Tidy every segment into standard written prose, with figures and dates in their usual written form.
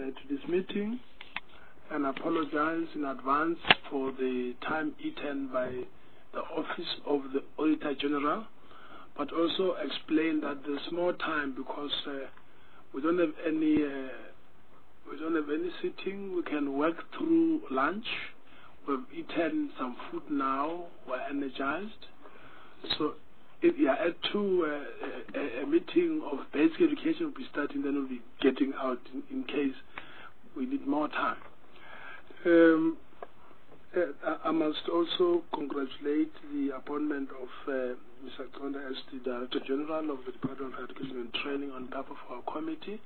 to this meeting and apologize in advance for the time eaten by the Office of the Auditor General, but also explain that there's more time because we don't have any sitting. We can work through lunch. We've eaten some food now. We're energized. So at 2, a meeting of basic education will be starting, then we'll be getting out in case we need more time. I must also congratulate the appointment of Mr. Konda as the Director General of the Department of Education and Training on behalf of our committee.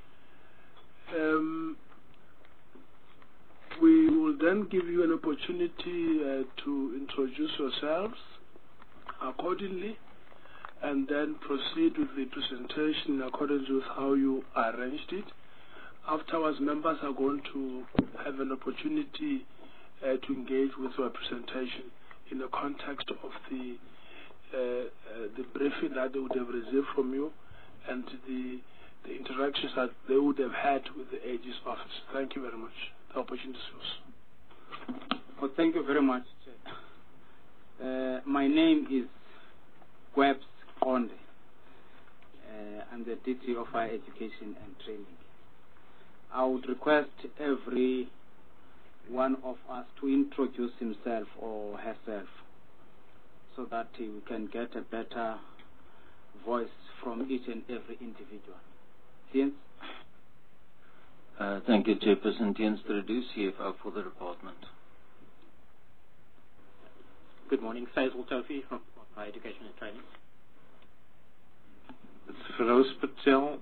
We will then give you an opportunity to introduce yourselves accordingly, and then proceed with the presentation in accordance with how you arranged it. Afterwards, members are going to have an opportunity to engage with your presentation in the context of the briefing that they would have received from you and the interactions that they would have had with the AG's office. Thank you very much. The opportunity is yours. Well, thank you very much, Chair. My name is Gwebs Konde. I'm the DT of Higher Education and Training. I would request every one of us to introduce himself or herself so that we can get a better voice from each and every individual. Jens? Thank you, Chairperson. Jens Tredu, CFO for the department. Good morning. Faisal Tofi from Higher Education and Training. It's Feroz Patel.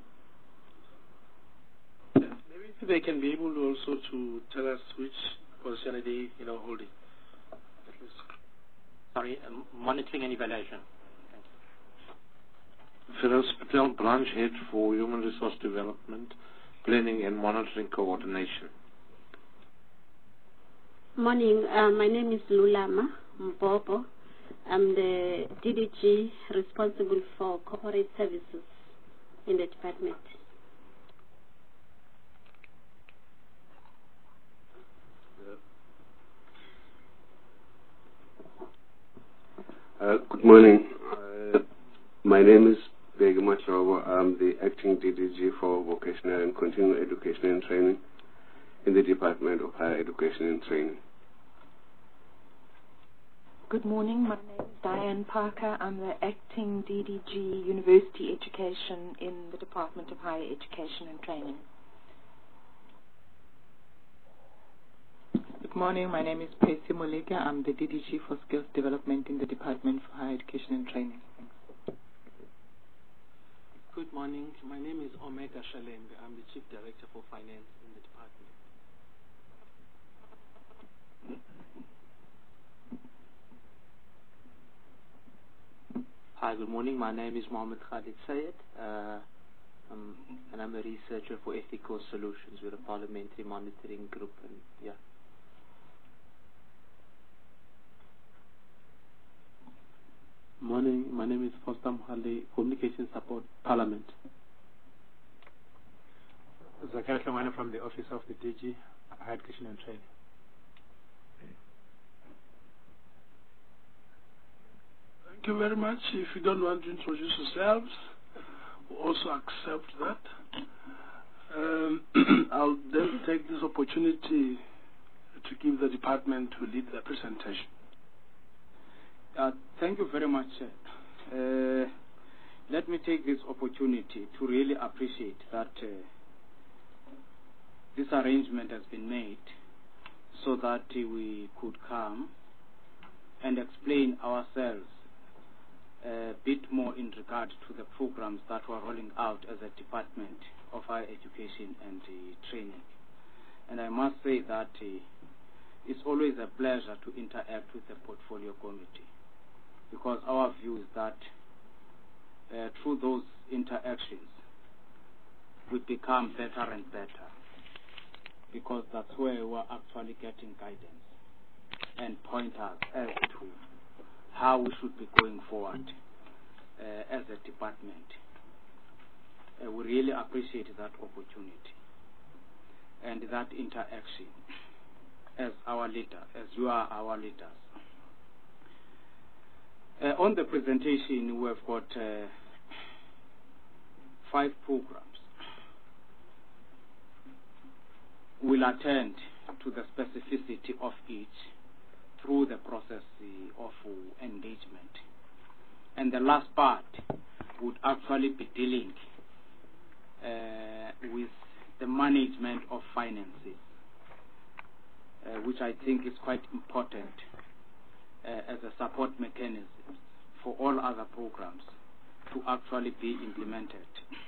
Maybe if they can be able to also to tell us which position they holding. Sorry, monitoring and evaluation. Feroz Patel, Branch Head for Human Resource Development, Planning and Monitoring Coordination. Morning. My name is Lulama Mbobo. I'm the DDG responsible for corporate services in the department. Good morning. My name is Beguma Chobo. I'm the acting DDG for Vocational and Continuing Education and Training in the Department of Higher Education and Training. Good morning. My name is Diane Parker. I'm the acting DDG University Education in the Department of Higher Education and Training. Good morning. My name is Percy Moleka. I'm the DDG for Skills Development in the Department for Higher Education and Training. Thanks. Good morning. My name is Omega Shalembe. I'm the Chief Director for Finance in the department. Hi, good morning. My name is Mohammed Khalid Sayed, and I'm a researcher for Ethical Solutions with a parliamentary monitoring group. And yeah. Morning. My name is Foster Mohale, Communication Support, Parliament. Zakaria Kamana from the Office of the DG, Higher Education and Training. Thank you very much. If you don't want to introduce yourselves, we also accept that. I'll then take this opportunity to give the department to lead the presentation. Thank you very much. Let me take this opportunity to really appreciate that this arrangement has been made so that we could come and explain ourselves a bit more in regard to the programs that we're rolling out as a Department of Higher Education and Training. And I must say that it's always a pleasure to interact with the Portfolio Committee, because our view is that through those interactions we become better and better, because that's where we're actually getting guidance and pointers as to how we should be going forward as a department. We really appreciate that opportunity. and that interaction as our leader, as you are our leaders. On the presentation, we have got 5 programs. We'll attend to the specificity of each through the process of engagement. And the last part would actually be dealing with the management of finances, which I think is quite important as a support mechanism for all other programs to actually be implemented.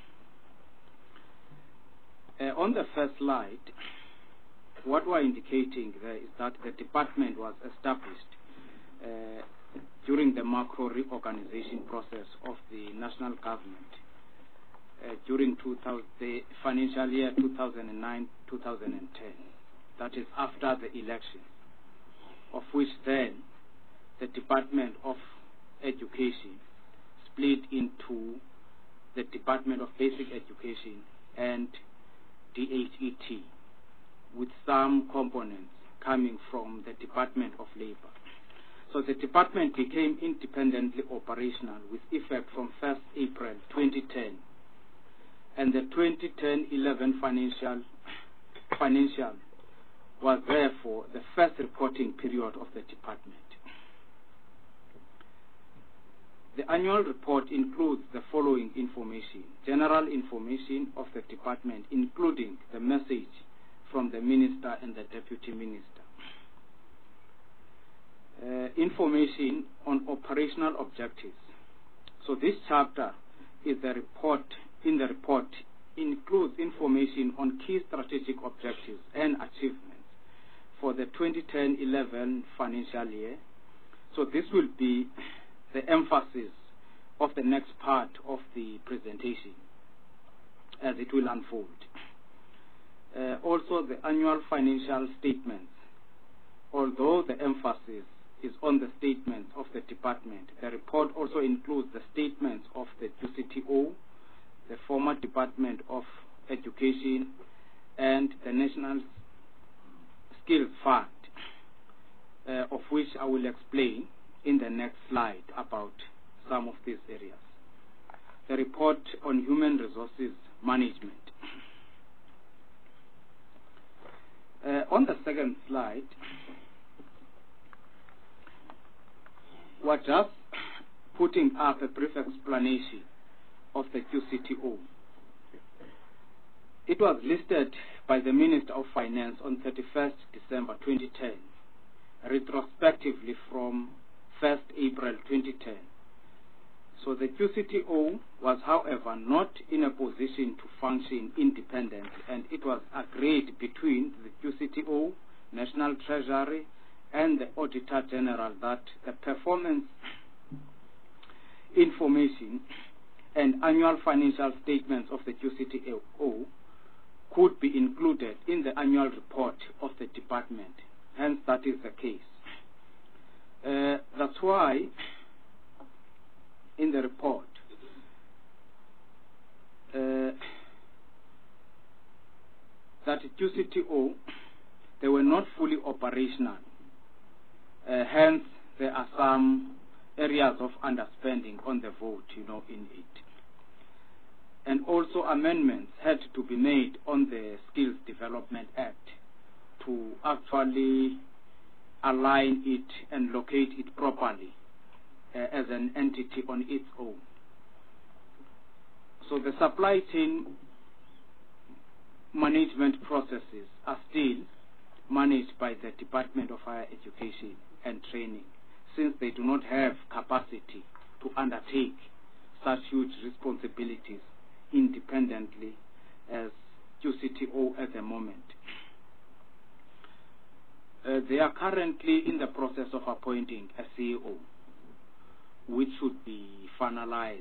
On the first slide, what we're indicating there is that the department was established during the macro reorganization process of the national government during the financial year 2009-2010. That is after the election, of which then the Department of Education split into the Department of Basic Education and DHET, with some components coming from the Department of Labor. So the department became independently operational with effect from 1st April 2010, and the 2010-11 financial was therefore the first reporting period of the department. The annual report includes the following information: general information of the department, including the message from the minister and the deputy minister. Information on operational objectives. So this chapter is the report. In the report includes information on key strategic objectives and achievements for the 2010-11 financial year. So this will be the emphasis of the next part of the presentation as it will unfold. Also the annual financial statements. Although the emphasis is on the statements of the department, the report also includes the statements of the QCTO, the former Department of Education, and the National Skills Fund, of which I will explain in the next slide about some of these areas. The report on human resources management. On the second slide, we're just putting up a brief explanation of the QCTO. It was listed by the Minister of Finance on 31st December 2010, retrospectively from 1st April 2010. So the QCTO was, however, not in a position to function independently, and it was agreed between the QCTO, National Treasury, and the Auditor General that the performance information and annual financial statements of the QCTO could be included in the annual report of the department. Hence, that is the case. That's why in the report that QCTO, they were not fully operational. Hence, there are some areas of underspending on the vote, in it. And also amendments had to be made on the Skills Development Act to actually align it and locate it properly as an entity on its own. So the supply chain management processes are still managed by the Department of Higher Education and Training, since they do not have capacity to undertake such huge responsibilities independently as QCTO at the moment. They are currently in the process of appointing a CEO, which should be finalized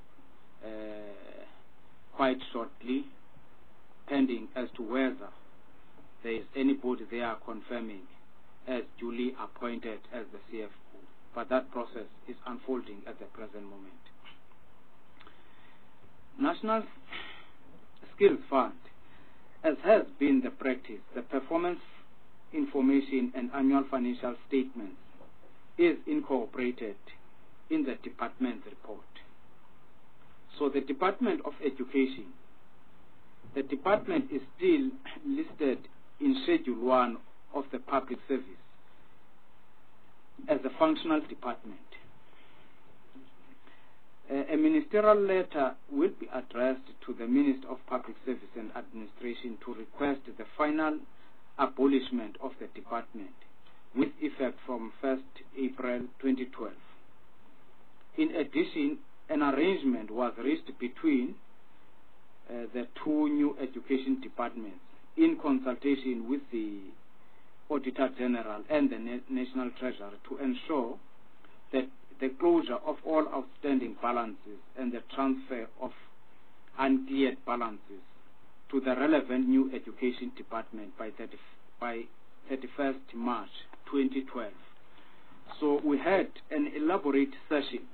quite shortly, pending as to whether there is anybody they are confirming as duly appointed as the CFO. But that process is unfolding at the present moment. National Skills Fund. As has been the practice, the performance information and annual financial statements is incorporated in the department's report. So the Department of Education, the department is still listed in Schedule 1 of the Public Service as a functional department. A ministerial letter will be addressed to the Minister of Public Service and Administration to request the final abolishment of the department with effect from 1st April 2012. In addition, an arrangement was reached between the two new education departments in consultation with the Auditor General and the National Treasury to ensure that the closure of all outstanding balances and the transfer of uncleared balances to the relevant new education department by 31st March 2012. So we had an elaborate session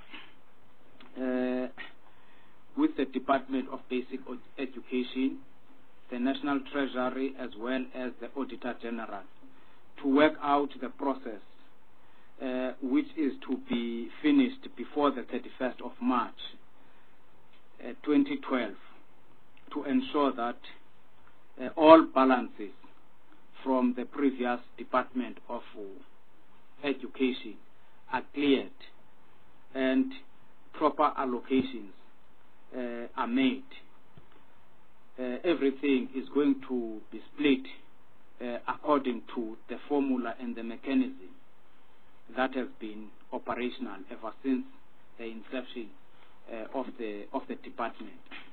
with the Department of Basic Education, the National Treasury, as well as the Auditor General to work out the process which is to be finished before the 31st of March 2012 to ensure that all balances from the previous Department of Education are cleared and proper allocations are made. Everything is going to be split according to the formula and the mechanism that has been operational ever since the inception of the department.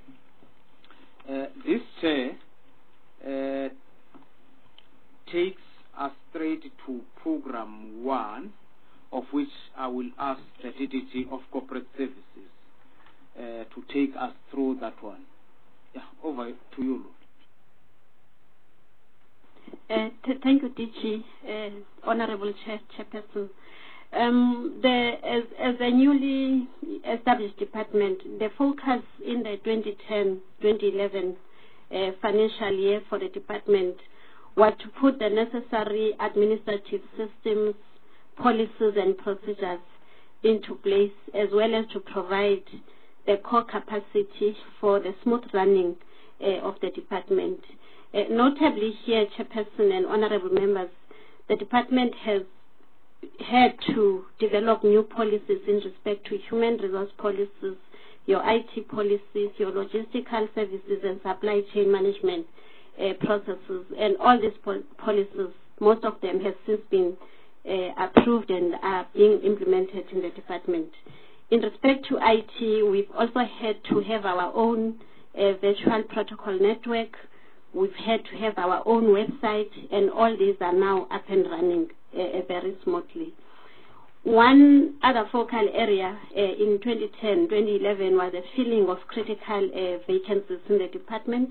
This chair takes us straight to Program 1, of which I will ask the DDG of Corporate Services to take us through that one. Yeah, over to you, Lord. Thank you, DG, Honorable Chairperson. As a newly established department, the focus in the 2010-2011 financial year for the department was to put the necessary administrative systems, policies and procedures into place, as well as to provide the core capacity for the smooth running of the department. Notably here, Chairperson and honorable members, the department has had to develop new policies in respect to human resource policies, your IT policies, your logistical services and supply chain management processes, and all these policies, most of them have since been approved and are being implemented in the department. In respect to IT, we've also had to have our own virtual protocol network. We've had to have our own website, and all these are now up and running very smoothly. One other focal area in 2010-2011 was the filling of critical vacancies in the department.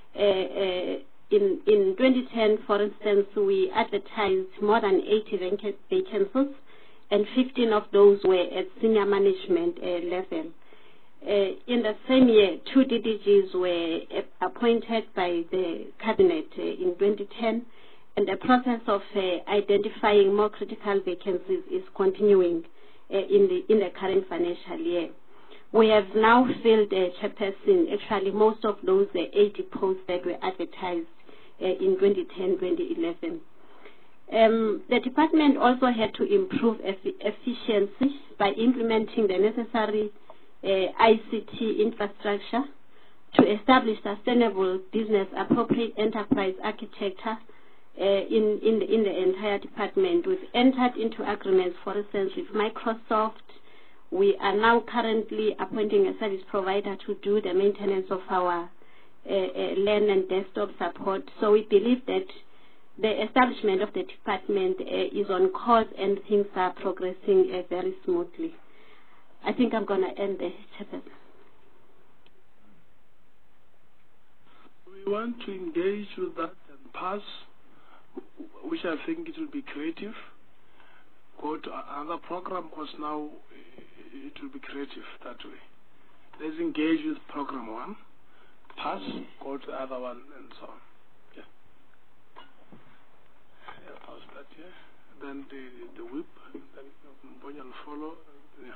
In 2010, for instance, we advertised more than 80 vacancies, and 15 of those were at senior management level. In the same year, 2 DDGs were appointed by the Cabinet in 2010, and the process of identifying more critical vacancies is continuing in the current financial year. We have now filled, Chairperson, actually most of those 80 posts that were advertised in 2010-2011. The department also had to improve efficiency by implementing the necessary ICT infrastructure to establish sustainable business appropriate enterprise architecture in the entire department. We've entered into agreements, for instance, with Microsoft. We are now currently appointing a service provider to do the maintenance of our LAN and desktop support. So we believe that the establishment of the department is on course and things are progressing very smoothly. I think I'm going to end there, Chairperson. We want to engage with that and pass, which I think it will be creative. Go to another program, because now it will be creative that way. Let's engage with program 1, pass, go to the other one, and so on. present the whip, and then Mbonya will follow. Yeah.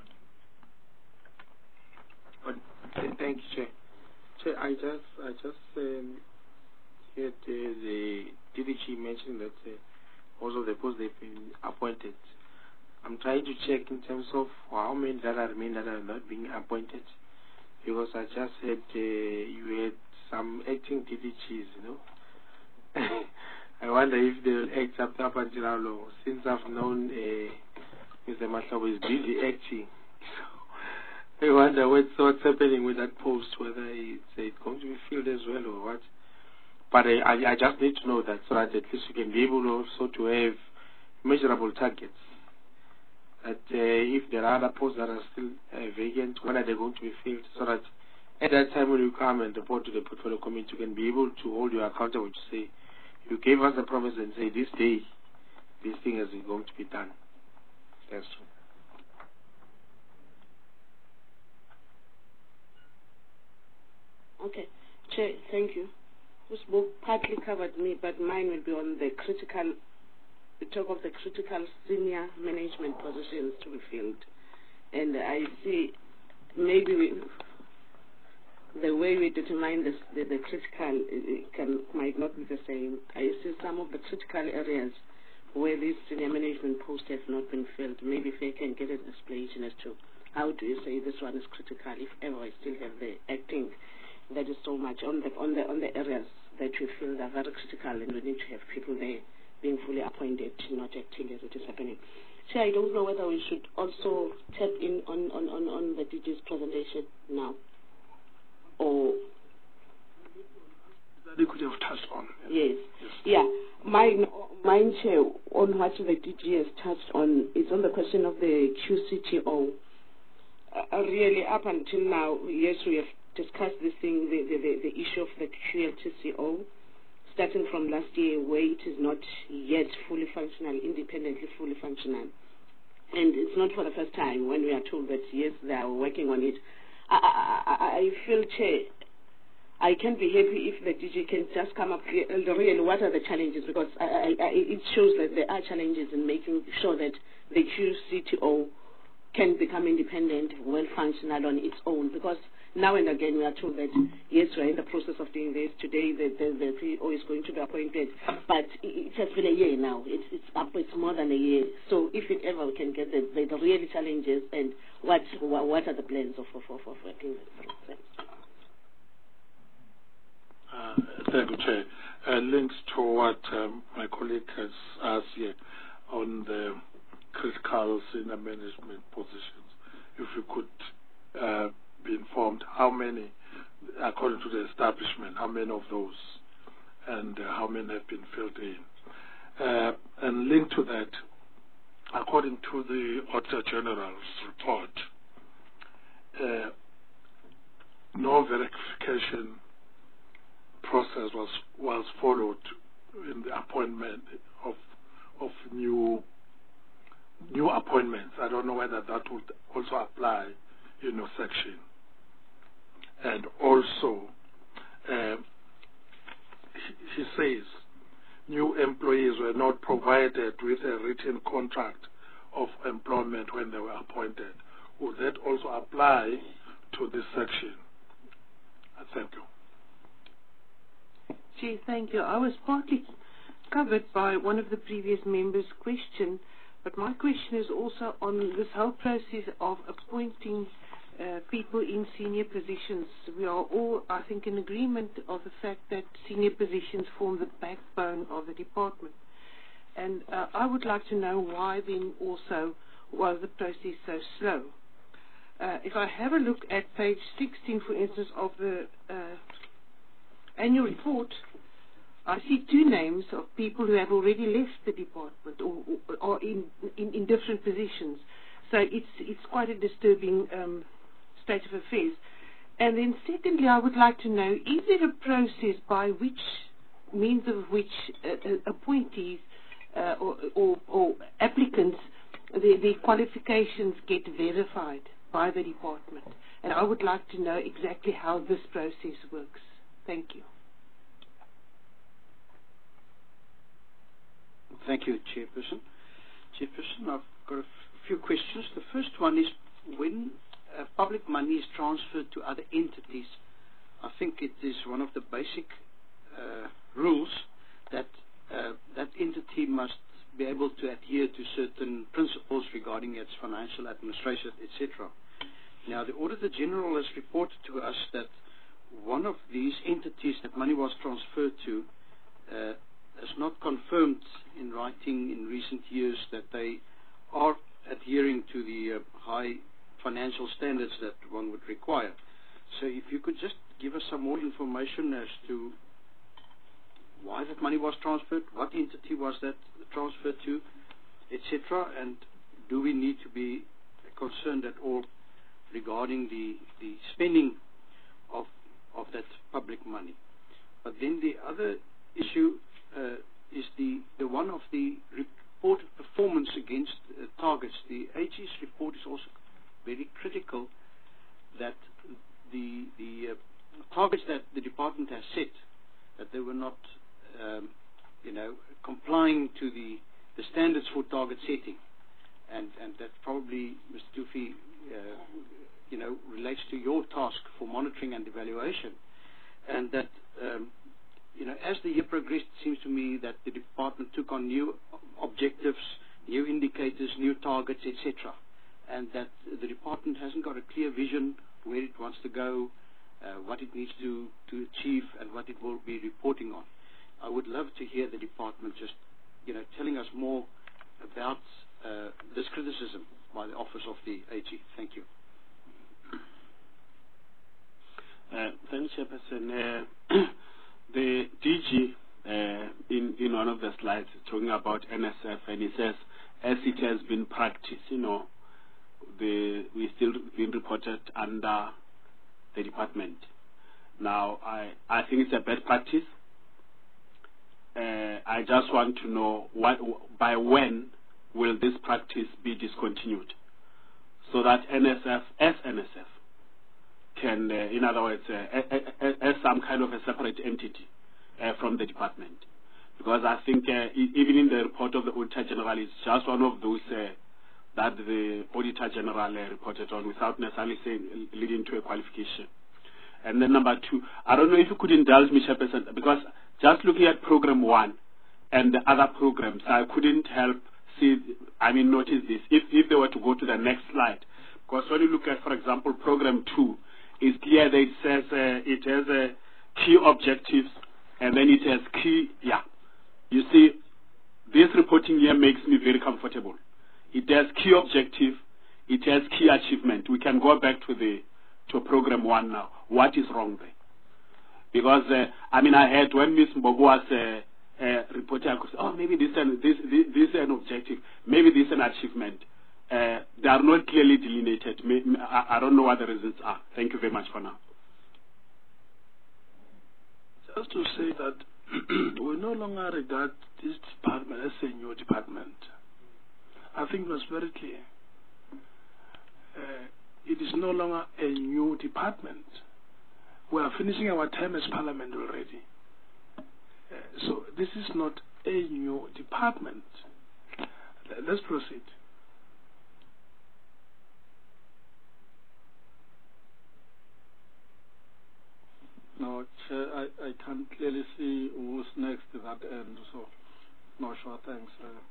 Thank you, Chair. Chair, I just heard the DDG mention that also the posts they've been appointed. I'm trying to check in terms of how many that are remain that are not being appointed, because I just heard you had some acting DDGs, you know. I wonder if they will act up until how long. Since I've known Mr. Mahlobo is busy acting. I wonder what's happening with that post, whether it's going to be filled as well or what. But I just need to know that, so that at least you can be able also to have measurable targets. That if there are other posts that are still vacant, when are they going to be filled, so that at that time when you come and report to the portfolio committee, you can be able to hold you accountable to say, you gave us a promise and say, this day, this thing is going to be done. That's true. Okay. Chair, thank you. This book partly covered me, but mine will be on the critical, the talk of the critical senior management positions to be filled. And I see maybe the way we determine the critical might not be the same. I see some of the critical areas where these senior management posts have not been filled. Maybe if I can get an explanation as to how do you say this one is critical, if ever I still have the acting. That is so much on the areas that we feel are very critical, and we need to have people there being fully appointed, not acting as it is happening. So I don't know whether we should also tap in on the DG's presentation now, or that you could have touched on. Yes. Yeah. Mine, Chair, on what the DG has touched on is on the question of the QCTO. Really, up until now, yes, we have discussed this thing, the issue of the QLTCO, starting from last year, where it is not yet fully functional, independently fully functional. And it's not for the first time when we are told that, yes, they are working on it. I feel, Chair, I can be happy if the DG can just come up here, really, what are the challenges, because it shows that there are challenges in making sure that the QCTO can become independent, well functional on its own, because now and again we are told that, yes, we are in the process of doing this. Today the PO is going to be appointed, but it has been a year now. It's more than a year. So if it ever we can get the real challenges and what are the plans of working with them. Thank you, Chair. Links to what my colleague has asked here on the critical senior management positions. If you could be informed how many, according to the establishment, how many of those and how many have been filled in. And linked to that, according to the Auditor General's report, no verification process was followed in the appointment of new appointments. I don't know whether that would also apply in your section. And also, he says new employees were not provided with a written contract of employment when they were appointed. Would that also apply to this section? Thank you. Gee, thank you. I was partly covered by one of the previous members' question, but my question is also on this whole process of appointing people in senior positions. We are all, I think, in agreement of the fact that senior positions form the backbone of the department. And I would like to know why then also was the process so slow. If I have a look at page 16, for instance, of the annual report, I see two names of people who have already left the department or in different positions. So it's quite a disturbing state of affairs. And then secondly, I would like to know, is there a process by which means of which appointees or applicants, the qualifications get verified by the department? And I would like to know exactly how this process works. Thank you. Thank you, Chairperson. Chairperson. I've got a few questions. The first one is, when public money is transferred to other entities, I think it is one of the basic rules that that entity must be able to adhere to certain principles regarding its financial administration, etc. Now, the Auditor General has reported to us that one of these entities that money was transferred to has not confirmed in writing in recent years that they are adhering to the high financial standards that one would require. So if you could just give us some more information as to why that money was transferred, what entity was that transferred to, etc., and do we need to be concerned at all regarding the spending of that public money. But then the other issue is the one of the reported performance against targets. The AG's report is also very critical that the targets that the department has set, that they were not complying to the standards for target setting, and that probably, Mr. Tufi, relates to your task for monitoring and evaluation, and that as the year progressed, it seems to me that the department took on new objectives, new indicators, new targets, etc., and that the department hasn't got a clear vision where it wants to go, what it needs to achieve, and what it will be reporting on. I would love to hear the department just telling us more about this criticism by the Office of the AG. Thank you. Thanks, Chairperson. The DG, in one of the slides, is talking about NSF, and he says, as it has been practiced, we still been reported under the department. Now, I think it's a bad practice. I just want to know by when will this practice be discontinued, so that NSF, as NSF, can, in other words, as some kind of a separate entity from the department. Because I think even in the report of the Auditor General, it's just one of those that the Auditor General reported on without necessarily leading to a qualification. And then number two, I don't know if you could indulge me, Chairperson, because just looking at Program 1 and the other programs, I couldn't help notice this. If they were to go to the next slide, because when you look at, for example, Program 2, it's clear that it says it has key objectives, and then it has key, You see, this reporting here makes me very comfortable. It has key objective, it has key achievement. We can go back to Program 1 now. What is wrong there? Because, I heard when Ms. Mbobo was reporting, I could say, maybe this is an objective, maybe this is an achievement. They are not clearly delineated. I don't know what the reasons are. Thank you very much for now. Just to say that we no longer regard this department as a new department. I think it was very clear. It is no longer a new department. We are finishing our term as Parliament already. So this is not a new department. Let's proceed. No, Chair, I can't clearly see who's next to that end, so no sure, thanks.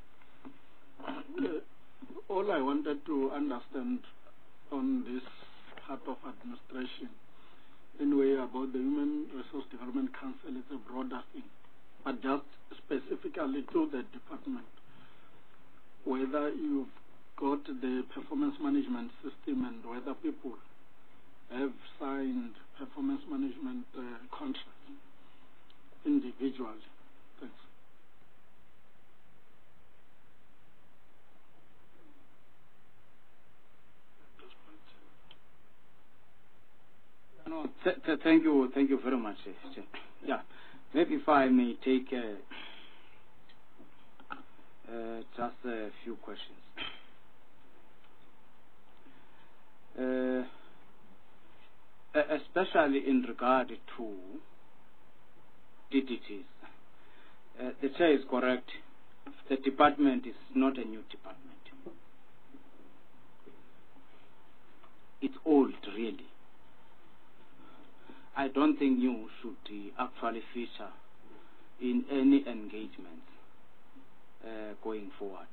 All I wanted to understand on this part of administration, anyway, about the Human Resource Development Council, is a broader thing, but just specifically to the department, whether you've got the performance management system and whether people have signed performance management contracts individually. Thanks. No, thank you very much. Yeah, maybe if I may take just a few questions. Especially in regard to DDGs. The chair is correct. the department is not a new department. It's old, really. I don't think you should actually feature in any engagement going forward.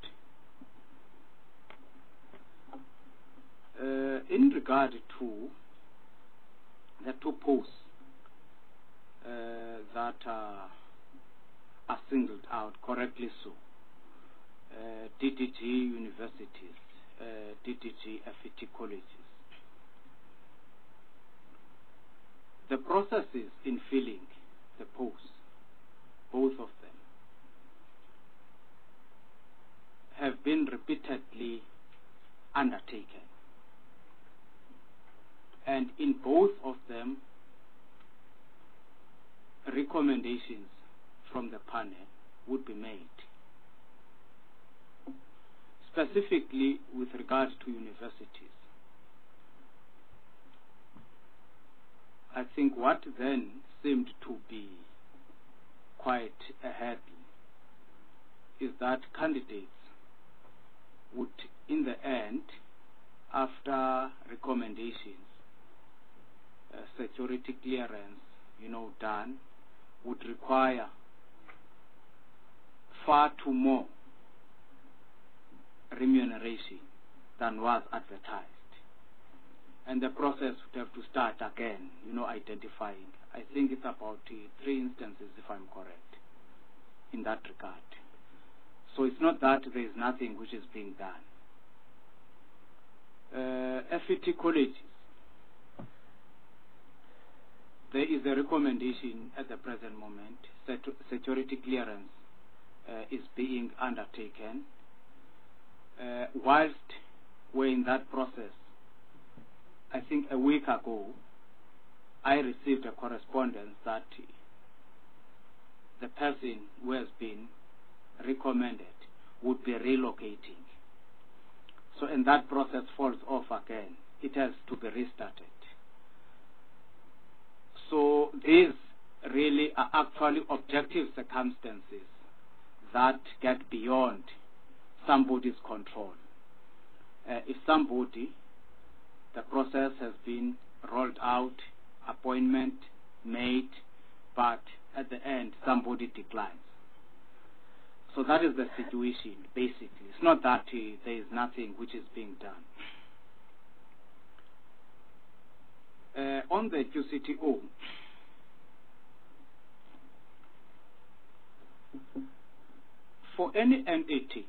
In regard to the two posts that are singled out, correctly so, DDG universities, DDG FET colleges. The processes in filling the posts, both of them, have been repeatedly undertaken. And in both of them, recommendations from the panel would be made. Specifically with regard to universities, I think what then seemed to be quite a hurdle is that candidates would, in the end, after recommendations, security clearance, done, would require far too more remuneration than was advertised. And the process would have to start again, identifying. I think it's about 3 instances, if I'm correct, in that regard. So it's not that there is nothing which is being done. FET colleges, there is a recommendation at the present moment. Security clearance is being undertaken. Whilst we're in that process, I think a week ago, I received a correspondence that the person who has been recommended would be relocating. So, and that process falls off again. It has to be restarted. So these really are actually objective circumstances that get beyond somebody's control. If somebody, the process has been rolled out, appointment made, but at the end somebody declines. So that is the situation, basically. It's not that there is nothing which is being done. On the QCTO, for any entity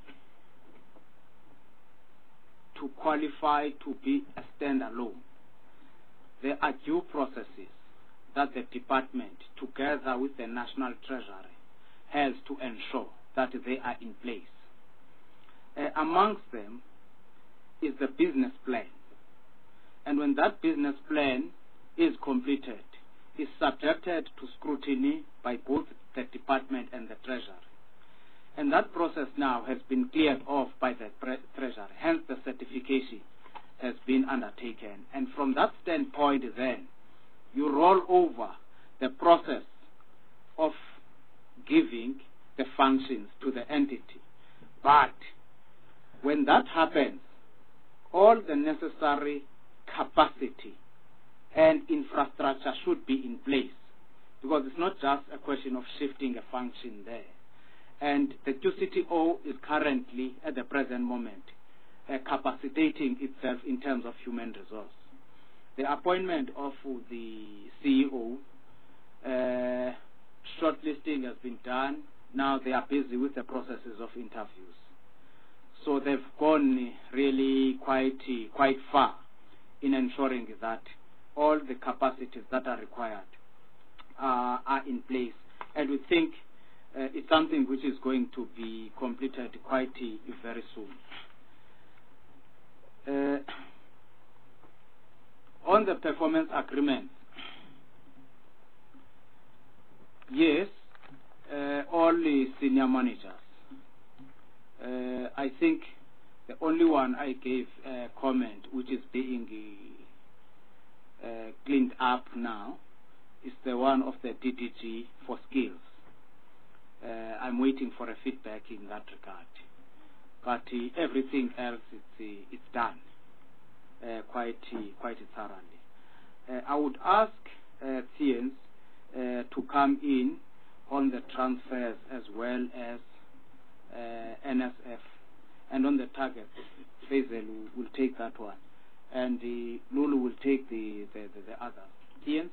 to qualify to be a standalone, there are due processes that the department, together with the National Treasury, has to ensure that they are in place. Amongst them is the business plan. And when that business plan is completed, is subjected to scrutiny by both the department and the Treasury. And that process now has been cleared off by the Treasury. Hence, the certification has been undertaken. And from that standpoint, then, you roll over the process of giving the functions to the entity. But when that happens, all the necessary capacity and infrastructure should be in place, because it's not just a question of shifting a function there. And the QCTO is currently, at the present moment, capacitating itself in terms of human resource. The appointment of the CEO, shortlisting has been done. Now they are busy with the processes of interviews. So they've gone really quite far in ensuring that all the capacities that are required are in place. And we think it's something which is going to be completed quite very soon. On the performance agreement, yes, all the senior managers. I think the only one I gave a comment which is being cleaned up now is the one of the DDG for skills. I'm waiting for a feedback in that regard. But everything else, it's done quite thoroughly. I would ask Tiens to come in on the transfers as well as NSF, and on the target, Faisal will take that one, and Lulu will take the other. Tiens?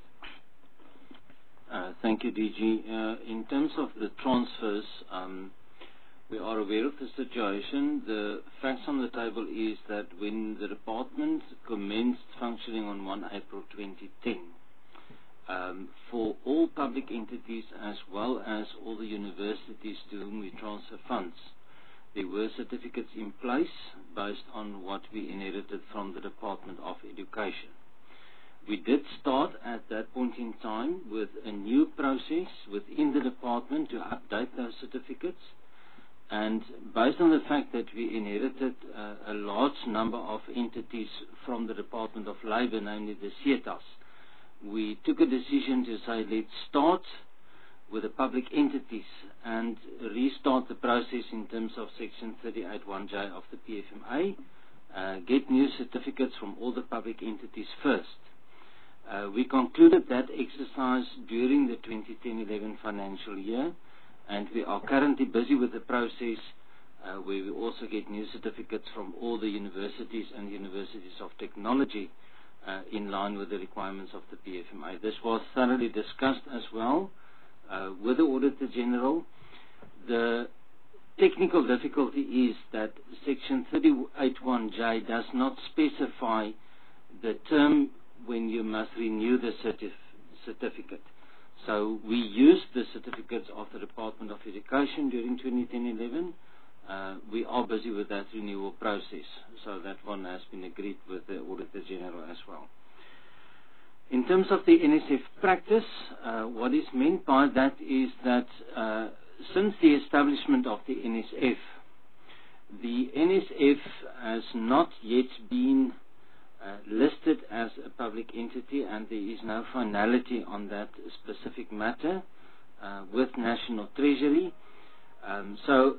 Thank you, DG. In terms of the transfers, we are aware of the situation. The facts on the table is that when the department commenced functioning on 1 April 2010, for all public entities as well as all the universities to whom we transfer funds, there were certificates in place based on what we inherited from the Department of Education. We did start at that point in time with a new process within the department to update those certificates, and based on the fact that we inherited a large number of entities from the Department of Labour, namely the CETAs, we took a decision to say let's start with the public entities and restart the process in terms of Section 38(1)(j) of the PFMA, get new certificates from all the public entities first. We concluded that exercise during the 2010-11 financial year, and we are currently busy with the process where we also get new certificates from all the universities and universities of technology in line with the requirements of the PFMA. This was thoroughly discussed as well with the Auditor General. The technical difficulty is that Section 38(1)(j) does not specify the term when you must renew the certificate. So we used the certificates of the Department of Education during 2010-11. We are busy with that renewal process, so that one has been agreed with the Auditor General as well. In terms of the NSF practice, what is meant by that is that since the establishment of the NSF has not yet been listed as a public entity, and there is no finality on that specific matter with National Treasury. So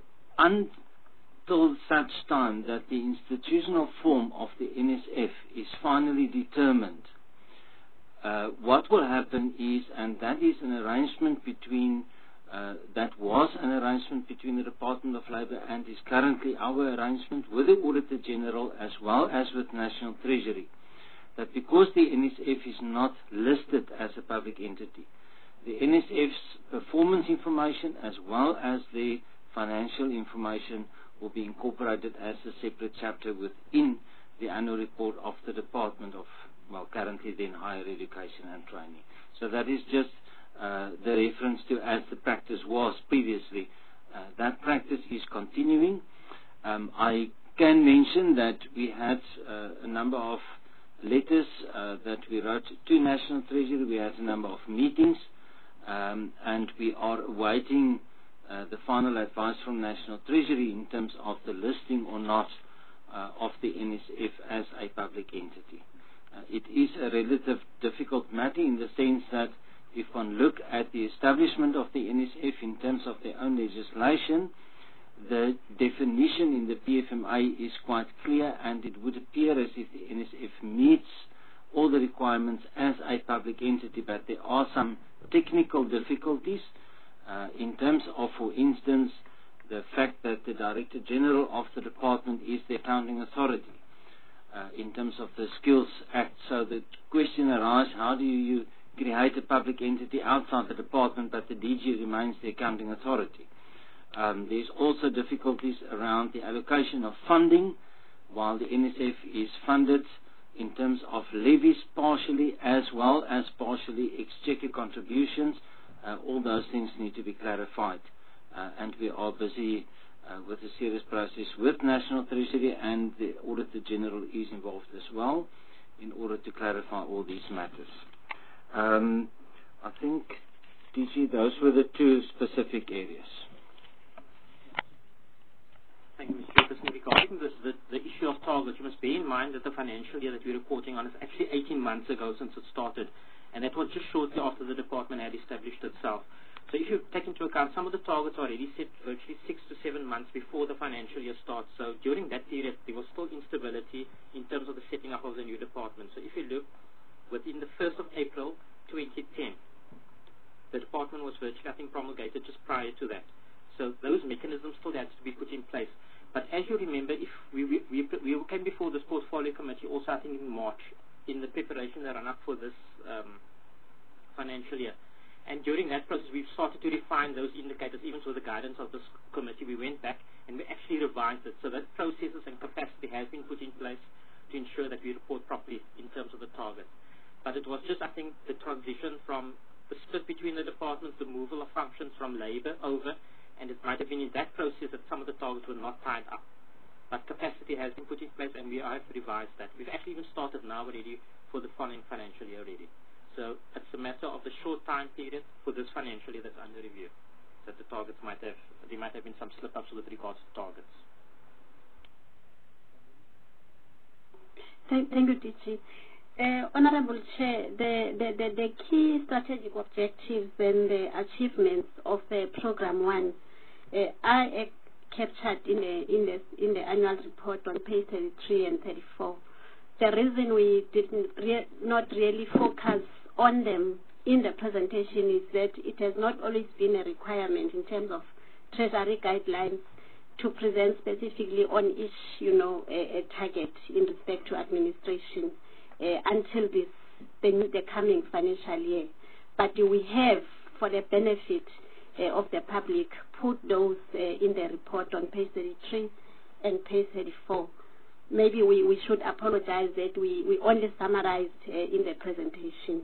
until such time that the institutional form of the NSF is finally determined, what will happen is, and that is an arrangement between that was an arrangement between the Department of Labour and is currently our arrangement with the Auditor General as well as with National Treasury, that because the NSF is not listed as a public entity, the NSF's performance information as well as the financial information will be incorporated as a separate chapter within the annual report of the Department of, well, currently then Higher Education and Training. So that is just the reference to as the practice was previously. That practice is continuing. I can mention that we had a number of letters that we wrote to National Treasury. We had a number of meetings, and we are awaiting the final advice from National Treasury in terms of the listing or not of the NSF as a public entity. It is a relative difficult matter in the sense that if one look at the establishment of the NSF in terms of their own legislation, the definition in the PFMA is quite clear, and it would appear as if the NSF meets all the requirements as a public entity, but there are some technical difficulties in terms of, for instance, the fact that the Director General of the department is the accounting authority in terms of the Skills Act. So the question arises, how do you create a public entity outside the department, but the DG remains the accounting authority? There's also difficulties around the allocation of funding, while the NSF is funded in terms of levies partially as well as partially exchequer contributions. All those things need to be clarified, and we are busy with a serious process with National Treasury, and the Auditor General is involved as well in order to clarify all these matters. I think, DG, those were the two specific areas. Thank you, Mr. Chairperson. Regarding the issue of targets, you must bear in mind that the financial year that we're reporting on is actually 18 months ago since it started, and that was just shortly after the department had established itself. So if you take into account some of the targets are already set virtually 6 to 7 months before the financial year starts. So during that period, there was still instability in terms of the setting up of the new department. So if you look, within the 1st of April 2010, the department was virtually, I think, promulgated just prior to that. So those mechanisms still had to be put in place. But as you remember, if we came before this portfolio committee also, I think, in March, in the preparation that run up for this financial year. And during that process, we've started to refine those indicators, even with the guidance of this committee. We went back and we actually revised it so that processes and capacity has been put in place to ensure that we report properly in terms of the target. But it was just, I think, the transition from the split between the departments, the removal of functions from labor over, and it might have been in that process that some of the targets were not tied up. But capacity has been put in place, and we have revised that. We've actually even started now already for the following financial year already. So it's a matter of the short time period for this financial year that's under review, that the targets there might have been some slip-ups with regards to targets. Thank you, DG. Honorable Chair, the key strategic objectives and the achievements of the Program 1 are captured in the annual report on page 33 and 34. The reason we did not really focus on them in the presentation is that it has not always been a requirement in terms of Treasury guidelines to present specifically on each, a target in respect to administration until the coming financial year. But we have, for the benefit of the public, put those in the report on page 33 and page 34. Maybe we should apologize that we only summarized in the presentation.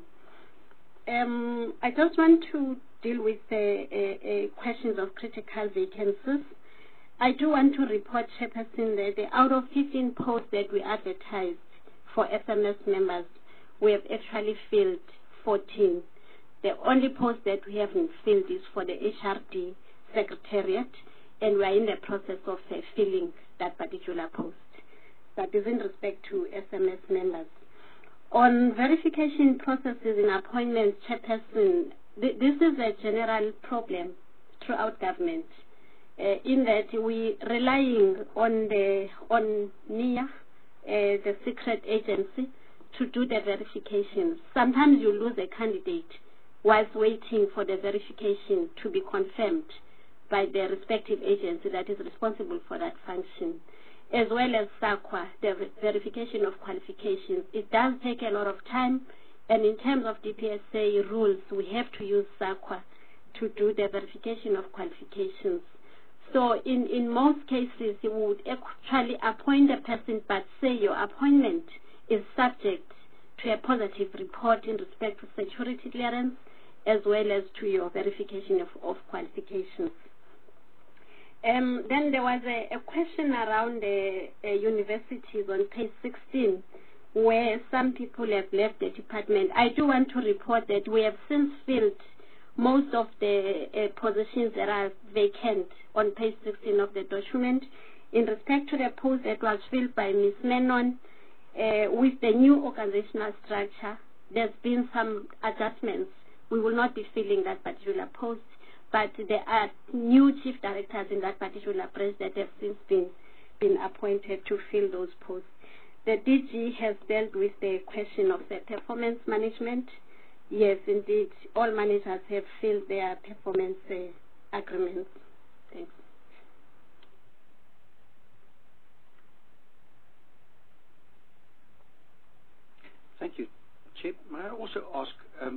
I just want to deal with questions of critical vacancies. I do want to report, Chairperson, that out of 15 posts that we advertised for SMS members, we have actually filled 14. The only post that we haven't filled is for the HRD Secretariat, and we are in the process of filling that particular post. That is in respect to SMS members. On verification processes in appointments, Chairperson, this is a general problem throughout government, in that we relying on NIA, the secret agency, to do the verification. Sometimes you lose a candidate whilst waiting for the verification to be confirmed by the respective agency that is responsible for that function, as well as SAQA, the verification of qualifications. It does take a lot of time, and in terms of DPSA rules, we have to use SAQA to do the verification of qualifications. So in most cases, you would actually appoint a person, but say your appointment is subject to a positive report in respect to security clearance, as well as to your verification of qualifications. Then there was a question around the universities on page 16, where some people have left the department. I do want to report that we have since filled most of the positions that are vacant on page 16 of the document. In respect to the post that was filled by Ms. Menon, with the new organizational structure, there's been some adjustments. We will not be filling that particular post, but there are new chief directors in that particular branch that have since been appointed to fill those posts. The DG has dealt with the question of the performance management. Yes, indeed, all managers have filled their performance agreements. Thanks. Thank you. Chair, may I also ask,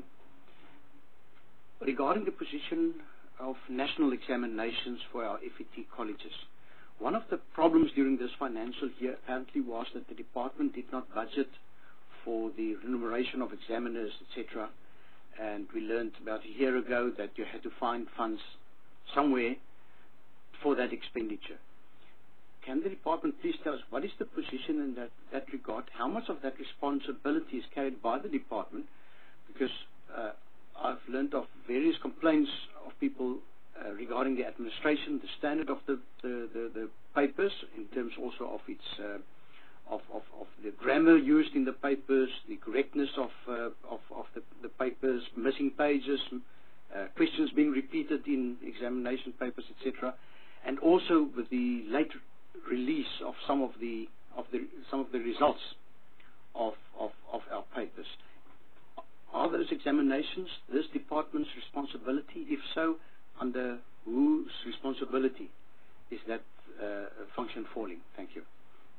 regarding the position of national examinations for our FET colleges, one of the problems during this financial year apparently was that the department did not budget for the remuneration of examiners, etc. And we learned about a year ago that you had to find funds somewhere for that expenditure. Can the department please tell us what is the position in that regard? How much of that responsibility is carried by the department? Because I've learned of various complaints of people regarding the administration, the standard of the papers, in terms also of its of the grammar used in the papers, the correctness of the papers, missing pages, questions being repeated in examination papers, etc., and also with the late release of some of the results of our papers. Are those examinations this department's responsibility? If so, under whose responsibility is that function falling? Thank you.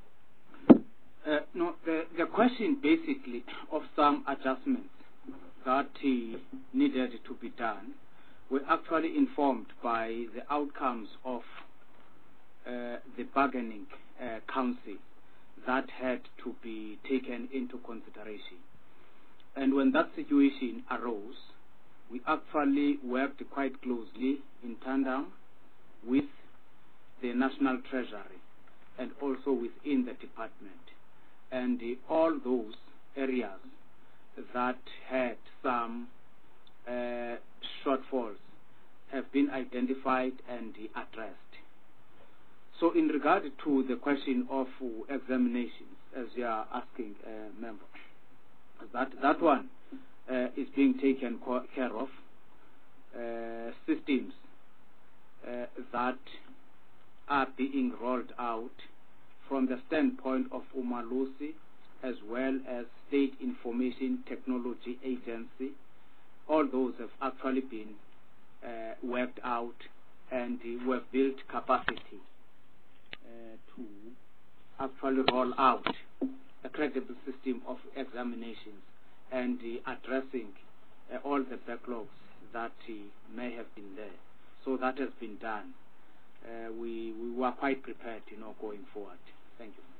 No, the question basically of some adjustments that needed to be done were actually informed by the outcomes of the bargaining council that had to be taken into consideration. And when that situation arose, we actually worked quite closely in tandem with the National Treasury and also within the department. And all those areas that had some shortfalls have been identified and addressed. So in regard to the question of examinations, as you are asking, member, that one is being taken care of. Systems that are being rolled out from the standpoint of Umalusi as well as State Information Technology Agency. All those have actually been worked out, and we have built capacity to actually roll out a credible system of examinations and addressing all the backlogs that may have been there. So that has been done. We were quite prepared, going forward. Thank you.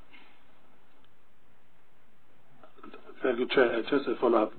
Thank you, Chair. Just a follow-up.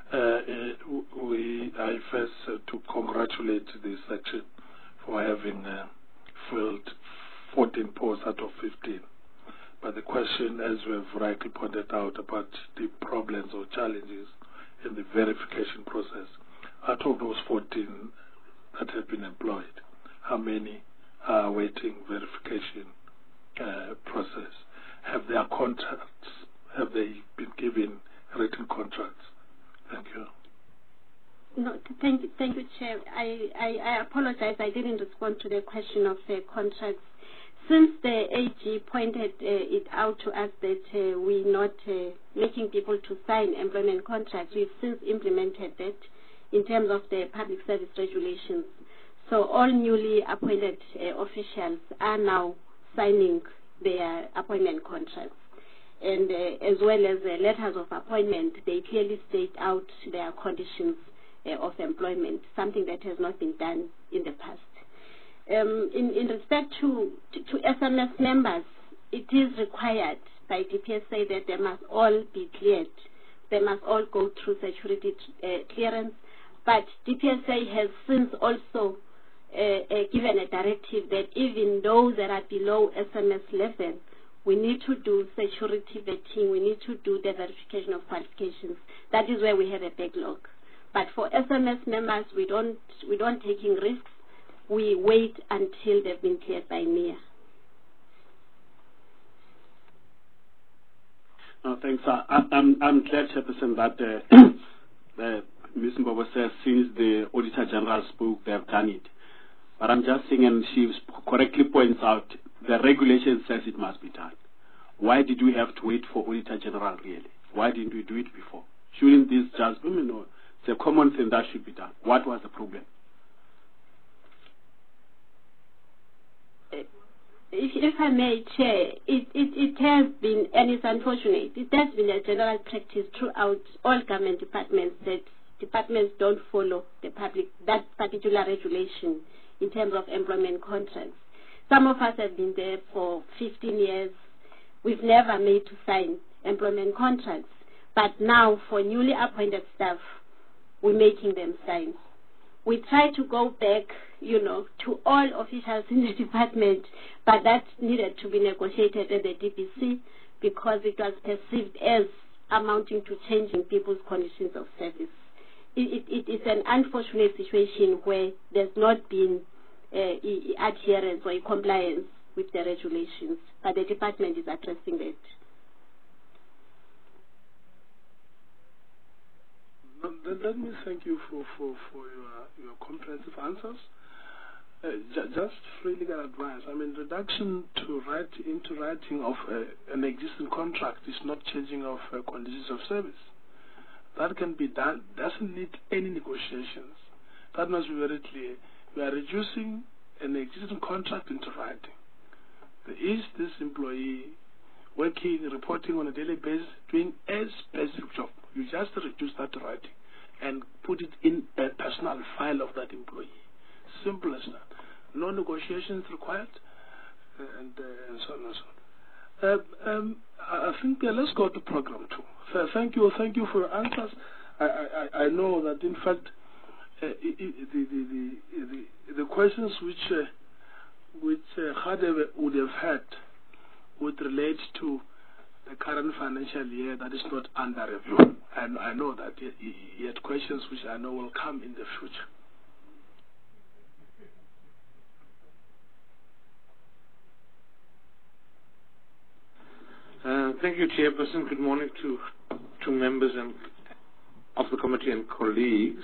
I first to congratulate this section for having filled 14 posts out of 15. But the question, as we have rightly pointed out, about the problems or challenges in the verification process, out of those 14 that have been employed, how many are awaiting verification process? Have their contracts, have they been given written contracts? Thank you. No, thank you, Chair. I apologize. I didn't respond to the question of the contracts. Since the AG pointed it out to us that we're not making people to sign employment contracts, we've since implemented that in terms of the public service regulations. So all newly appointed officials are now signing their appointment contracts. And as well as letters of appointment, they clearly state out their conditions of employment, something that has not been done in the past. In respect to SMS members, it is required by DPSA that they must all be cleared. They must all go through security clearance. But DPSA has since also given a directive that even those that are below SMS level, we need to do security vetting. We need to do the verification of qualifications. That is where we have a backlog. But for SMS members, we don't taking risks. We wait until they've been cleared by NIA. No, thanks. I'm glad, Chairperson, that Ms. Mbobo says since the Auditor General spoke, they have done it. But I'm just saying, and she correctly points out, the regulation says it must be done. Why did we have to wait for Auditor General, really? Why didn't we do it before? Shouldn't this just, it's a common thing that should be done. What was the problem? If I may, Chair, it has been, and it's unfortunate, it has been a general practice throughout all government departments that departments don't follow that particular regulation in terms of employment contracts. Some of us have been there for 15 years. We've never made to sign employment contracts. But now, for newly appointed staff, we're making them sign. We try to go back, to all officials in the department, but that needed to be negotiated at the DPC because it was perceived as amounting to changing people's conditions of service. It is an unfortunate situation where there's not been adherence or compliance with the regulations, but the department is addressing that. Let me thank you for your comprehensive answers. Just free legal advice. I mean, reduction into writing of an existing contract is not changing of conditions of service. That can be done. Doesn't need any negotiations. That must be very clear. We are reducing an existing contract into writing. There is this employee working, reporting on a daily basis, doing a specific job. You just reduce that to writing and put it in a personal file of that employee. Simple as that. No negotiations required, and so on and so on. I think let's go to program 2. So thank you for your answers. I know that in fact the questions which Khadebe would have had would relate to the current financial year that is not under review. And I know that he had questions which I know will come in the future. Thank you, Chairperson. Good morning to members of the committee and colleagues.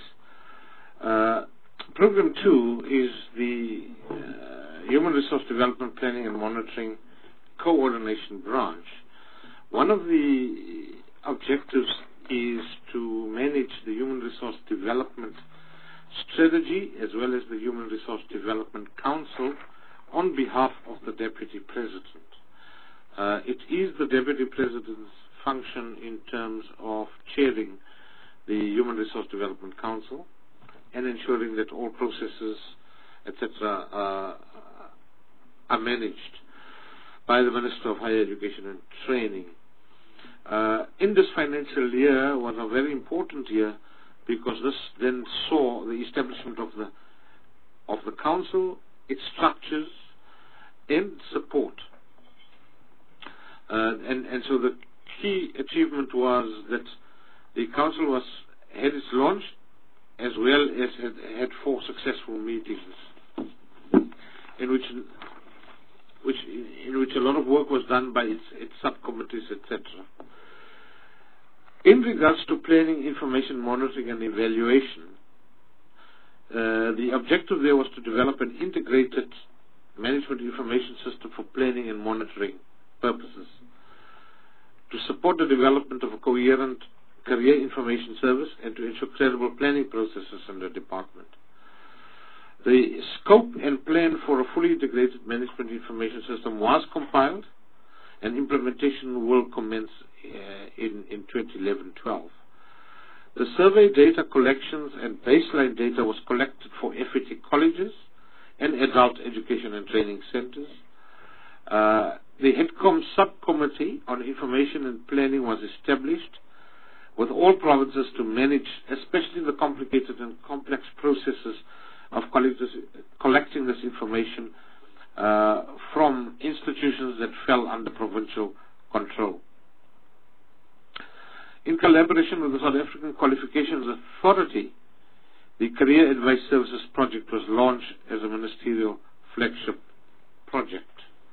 Program 2 is the Human Resource Development Planning and Monitoring Coordination Branch. One of the objectives is to manage the Human Resource Development Strategy as well as the Human Resource Development Council on behalf of the Deputy President. It is the Deputy President's function in terms of chairing the Human Resource Development Council and ensuring that all processes, etc., are managed by the Minister of Higher Education and Training. In this financial year was a very important year because this then saw the establishment of the council, its structures, and support. And so the key achievement was that the council had its launch as well as had 4 successful meetings in which a lot of work was done by its subcommittees, etc. In regards to planning, information monitoring and evaluation, the objective there was to develop an integrated management information system for planning and monitoring purposes, to support the development of a coherent career information service and to ensure credible planning processes in the department. The scope and plan for a fully integrated management information system was compiled, and implementation will commence in 2011-12. The survey data collections and baseline data was collected for FET colleges and adult education and training centers. The HEDCOM subcommittee on information and planning was established with all provinces to manage, especially the complicated and complex processes of collecting this information from institutions that fell under provincial control. In collaboration with the South African Qualifications Authority, the Career Advice Services project was launched as a ministerial flagship project.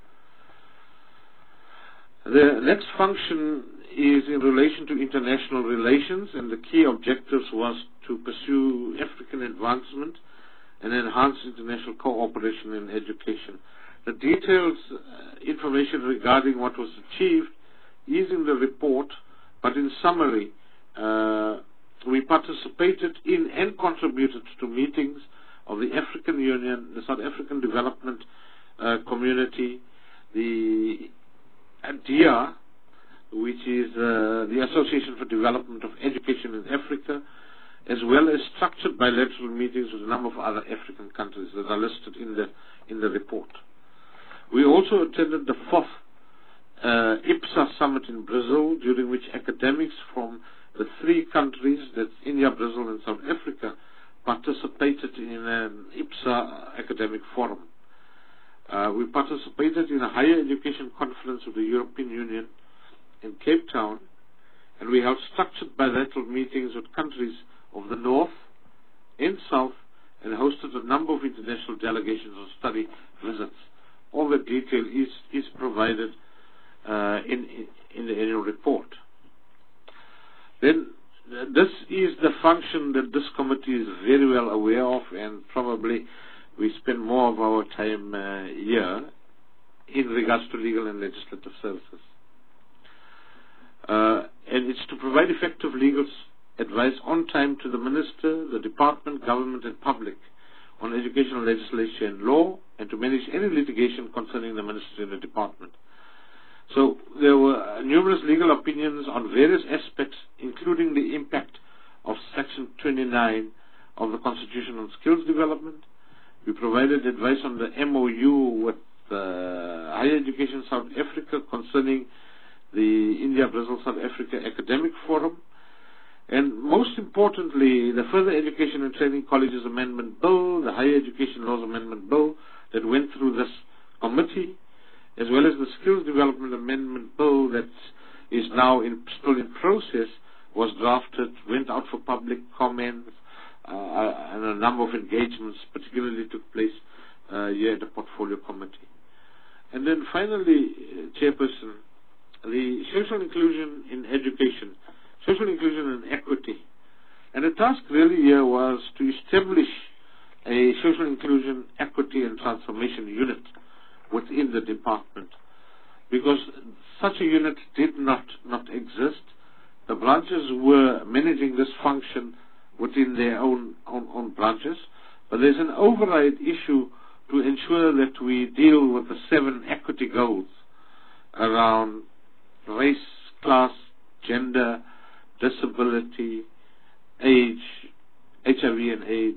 The next function is in relation to international relations, and the key objectives was to pursue African advancement and enhance international cooperation in education. The detailed information regarding what was achieved is in the report, but in summary, we participated in and contributed to meetings of the African Union, the South African Development Community, the ADIA, which is the Association for Development of Education in Africa, as well as structured bilateral meetings with a number of other African countries that are listed in the report. We also attended the 4th IPSA summit in Brazil, during which academics from the 3 countries, that's India, Brazil, and South Africa, participated in an IPSA academic forum. We participated in a higher education conference of the European Union in Cape Town, and we held structured bilateral meetings with countries of the North and South, and hosted a number of international delegations on study visits. All the detail is provided in the annual report. Then this is the function that this committee is very well aware of, and probably we spend more of our time here in regards to legal and legislative services. And it's to provide effective legal advice on time to the Minister, the Department, Government and Public on educational legislation and law, and to manage any litigation concerning the Ministry and the Department. So there were numerous legal opinions on various aspects, including the impact of Section 29 of the Constitution on skills development. We provided advice on the MOU with Higher Education South Africa concerning the India-Brazil-South Africa Academic Forum. And most importantly, the Further Education and Training Colleges Amendment Bill, the Higher Education Laws Amendment Bill that went through this committee, as well as the Skills Development Amendment Bill that is now still in process, was drafted, went out for public comments, and a number of engagements particularly took place here at the Portfolio Committee. And then finally, Chairperson, the social inclusion in education, social inclusion and equity. And the task really here was to establish a social inclusion, equity and transformation unit within the department, because such a unit did not exist. The branches were managing this function within their own branches, but there's an override issue to ensure that we deal with the 7 equity goals around race, class, gender, disability, age, HIV and AIDS,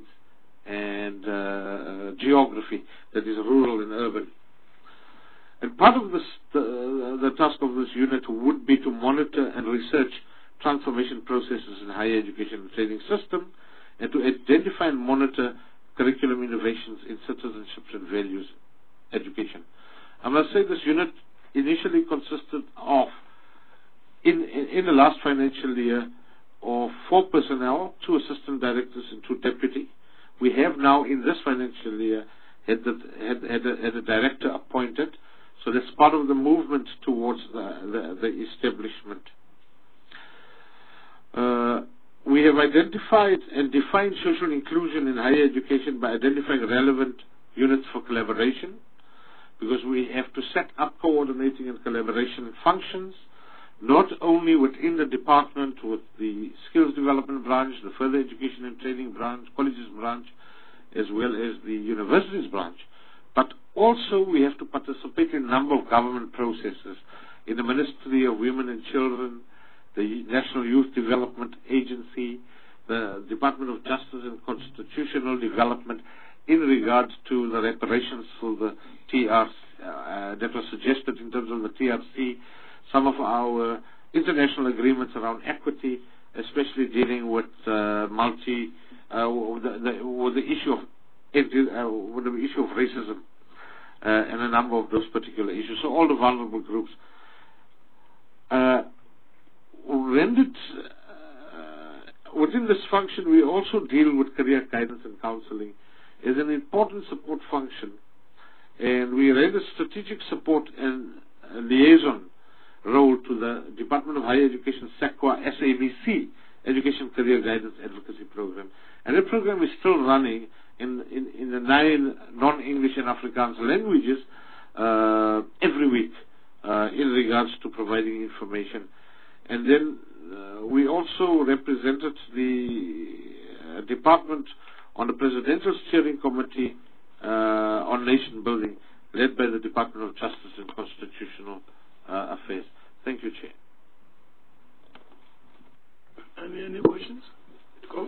and geography, that is rural and urban. And part of this, the task of this unit would be to monitor and research transformation processes in higher education and training system, and to identify and monitor curriculum innovations in citizenships and values education. I must say this unit initially consisted of, in the last financial year, of 4 personnel, 2 assistant directors and 2 deputy. We have now in this financial year had a director appointed, so that's part of the movement towards the establishment. We have identified and defined social inclusion in higher education by identifying relevant units for collaboration, because we have to set up coordinating and collaboration functions, not only within the department with the skills development branch, the further education and training branch, colleges branch, as well as the universities branch, but also we have to participate in a number of government processes in the Ministry of Women and Children, the National Youth Development Agency, the Department of Justice and Constitutional Development, in regards to the reparations for the TRC that was suggested in terms of the TRC, some of our international agreements around equity, especially dealing with with the issue of racism and a number of those particular issues. So all the vulnerable groups. Within this function, we also deal with career guidance and counseling as an important support function, and we render strategic support and liaison role to the Department of Higher Education SACWA SABC Education Career Guidance Advocacy Program, and the program is still running in the 9 non-English and Afrikaans languages every week in regards to providing information. And then we also represented the department on the Presidential Steering Committee on Nation Building, led by the Department of Justice and Constitutional Affairs. Thank you, Chair. Any questions? Go.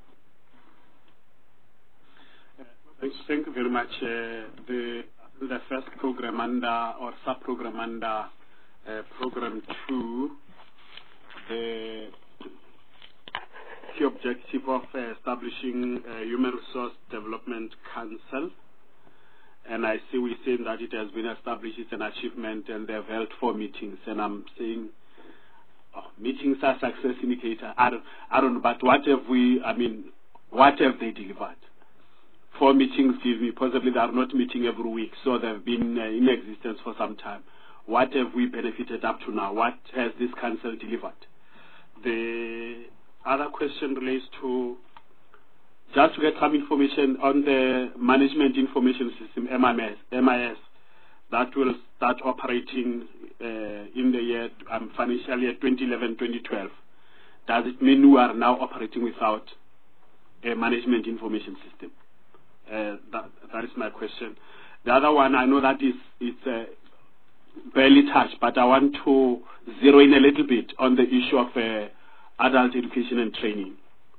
Thank you very much. The first program under, or sub-program under Program 2, the key objective of establishing a Human Resource Development Council. And I see we're saying that it has been established, it's an achievement, and they've held 4 meetings. And I'm saying meetings are success indicator. I don't know, but what have they delivered? 4 meetings give me, possibly they are not meeting every week, so they've been in existence for some time. What have we benefited up to now? What has this council delivered? The other question relates to just to get some information on the Management Information System, MIS, that will start operating in the year financial year 2011-2012. Does it mean we are now operating without a Management Information System? That is my question. The other one, I know that it's barely touched, but I want to zero in a little bit on the issue of adult education and training.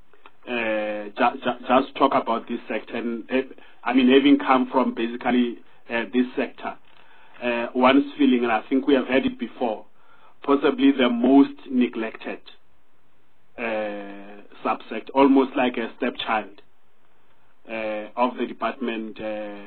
Just talk about this sector. And, having come from basically this sector, one's feeling, and I think we have heard it before, possibly the most neglected subsect, almost like a stepchild of the department,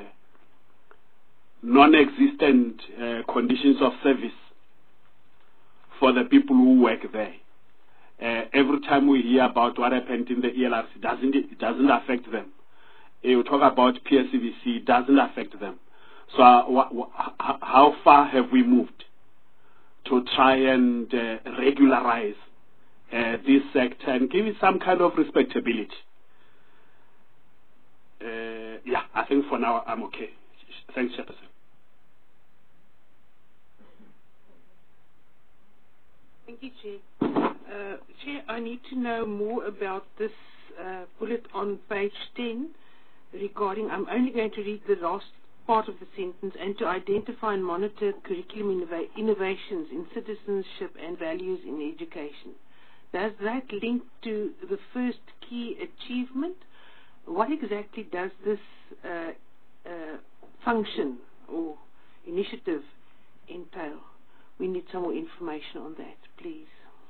non-existent conditions of service for the people who work there. Every time we hear about what happened in the ELRC, it doesn't affect them. You talk about PSCVC, it doesn't affect them. So how far have we moved to try and regularize this sector and give it some kind of respectability? I think for now I'm okay. Thanks, Chairperson. Thank you, Chair. Chair, I need to know more about this bullet on page 10 regarding, I'm only going to read the last part of the sentence, and to identify and monitor curriculum innovations in citizenship and values in education. Does that link to the first key achievement? What exactly does this function or initiative entail? We need some more information on that, please.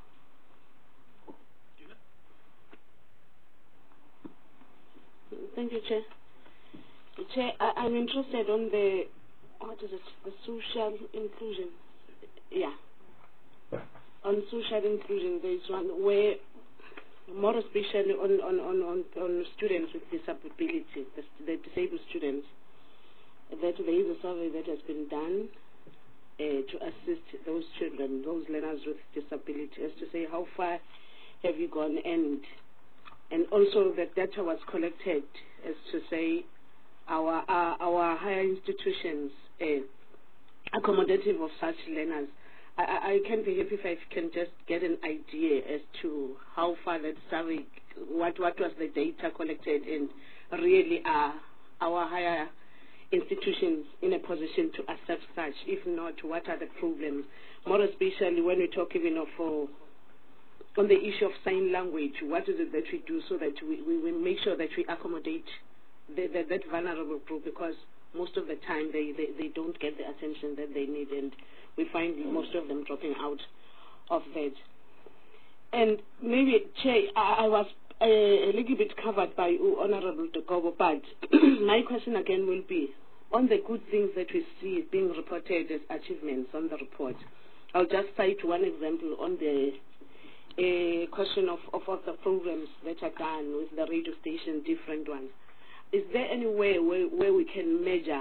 Thank you, Chair. Chair, I'm interested on the, the social inclusion. Yeah. On social inclusion, there is one where, more especially on students with disability, the disabled students, that there is a survey that has been done to assist those children, those learners with disability, as to say how far have you gone, and also that data was collected as to say our higher institutions accommodative of such learners. I can be happy if I can just get an idea as to how far that survey, what was the data collected, and really are our higher institutions in a position to accept such? If not, what are the problems? More especially when we talk even of on the issue of sign language, what is it that we do so that we make sure that we accommodate that vulnerable group, because most of the time they don't get the attention that they need, and we find most of them dropping out of that. And maybe, Chair, I was a little bit covered by Honorable Dogobo, but my question again will be on the good things that we see being reported as achievements on the report. I'll just cite one example on the question of the programs that are done with the radio station, different ones. Is there any way where we can measure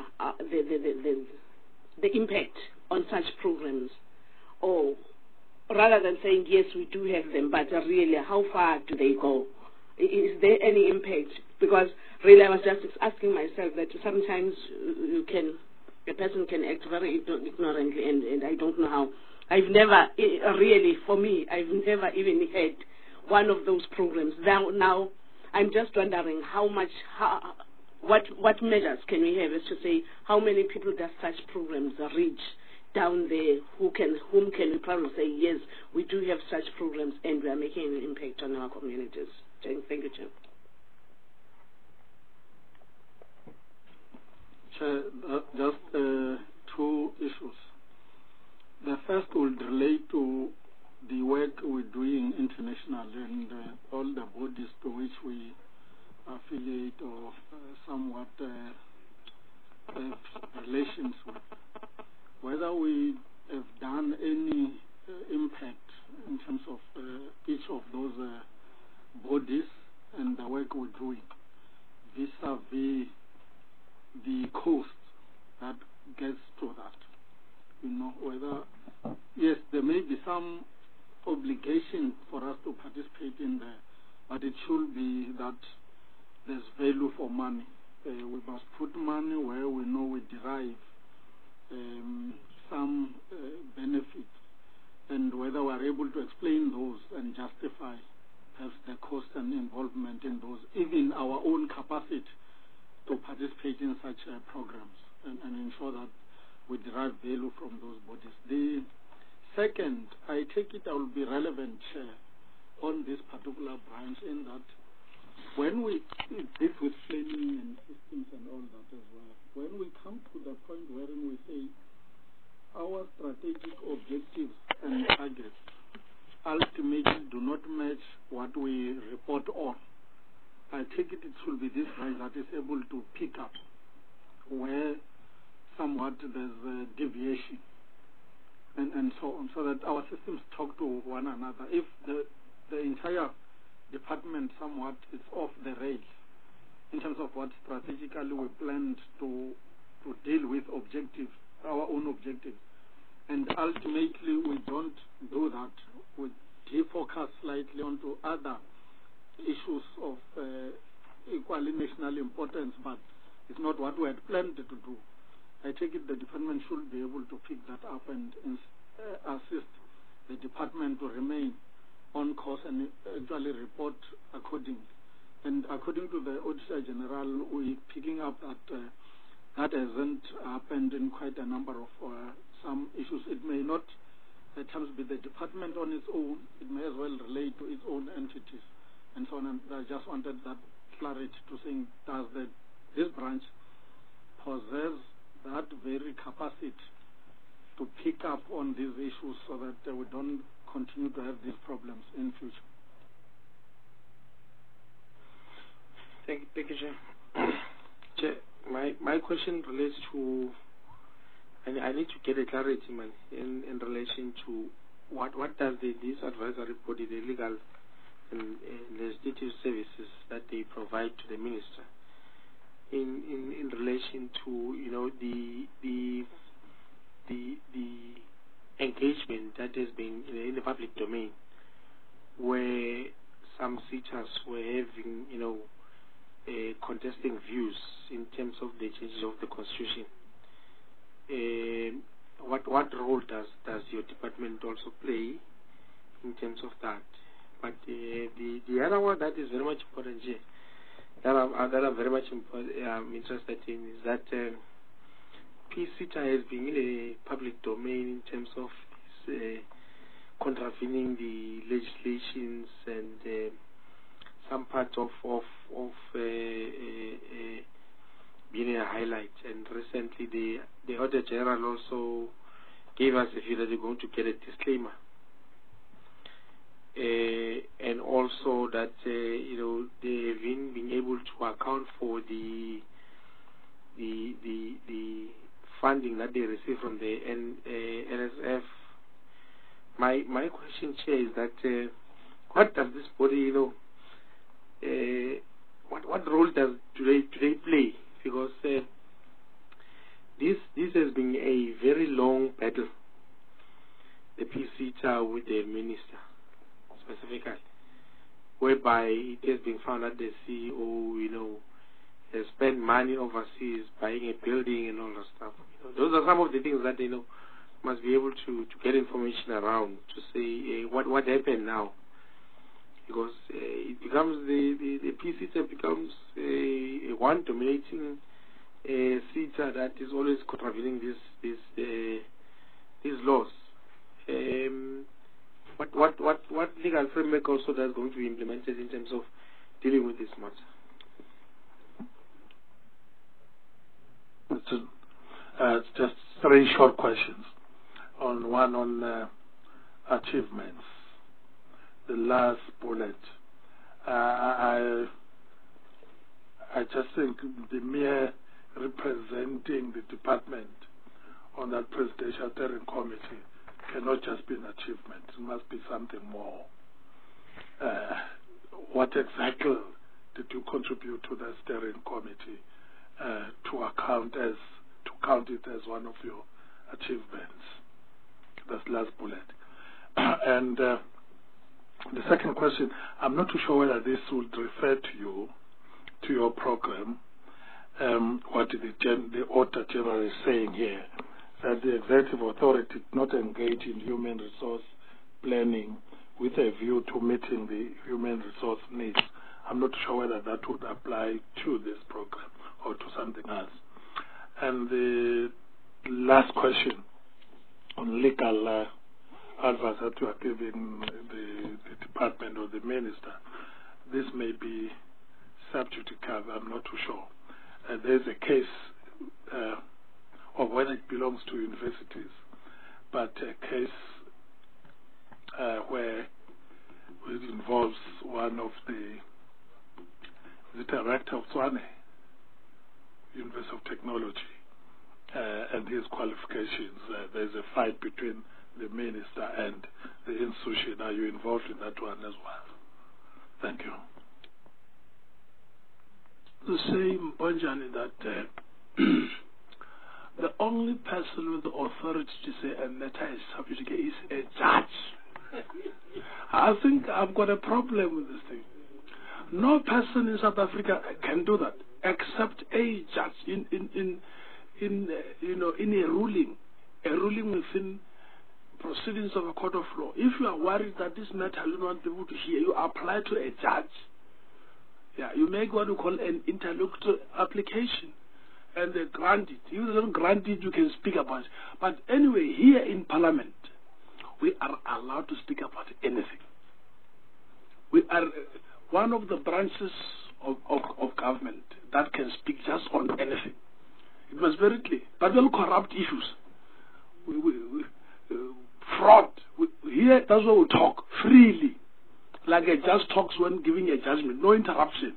the impact on such programs, or rather than saying yes, we do have them, but really how far do they go? Is there any impact? Because really I was just asking myself that sometimes a person can act very ignorantly, and I don't know how. I've never really, for me, I've never even had one of those programs. Now I'm just wondering what measures can we have as to say how many people does such programs reach down there, whom can we probably say, yes, we do have such programs and we are making an impact on our communities. Thank you, Chair. Chair, just two issues. The first would relate to the work we're doing internationally and all the bodies to which we affiliate or somewhat relations with. Whether we have done any impact in terms of each of those bodies and the work we're doing vis-a-vis the cost that gets to that. You know, whether, yes, there may be some obligation for us to participate in the but it should be that there's value for money. We must put money where we know we derive some benefits, and whether we are able to explain those and justify as the cost and involvement in those, even our own capacity to participate in such programs and ensure that we derive value from those bodies. The second, I take it I will be relevant on this particular branch in that when we deal with planning and systems and all that as well, when we come to the point wherein we say our strategic objectives and targets ultimately do not match what we report on, I take it should be this branch that is able to pick up where somewhat there's a deviation and so on, so that our systems talk to one another. If the entire department somewhat is off the rails in terms of what strategically we planned to deal with objectives, our own objectives, and ultimately we don't do that, we defocus slightly onto other issues of equally national importance, but it's not what we had planned to do. I take it the department should be able to pick that up and assist the department to remain on course and actually report accordingly. And according to the Auditor General, we're picking up that that hasn't happened in quite a number of some issues. It may not at times be the department on its own, it may as well relate to its own entities and so on. And I just wanted that clarity to saying, does this branch possess that very capacity to pick up on these issues so that we don't continue to have these problems in future? Thank you, Chair. Chair, my question relates to, and I need to get a clarity, man, in relation to what does this advisory body, the legal and legislative services that they provide to the minister in relation to the engagement that has been in the public domain, where some SETAs were having contesting views in terms of the changes of the constitution. What role does your department also play in terms of that? But the other one that is very much important here, that I'm very much interested in, is that PCETA has been in a public domain in terms of contravening the legislations and some part of being a highlight. And recently the Auditor General also gave us a view that they're going to get a disclaimer. And also that they've been able to account for the funding that they receive from the NSF. My question, Chair, is that what does this body, what role do they play? Because this has been a very long battle, the PCETA with the minister specifically, whereby it has been found that the CEO, has spent money overseas buying a building and all that stuff. Those are some of the things that must be able to get information around to say what happened now, because it becomes the PCETA becomes a one dominating SETA that is always contravening these laws. What legal framework also that's going to be implemented in terms of dealing with this matter? It's just three short questions. One on achievements. The last bullet. I just think the mere representing the department on that presidential steering committee cannot just be an achievement. It must be something more. What exactly did you contribute to the steering committee to count it as one of your achievements? That's last bullet. And The second question, I'm not too sure whether this would refer to you, to your program, what the Auditor General is saying here, that the executive authority did not engage in human resource planning with a view to meeting the human resource needs. I'm not sure whether that would apply to this program or to something else. And the last question on legal advice that you are giving the department or the minister, this may be subject to cover, I'm not too sure. There's a case of whether it belongs to universities, but a case where it involves one of the director of Tshwane University of Technology and his qualifications. There's a fight between the minister and the institution. Are you involved in that one as well? Thank you. The same, Bonjani, that the only person with the authority to say a matter is subject is a judge. I think I've got a problem with this thing. No person in South Africa can do that except a judge in a ruling within proceedings of a court of law. If you are worried that this matter you don't want people to hear, you apply to a judge. Yeah, you make what we call an interlocutor application, and they grant it. If they don't grant it, you can speak about it. But anyway, here in Parliament, we are allowed to speak about anything. We are one of the branches of government that can speak just on anything. It was very clear. But they'll corrupt issues. Fraud. Here, that's why we talk freely. Like a judge talks when giving a judgment. No interruption.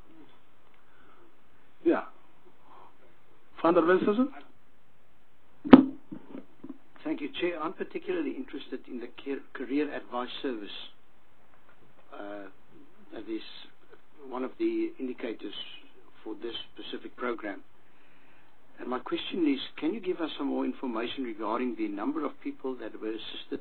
Yeah. Van der Westhuizen? Thank you, Chair. I'm particularly interested in the Career Advice Service. That is one of the indicators for this specific program. And my question is, can you give us some more information regarding the number of people that were assisted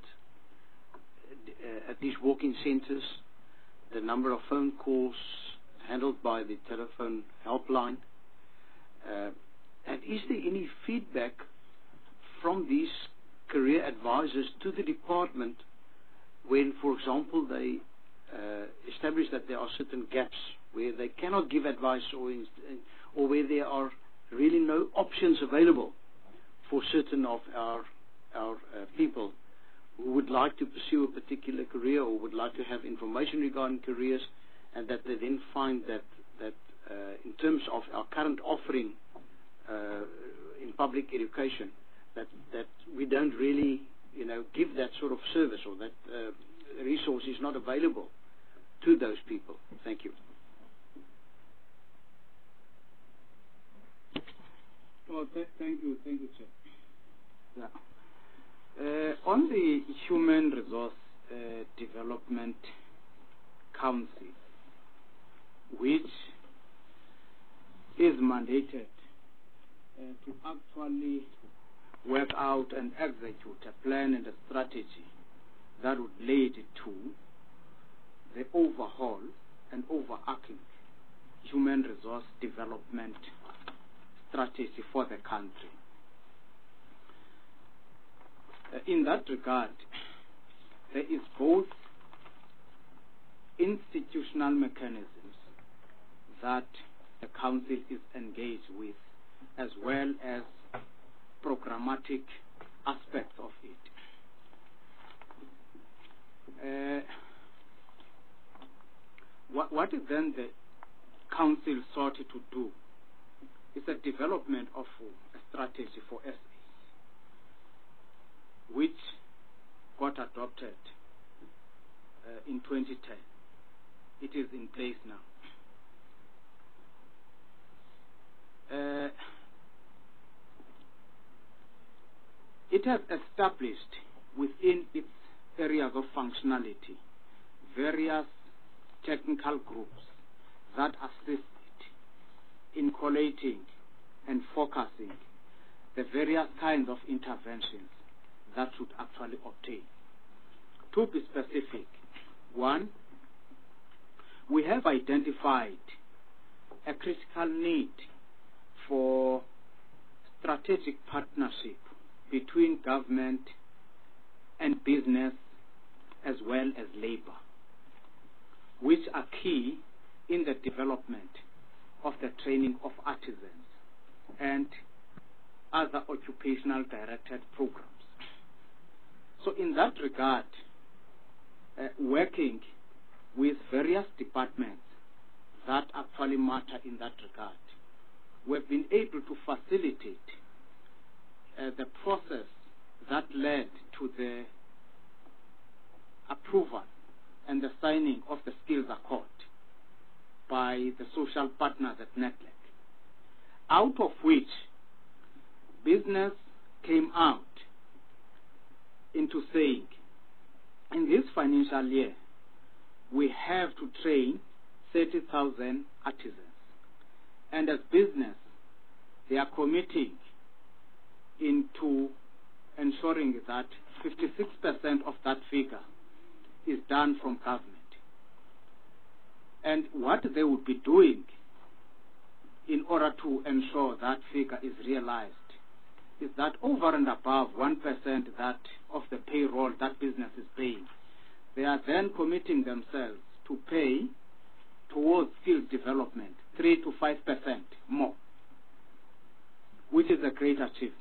at these walk-in centers, the number of phone calls handled by the telephone helpline, and is there any feedback from these career advisors to the department when, for example, they establish that there are certain gaps where they cannot give advice or where there are really no options available for certain of our people who would like to pursue a particular career or would like to have information regarding careers, and that they then find that in terms of our current offering in public education, that we don't really give that sort of service, or that resource is not available to those people. Thank you. Well, thank you, Chair. Yeah. On the Human Resource Development Council, which is mandated to actually work out and execute a plan and a strategy that would lead to the overhaul and overarching human resource development strategy for the country. In that regard, there is both institutional mechanisms that the Council is engaged with, as well as programmatic aspects of it. What then the Council sought to do is the development of a strategy for SA, which got adopted in 2010. It is in place now. It has established within its areas of functionality various technical groups that assist it in collating and focusing the various kinds of interventions that should actually obtain. To be specific, One, we have identified a critical need for strategic partnership between government and business as well as labor, which are key in the development of the training of artisans and other occupational directed programs. So in that regard, working with various departments that actually matter in that regard, we've been able to facilitate the process that led to the approval and the signing of the Skills Accord by the social partners at NETLEC, out of which business came out into saying, in this financial year, we have to train 30,000 artisans. And as business, they are committing into ensuring that 56% of that figure is done from government. And what they would be doing in order to ensure that figure is realized is that over and above 1% that of the payroll that business is paying, they are then committing themselves to pay towards skill development 3 to 5% more, which is a great achievement.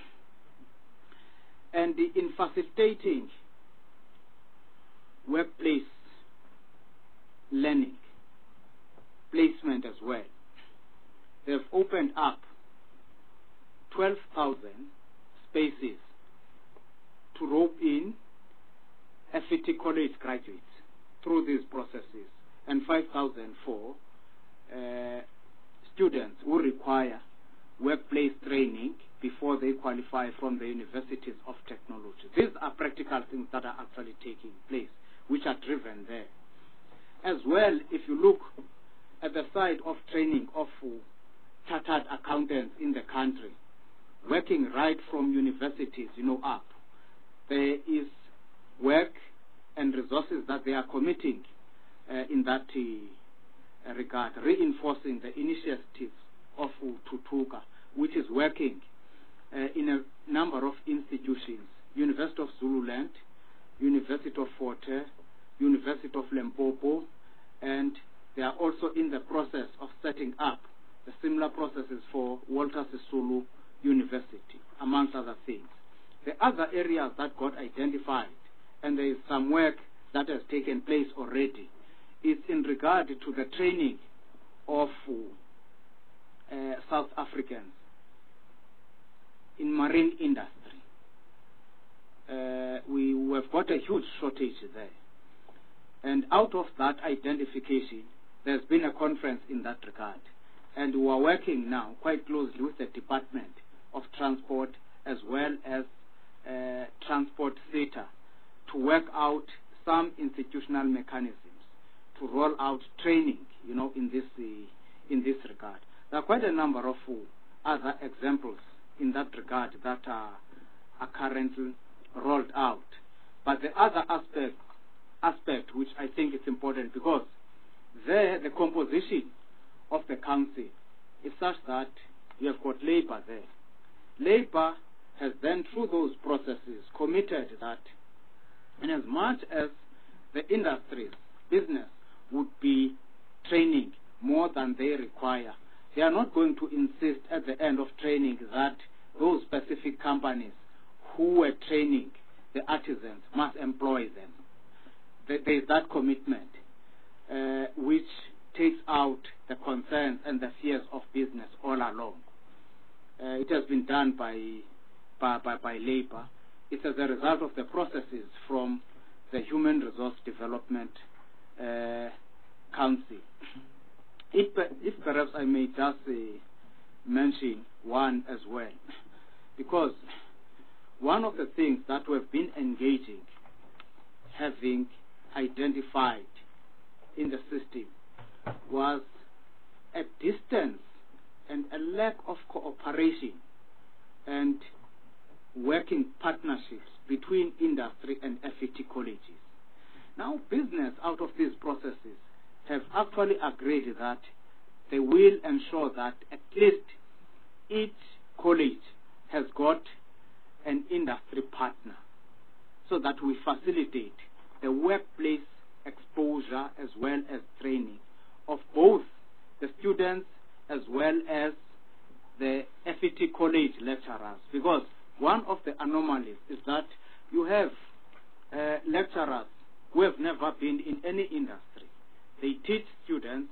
And in facilitating workplace learning, placement as well, they've opened up 12,000 spaces to rope in FET college graduates through these processes, and 5,000 for students who require workplace training before they qualify from the universities of technology. These are practical things that are actually taking place, which are driven there. As well, if you look at the side of training of chartered accountants in the country, working right from universities, up, there is work and resources that they are committing in that regard, reinforcing the initiatives of Tutuka, which is working in a number of institutions: University of Zululand, University of Fort Hare, University of Limpopo, and they are also in the process of setting up the similar processes for Walter Sisulu University, amongst other things. The other areas that got identified, and there is some work that has taken place already, is in regard to the training of South Africans in marine industry. We have got a huge shortage there. And out of that identification, there's been a conference in that regard. And we are working now quite closely with the Department of Transport as well as Transport Theta to work out some institutional mechanisms to roll out training, in this regard. There are quite a number of other examples in that regard that are currently rolled out. But the other aspect which I think is important, because there the composition of the council is such that you have got labor there. Labor has then, through those processes, committed that in as much as the industries, business, would be training more than they require, they are not going to insist at the end of training that those specific companies who were training the artisans must employ them. There is that commitment which takes out the concerns and the fears of business all along. It has been done by labor. It's as a result of the processes from the Human Resource Development Council. If perhaps I may just mention one as well, because one of the things that we've been engaging, having identified in the system, was a distance and a lack of cooperation and working partnerships between industry and FET colleges. Now, business out of these processes have actually agreed that they will ensure that at least each college has got an industry partner so that we facilitate the workplace exposure as well as training of both the students as well as the FET college lecturers. Because one of the anomalies is that you have lecturers who have never been in any industry. They teach students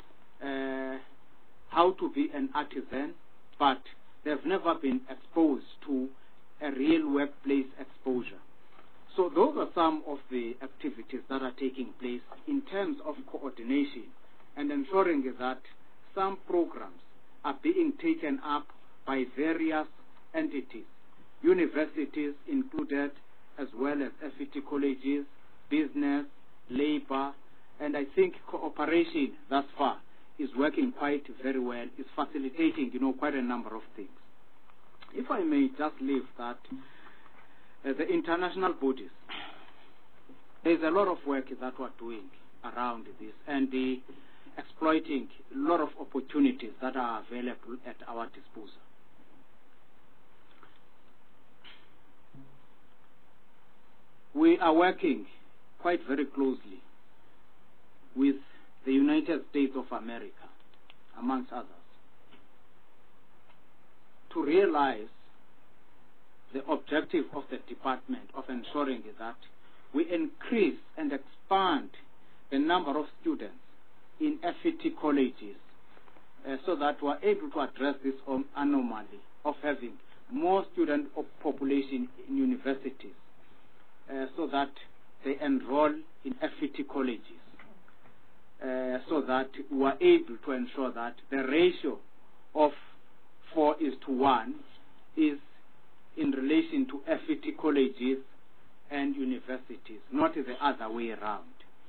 how to be an artisan, but they've never been exposed to a real workplace exposure. So those are some of the activities that are taking place in terms of coordination and ensuring that some programs are being taken up by various entities, universities included, as well as FET colleges, business, labor, and I think cooperation thus far is working quite very well, is facilitating, quite a number of things. If I may just leave that, the international bodies, there's a lot of work that we're doing around this and exploiting a lot of opportunities that are available at our disposal. We are working quite very closely with the United States of America, amongst others, to realize the objective of the department of ensuring that we increase and expand the number of students in FET colleges so that we are able to address this anomaly of having more student population in universities so that they enroll in FET colleges so that we are able to ensure that the ratio of 4:1 is in relation to FET colleges and universities, not the other way around.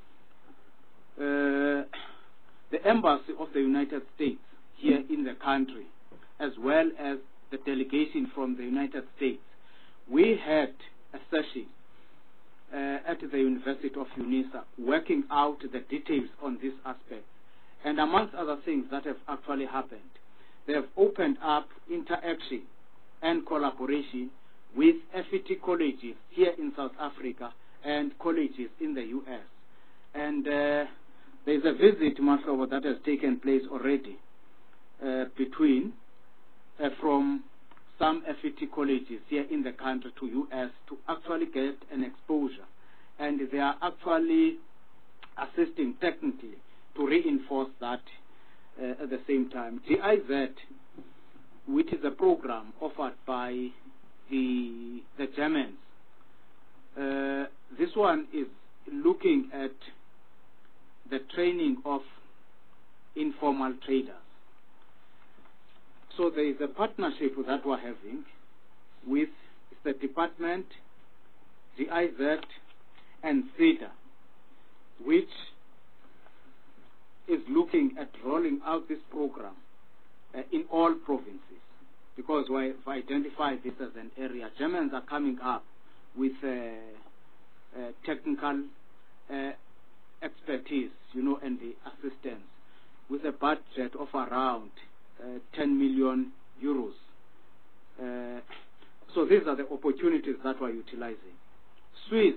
The Embassy of the United States here in the country, as well as the delegation from the United States, we had a session at the University of UNISA working out the details on this aspect. And amongst other things that have actually happened, they have opened up interaction and collaboration with FET colleges here in South Africa and colleges in the US. And there's a visit, Mahlobo, that has taken place already from some FET colleges here in the country to US to actually get an exposure. And they are actually assisting technically to reinforce that at the same time. GIZ, which is a program offered by the Germans, this one is looking at the training of informal traders. So there is a partnership that we're having with the department, GIZ, and CEDA, which is looking at rolling out this program in all provinces, because we've identified this as an area. Germans are coming up with technical expertise, and the assistance with a budget of around 10 million euros. So these are the opportunities that we're utilizing. Swiss,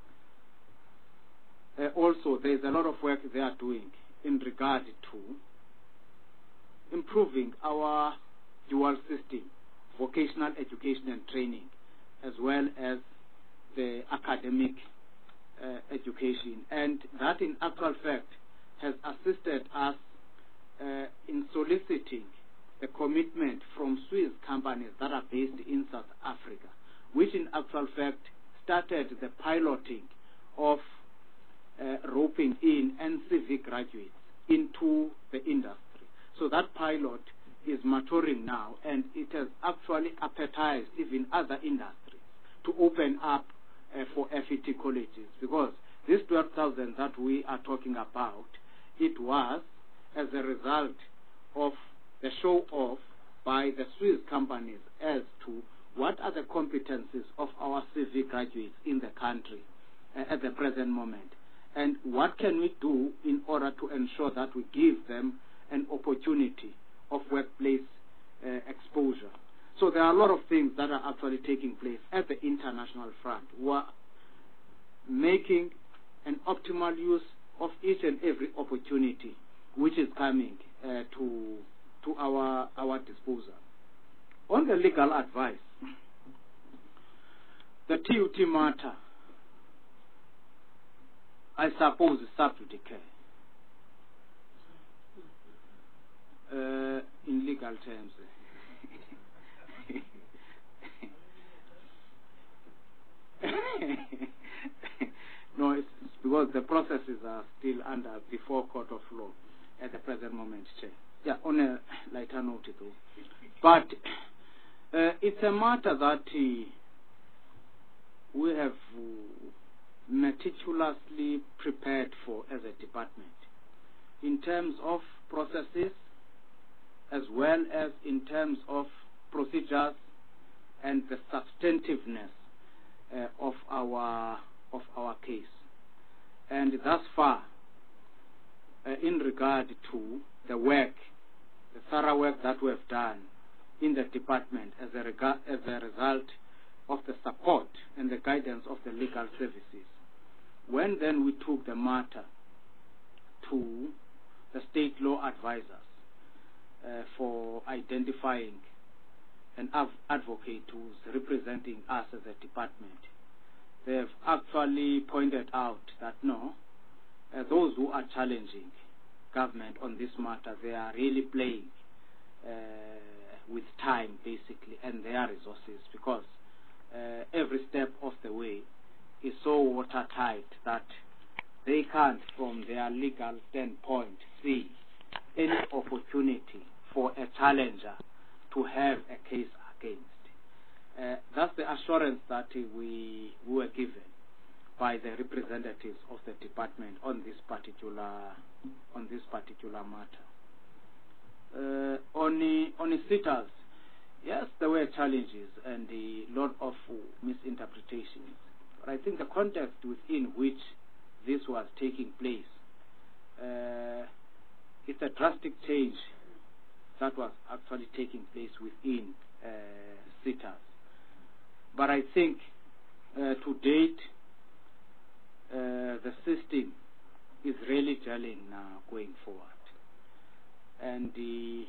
also there's a lot of work they are doing in regard to improving our dual system, vocational education and training, as well as the academic education. And that in actual fact has assisted us in soliciting the commitment from Swiss companies that are based in South Africa, which in actual fact started the piloting of roping in NCV graduates into the industry. So that pilot is maturing now, and it has actually appetized even other industries to open up for FET colleges, because this 12,000 that we are talking about, it was as a result of the show-off by the Swiss companies as to what are the competencies of our CV graduates in the country at the present moment. And what can we do in order to ensure that we give them an opportunity of workplace exposure? So there are a lot of things that are actually taking place at the international front. We're making an optimal use of each and every opportunity which is coming to our disposal. On the legal advice, the TUT matter, I suppose, is sub judice in legal terms. No, it's because the processes are still under before court of law at the present moment, Chair. Yeah, on a lighter note though. But it's a matter that we have meticulously prepared for as a department in terms of processes as well as in terms of procedures and the substantiveness of our case. And thus far, in regard to the work, the thorough work that we have done in the department as a result of the support and the guidance of the legal services, when then we took the matter to the state law advisors for identifying an advocate who's representing us as a department, they have actually pointed out that no, those who are challenging government on this matter, they are really playing with time, basically, and their resources, because every step of the way is so watertight that they can't, from their legal standpoint, see any opportunity for a challenger to have a case against. That's the assurance that we were given by the representatives of the department on this particular matter. On the sitters, yes, there were challenges and a lot of misinterpretations. But I think the context within which this was taking place, it's a drastic change that was actually taking place within sitters. But I think to date, the system is really gelling now going forward. And the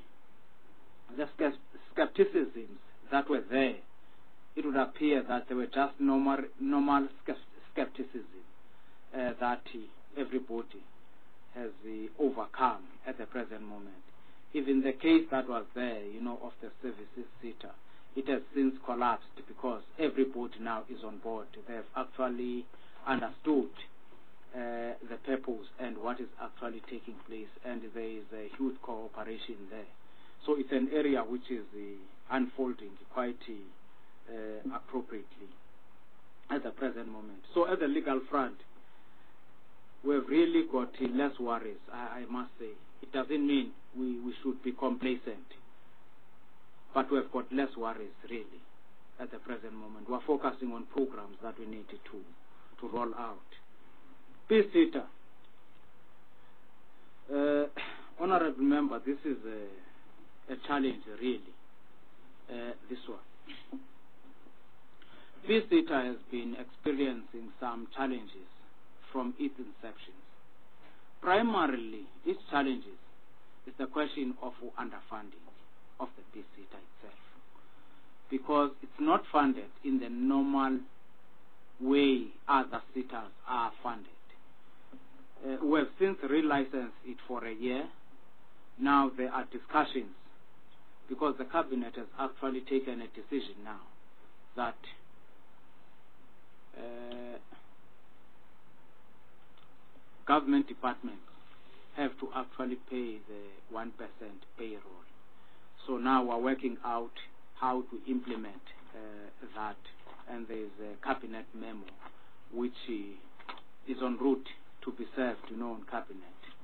skepticisms that were there, it would appear that they were just normal skepticism that everybody has overcome at the present moment. Even the case that was there, of the services sitter, it has since collapsed because everybody now is on board. They have actually understood the purpose and what is actually taking place, and there is a huge cooperation there. So it's an area which is unfolding quite appropriately at the present moment. So at the legal front, we've really got less worries, I must say. It doesn't mean we should be complacent, but we've got less worries really at the present moment. We're focusing on programs that we need to roll out. Peace sitter. Honorable member, this is a challenge really, this one. Peace sitter has been experiencing some challenges from its inception. Primarily, its challenges is the question of underfunding of the peace sitter itself, because it's not funded in the normal way other sitters are funded. We have since relicensed it for a year. Now there are discussions, because the cabinet has actually taken a decision now that government departments have to actually pay the 1% payroll. So now we're working out how to implement that, and there's a cabinet memo which is en route to be served, on cabinet.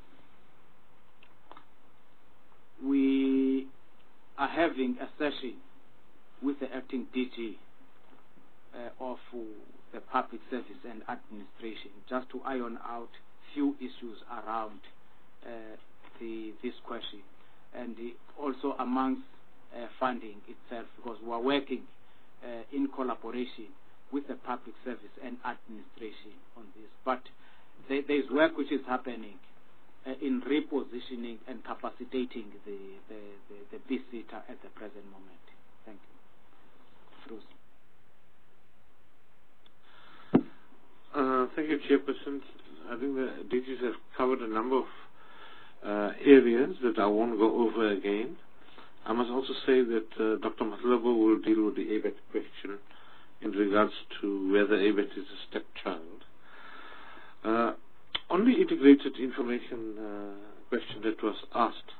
We are having a session with the acting DG of the Public Service and Administration just to iron out few issues around this question, and also amongst funding itself, because we are working in collaboration with the public service and administration on this. But there is work which is happening in repositioning and capacitating the visitor at the present moment. Thank you. Bruce. Thank you, Chairperson. I think the DGs have covered a number of areas that I won't go over again. I must also say that Dr. Matlabo will deal with the ABET question in regards to whether ABET is a stepchild. On the integrated information question that was asked,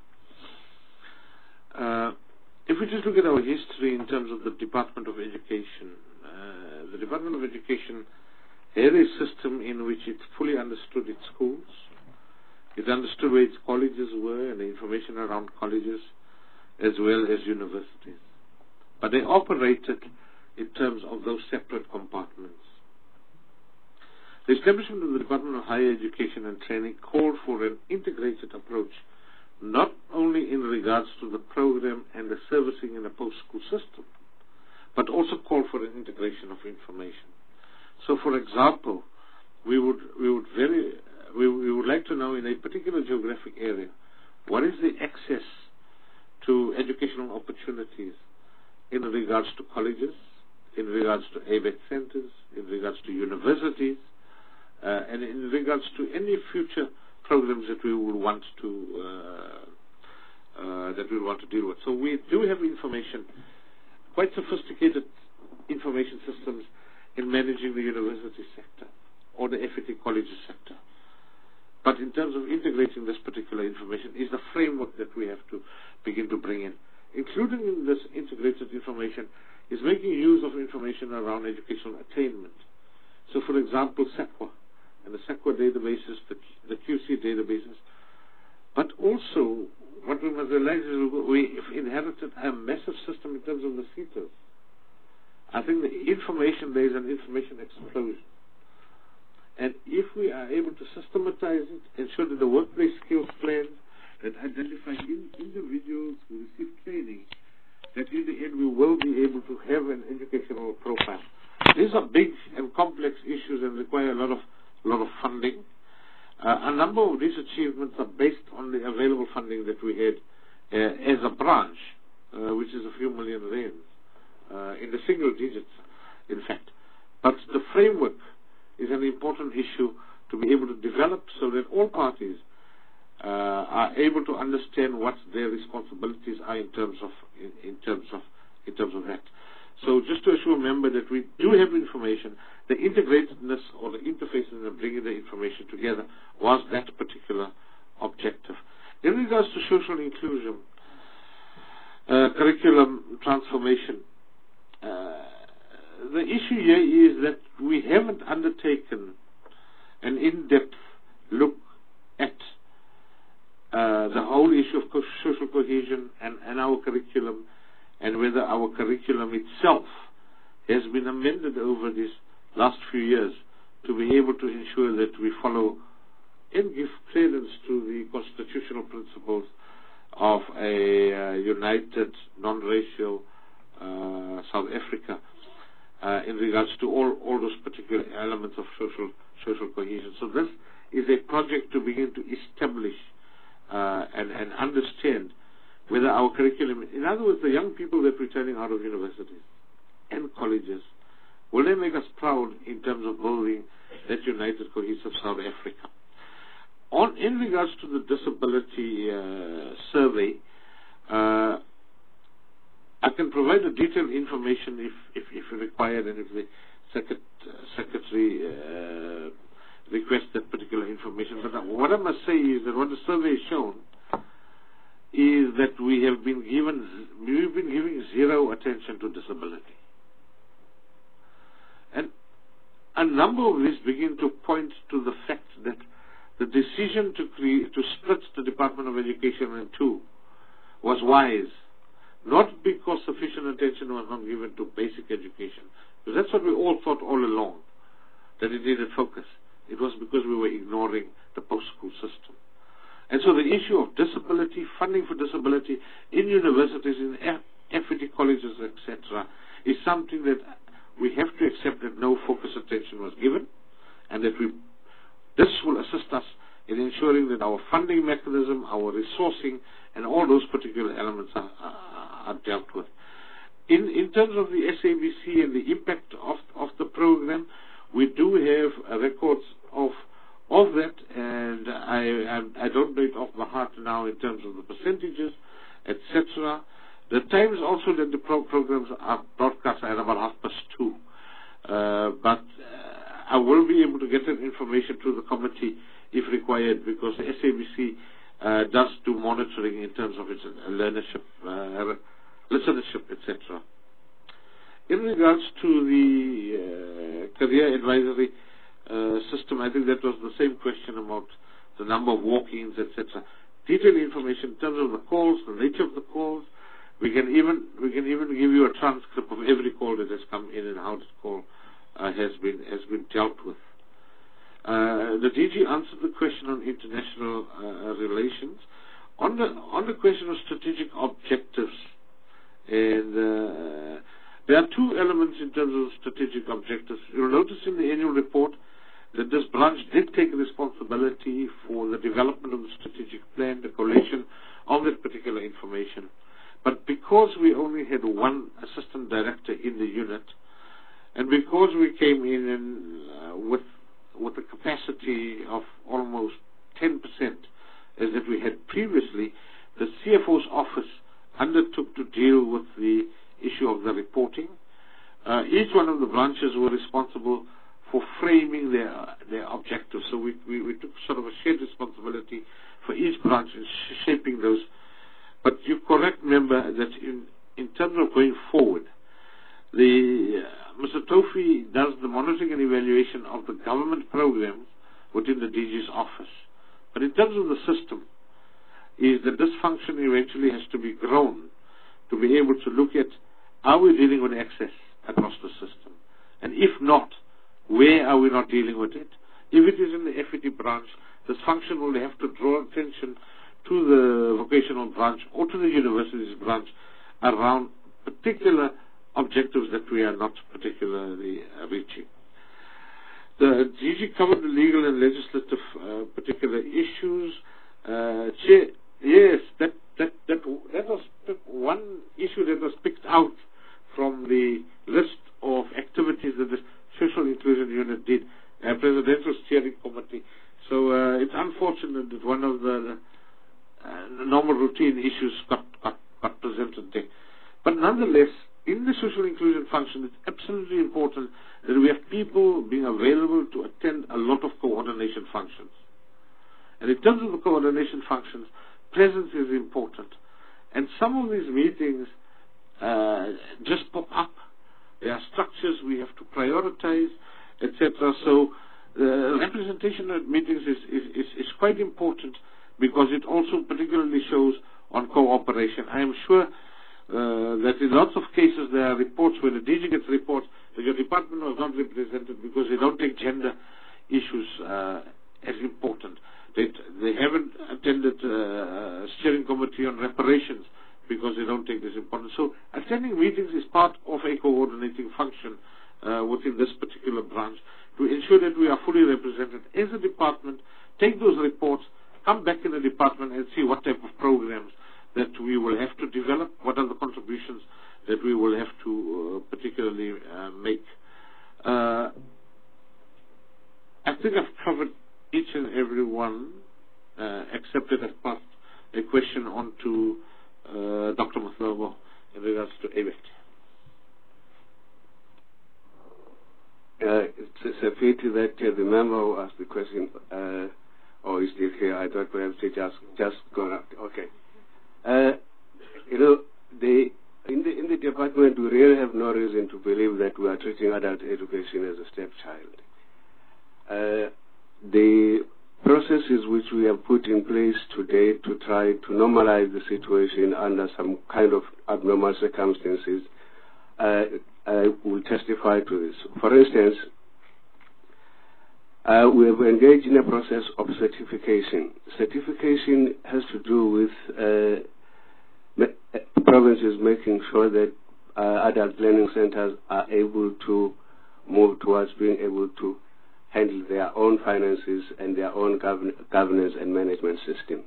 if we just look at our history in terms of the Department of Education, the Department of Education had a system in which it fully understood its schools, it understood where its colleges were and the information around colleges as well as universities. But they operated in terms of those separate compartments. The establishment of the Department of Higher Education and Training called for an integrated approach, not only in regards to the program and the servicing in a post-school system, but also called for an integration of information. So, for example, we would like to know in a particular geographic area, what is the access to educational opportunities in regards to colleges, in regards to ABET centers, in regards to universities, and in regards to any future programs that we will want to deal with. So we do have information, quite sophisticated information systems in managing the university sector or the FET colleges sector. But in terms of integrating this particular information is the framework that we have to begin to bring in. Including in this integrated information is making use of information around educational attainment. So, for example, SAQA and the SAQA databases, the QC databases. But also, what we must realize is we've inherited a massive system in terms of the CETAs. I think the information, there is an information explosion. And if we are able to systematize it, ensure that the workplace skills plans that identify individuals who receive training, that in the end we will be able to have an educational profile. These are big and complex issues and require a lot of funding. A number of these achievements are based on the available funding that we had as a branch, which is a few million rands, in the single digits, in fact. But the framework is an important issue to be able to develop so that all parties are able to understand what their responsibilities are in terms of that. So just to assure a member that we do have information, the integratedness or the interfaces and bringing the information together was that particular objective. In regards to social inclusion, curriculum transformation, the issue here is that we haven't undertaken an in-depth look at the whole issue of social cohesion and our curriculum, and whether our curriculum itself has been amended over these last few years to be able to ensure that we follow and give credence to the constitutional principles of a united, non-racial South Africa in regards to all those particular elements of social cohesion. So this is a project to begin to establish and understand whether our curriculum, in other words, the young people that are returning out of universities and colleges, will they make us proud in terms of building that united, cohesive South Africa? In regards to the disability survey, I can provide the detailed information if required, and if the secretary requests that particular information. But what I must say is that what the survey has shown is that we've been giving zero attention to disability. And a number of these begin to point to the fact that the decision to split the Department of Education in two was wise, not because sufficient attention was not given to basic education, because that's what we all thought all along, that it needed focus. it was because we were ignoring the post-school system. And so the issue of disability, funding for disability in universities, in FET colleges, etc., is something that we have to accept that no focused attention was given, and that this will assist us in ensuring that our funding mechanism, our resourcing, and all those particular elements are dealt with. In terms of the SABC and the impact of the program, we do have records of that, and I don't know it off by heart now in terms of the percentages, etc. The times also that the programs are broadcast at about 2:30, but I will be able to get that information to the committee if required, because the SABC does do monitoring in terms of its listenership, etc. In regards to the career advisory system, I think that was the same question about the number of walk-ins, etc. Detailed information in terms of the calls, the nature of the calls. We can even give you a transcript of every call that has come in and how this call has been dealt with. The DG answered the question on international relations. On the question of strategic objectives, and there are two elements in terms of strategic objectives. You'll notice in the annual report that this branch did take responsibility for the development of the strategic plan, the collation of that particular information. But because we only had one assistant director in the unit, and because we came in with a capacity of almost 10% as that we had previously, the CFO's office undertook to deal with the issue of the reporting. Each one of the branches were responsible for framing their objectives. So we took sort of a shared responsibility for each branch in shaping those. But you correct, remember, that in terms of going forward, Mr. Tofi does the monitoring and evaluation of the government programs within the DG's office. But in terms of the system, is that this function eventually has to be grown to be able to look at, are we dealing with access across the system? And if not, where are we not dealing with it? If it is in the FET branch, this function will have to draw attention to the vocational branch or to the universities branch around particular objectives that we are not particularly reaching. The DG covered the legal and legislative particular issues. Chair, yes, that was one issue that was picked out from the list of activities that the Social Inclusion Unit did, Presidential Steering Committee. So it's unfortunate that one of the normal routine issues got presented there. But nonetheless, in the social inclusion function, it's absolutely important that we have people being available to attend a lot of coordination functions. And in terms of the coordination functions, presence is important. And some of these meetings just pop up. There are structures we have to prioritize, etc. So representation at meetings is quite important, because it also particularly shows on cooperation. I am sure that in lots of cases there are reports where the DG gets reports that your department was not represented because they don't take gender issues as important. They haven't attended steering committee on reparations because they don't take this important. So attending meetings is part of a coordinating function within this particular branch to ensure that we are fully represented as a department, take those reports, come back in the department and see what type of programs that we will have to develop, what are the contributions that we will have to particularly make. I think I've covered each and every one, except that I've passed a question on to Dr. Mahlobo in regards to ABET. It's a pity that the member who asked the question is still here. I thought perhaps he just gone up. Okay. In the department, we really have no reason to believe that we are treating adult education as a stepchild. The processes which we have put in place today to try to normalize the situation under some kind of abnormal circumstances will testify to this. For instance, we have engaged in a process of certification. Certification has to do with provinces making sure that adult learning centers are able to move towards being able to handle their own finances and their own governance and management systems.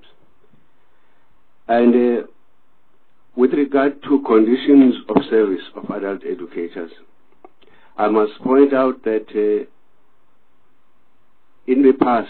And with regard to conditions of service of adult educators, I must point out that in the past,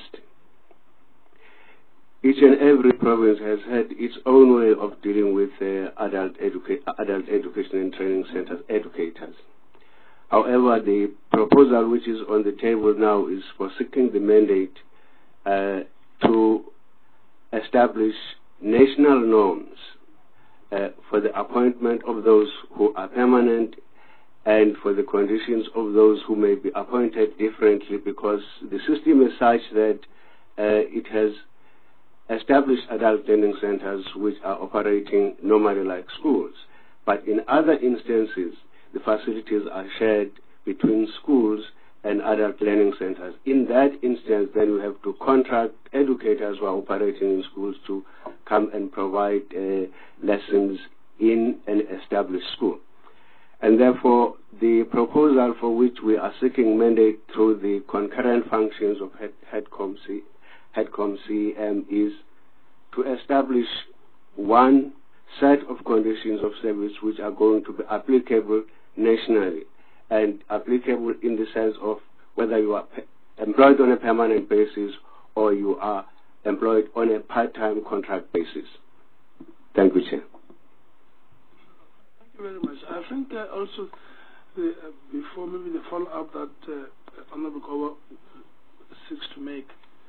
each and every province has had its own way of dealing with adult education and training centers, educators. However, the proposal which is on the table now is for seeking the mandate to establish national norms for the appointment of those who are permanent and for the conditions of those who may be appointed differently, because the system is such that it has established adult learning centers which are operating normally like schools. But in other instances, the facilities are shared between schools and adult learning centers. In that instance, then you have to contract educators who are operating in schools to come and provide lessons in an established school. And therefore, the proposal for which we are seeking mandate through the concurrent functions of HEDCOM-CEM is to establish one set of conditions of service which are going to be applicable nationally, and applicable in the sense of whether you are employed on a permanent basis or you are employed on a part-time contract basis. Thank you, Chair. Thank you very much. I think also, before maybe the follow-up that Honorable Kowa seeks to make,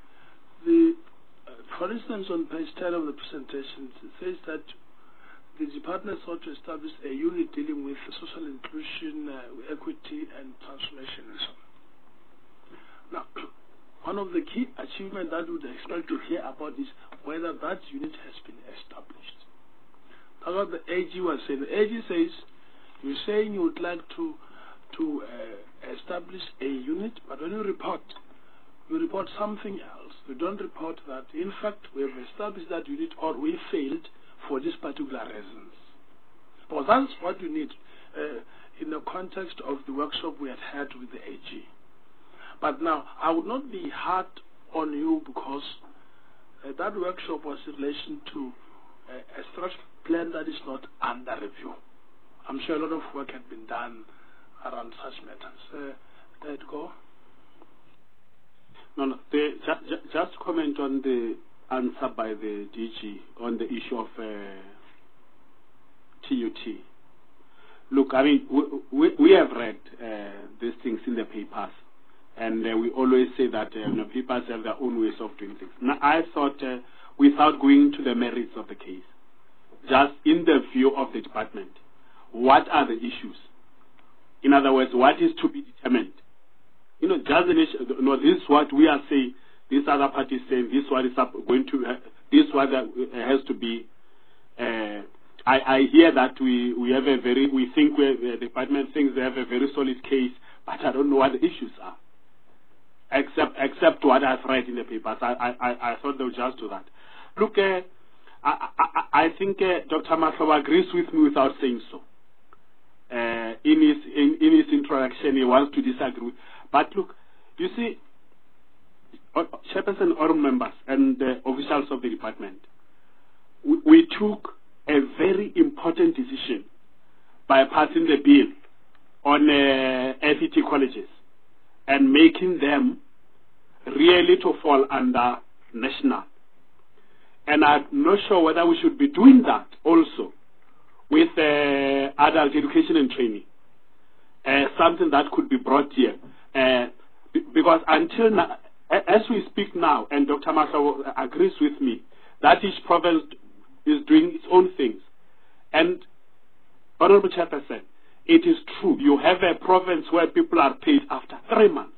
for instance, on page 10 of the presentation, it says that the department sought to establish a unit dealing with social inclusion, equity, and transformation and so on. Now, one of the key achievements that we would expect to hear about is whether that unit has been established. That's what the AG was saying. The AG says, you're saying you would like to establish a unit, but when you report something else. You don't report that, in fact, we have established that unit or we failed for these particular reasons. Well, that's what you need in the context of the workshop we had with the AG. But now, I would not be hard on you because that workshop was in relation to a structured plan that is not under review. I'm sure a lot of work had been done around such matters. Let go. No. Just comment on the answer by the DG on the issue of TUT. Look, I mean, we have read these things in the papers, and we always say that papers have their own ways of doing things. Now, I thought, without going into the merits of the case, just in the view of the department, what are the issues? In other words, what is to be determined? Just this is what we are saying, this other party is saying, this one is going to, this one has to be. I hear that we have a very, we think the department thinks they have a very solid case, but I don't know what the issues are. Except what I've read in the papers. I thought they would just do that. Look, I think Dr. Mahlobo agrees with me without saying so. In his introduction, he wants to disagree. But look, you see, chairperson or members and officials of the department, we took a very important decision by passing the bill on FET colleges and making them really to fall under national. And I'm not sure whether we should be doing that also with adult education and training. Something that could be brought here. Because until now, as we speak now, and Dr. Mahlobo agrees with me, that each province is doing its own things. And, Honorable Chairperson, it is true, you have a province where people are paid after 3 months.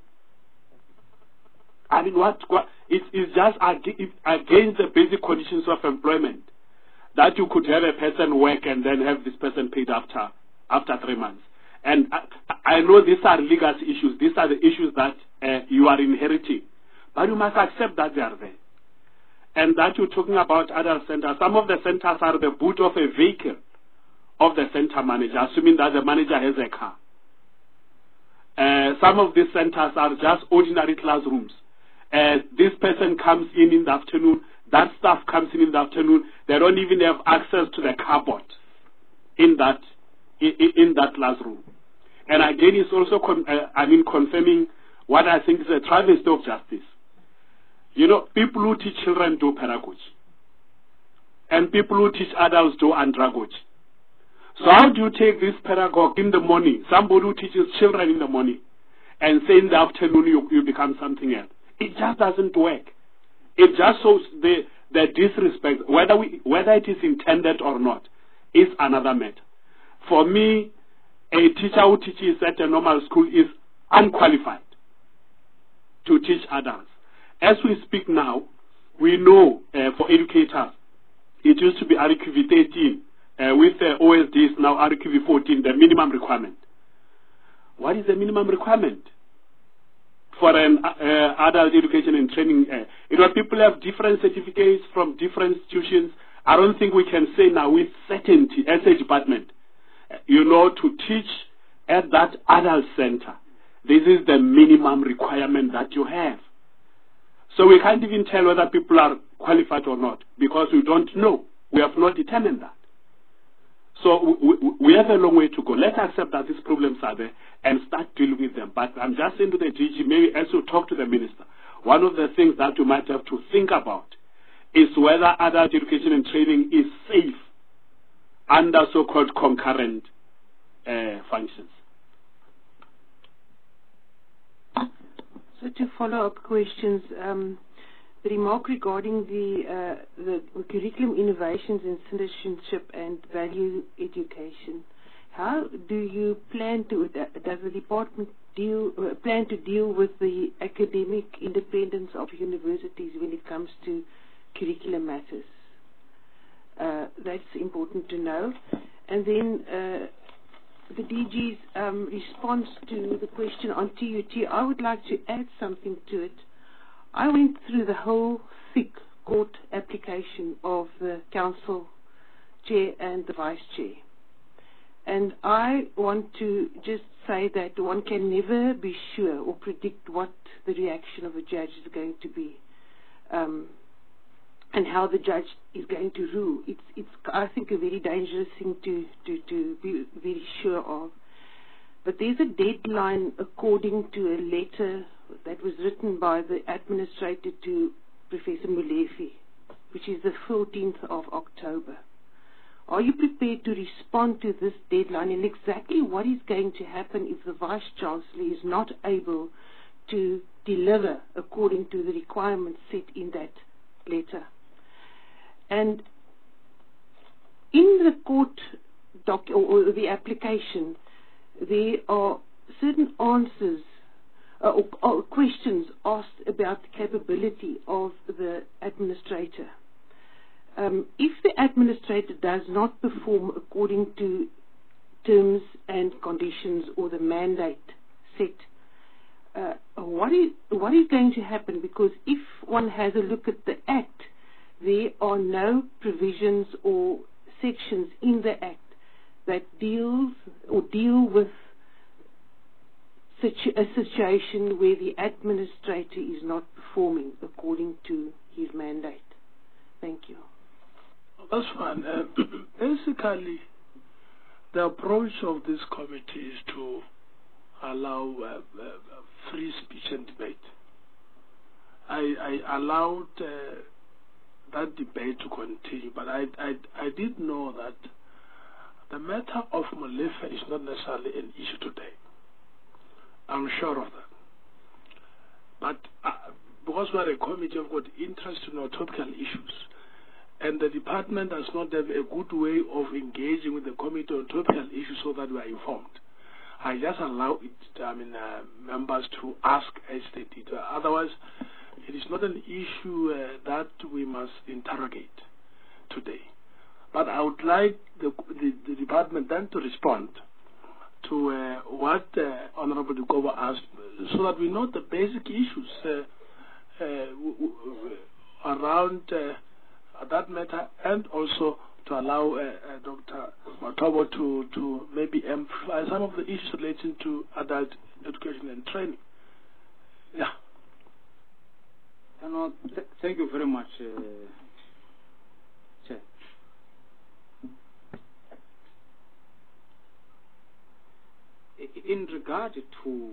I mean, it is just against the basic conditions of employment that you could have a person work and then have this person paid after 3 months. And I know these are legal issues. These are the issues that you you are inheriting. But you must accept that they are there. And that you're talking about adult centers. Some of the centers are the boot of a vehicle of the center manager, assuming that the manager has a car. Some of these centers are just ordinary classrooms. This person comes in the afternoon, that staff comes in the afternoon, they don't even have access to the cupboard in that classroom. And again, it's also confirming what I think is a travesty of justice. You know, people who teach children do pedagogy, and people who teach adults do andragogy. So how do you take this pedagogue in the morning, somebody who teaches children in the morning, and say in the afternoon you become something else? It just doesn't work. It just shows the disrespect. Whether it is intended or not is another matter. For me, a teacher who teaches at a normal school is unqualified to teach adults. As we speak now, we know for educators, it used to be RQV 13. With the OSDs now RQV 14, the minimum requirement. What is the minimum requirement for an adult education and training? People have different certificates from different institutions. I don't think we can say now with certainty as a department, to teach at that adult center. This is the minimum requirement that you have. So we can't even tell whether people are qualified or not because we don't know. We have not determined that. So we have a long way to go. Let's accept that these problems are there and start dealing with them. But I'm just saying to the DG, maybe as you talk to the minister, one of the things that you might have to think about is whether adult education and training is safe under so-called concurrent functions. So to follow up questions, the remark regarding the curriculum innovations in citizenship and value education. How do you plan to? Does the department plan to deal with the academic independence of universities when it comes to curriculum matters? That's important to know. And then the DG's response to the question on TUT, I would like to add something to it. I went through the whole thick court application of the council chair and the vice chair. And I want to just say that one can never be sure or predict what the reaction of a judge is going to be and how the judge is going to rule. It's I think, a very dangerous thing to be very sure of. But there's a deadline according to a letter that was written by the administrator to Professor Molefe, which is the 14th of October. Are you prepared to respond to this deadline and exactly what is going to happen if the Vice-Chancellor is not able to deliver according to the requirements set in that letter? And in the court or the application, there are certain answers or questions asked about the capability of the administrator. If the administrator does not perform according to terms and conditions or the mandate set, what is going to happen? Because if one has a look at the Act, there are no provisions or sections in the Act that deal with such a situation where the administrator is not performing according to his mandate. Thank you. That's fine. Basically, the approach of this committee is to allow free speech and debate. I allowed that debate to continue, but I did know that the matter of Molefe is not necessarily an issue today. I'm sure of that. But because we're a committee, we've got interest in our topical issues, and the department does not have a good way of engaging with the committee on topical issues so that we are informed. I just allow members to ask as they did. Otherwise, it is not an issue that we must interrogate today. But I would like the department then to respond to what Honorable Dukoba asked, so that we know the basic issues around that matter, and also to allow Dr. Matobo to maybe emphasize some of the issues relating to adult education and training. Yeah. Thank you very much, Chair. In regard to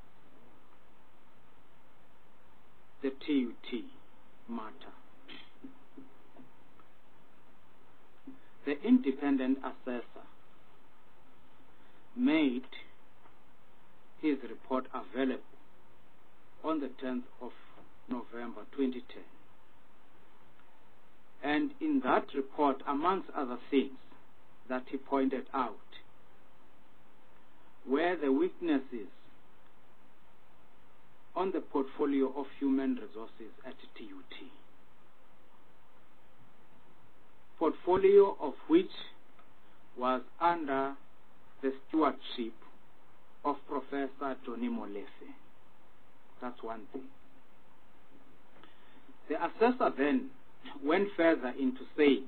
the TUT matter, the independent assessor made his report available on the 10th of November 2010. And in that report, amongst other things that he pointed out, were the weaknesses on the portfolio of human resources at TUT. Portfolio of which was under the stewardship of Professor Tony Molefe. That's one thing. The assessor then went further into saying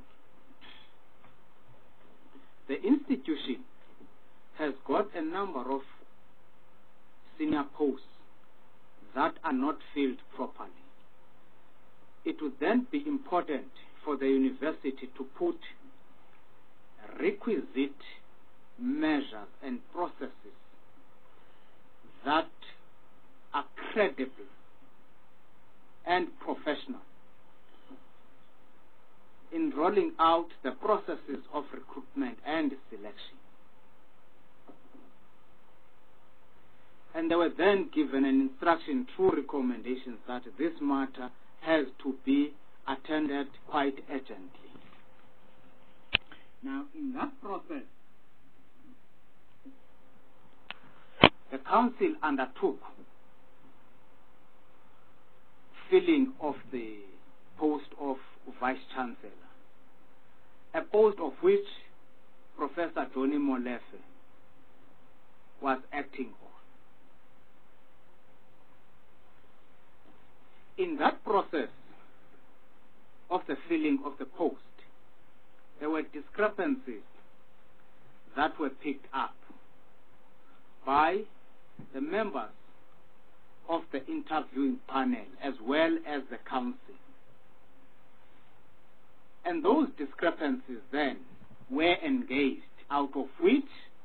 the institution has got a number of senior posts that are not filled properly. It would then be important for the university to put requisite measures and processes that are credible and professional in rolling out the processes of recruitment and selection. And they were then given an instruction through recommendations that this matter has to be attended quite urgently. Now, in that process, the council undertook filling of the post of Vice-Chancellor, a post of which Professor Tony Molefe was acting on. In that process of the filling of the post, there were discrepancies that were picked up by the members of the interviewing panel as well as the council. And those discrepancies then were engaged, out of which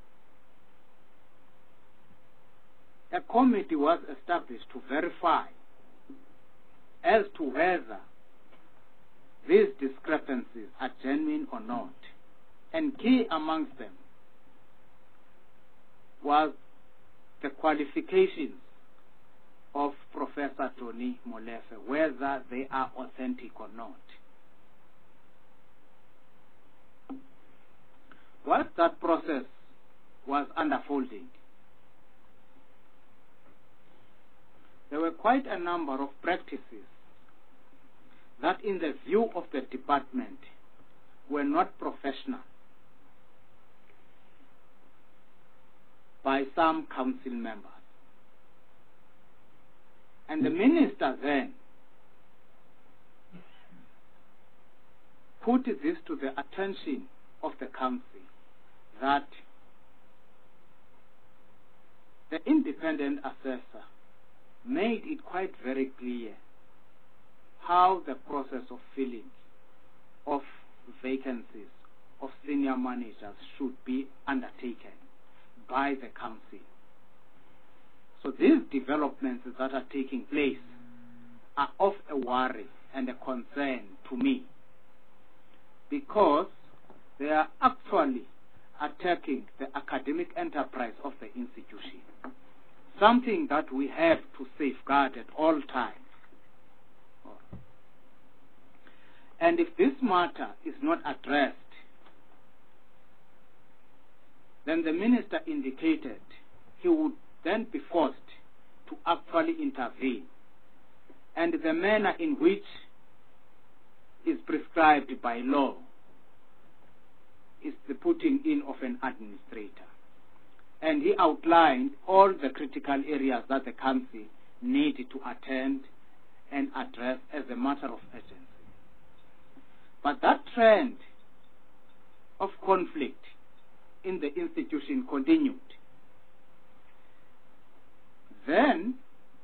a committee was established to verify as to whether these discrepancies are genuine or not. And key amongst them was the qualifications of Professor Tony Molefe, whether they are authentic or not. Whilst that process was unfolding, there were quite a number of practices that, in the view of the department, were not professional by some council members. And the minister then put this to the attention of the council, that the independent assessor made it quite very clear how the process of filling of vacancies of senior managers should be undertaken by the council. So these developments that are taking place are of a worry and a concern to me, because they are actually attacking the academic enterprise of the institution, something that we have to safeguard at all times. And if this matter is not addressed, then the minister indicated he would then be forced to actually intervene, and the manner in which is prescribed by law is the putting in of an administrator. and he outlined all the critical areas that the council needed to attend and address as a matter of urgency. But that trend of conflict in the institution continued. Then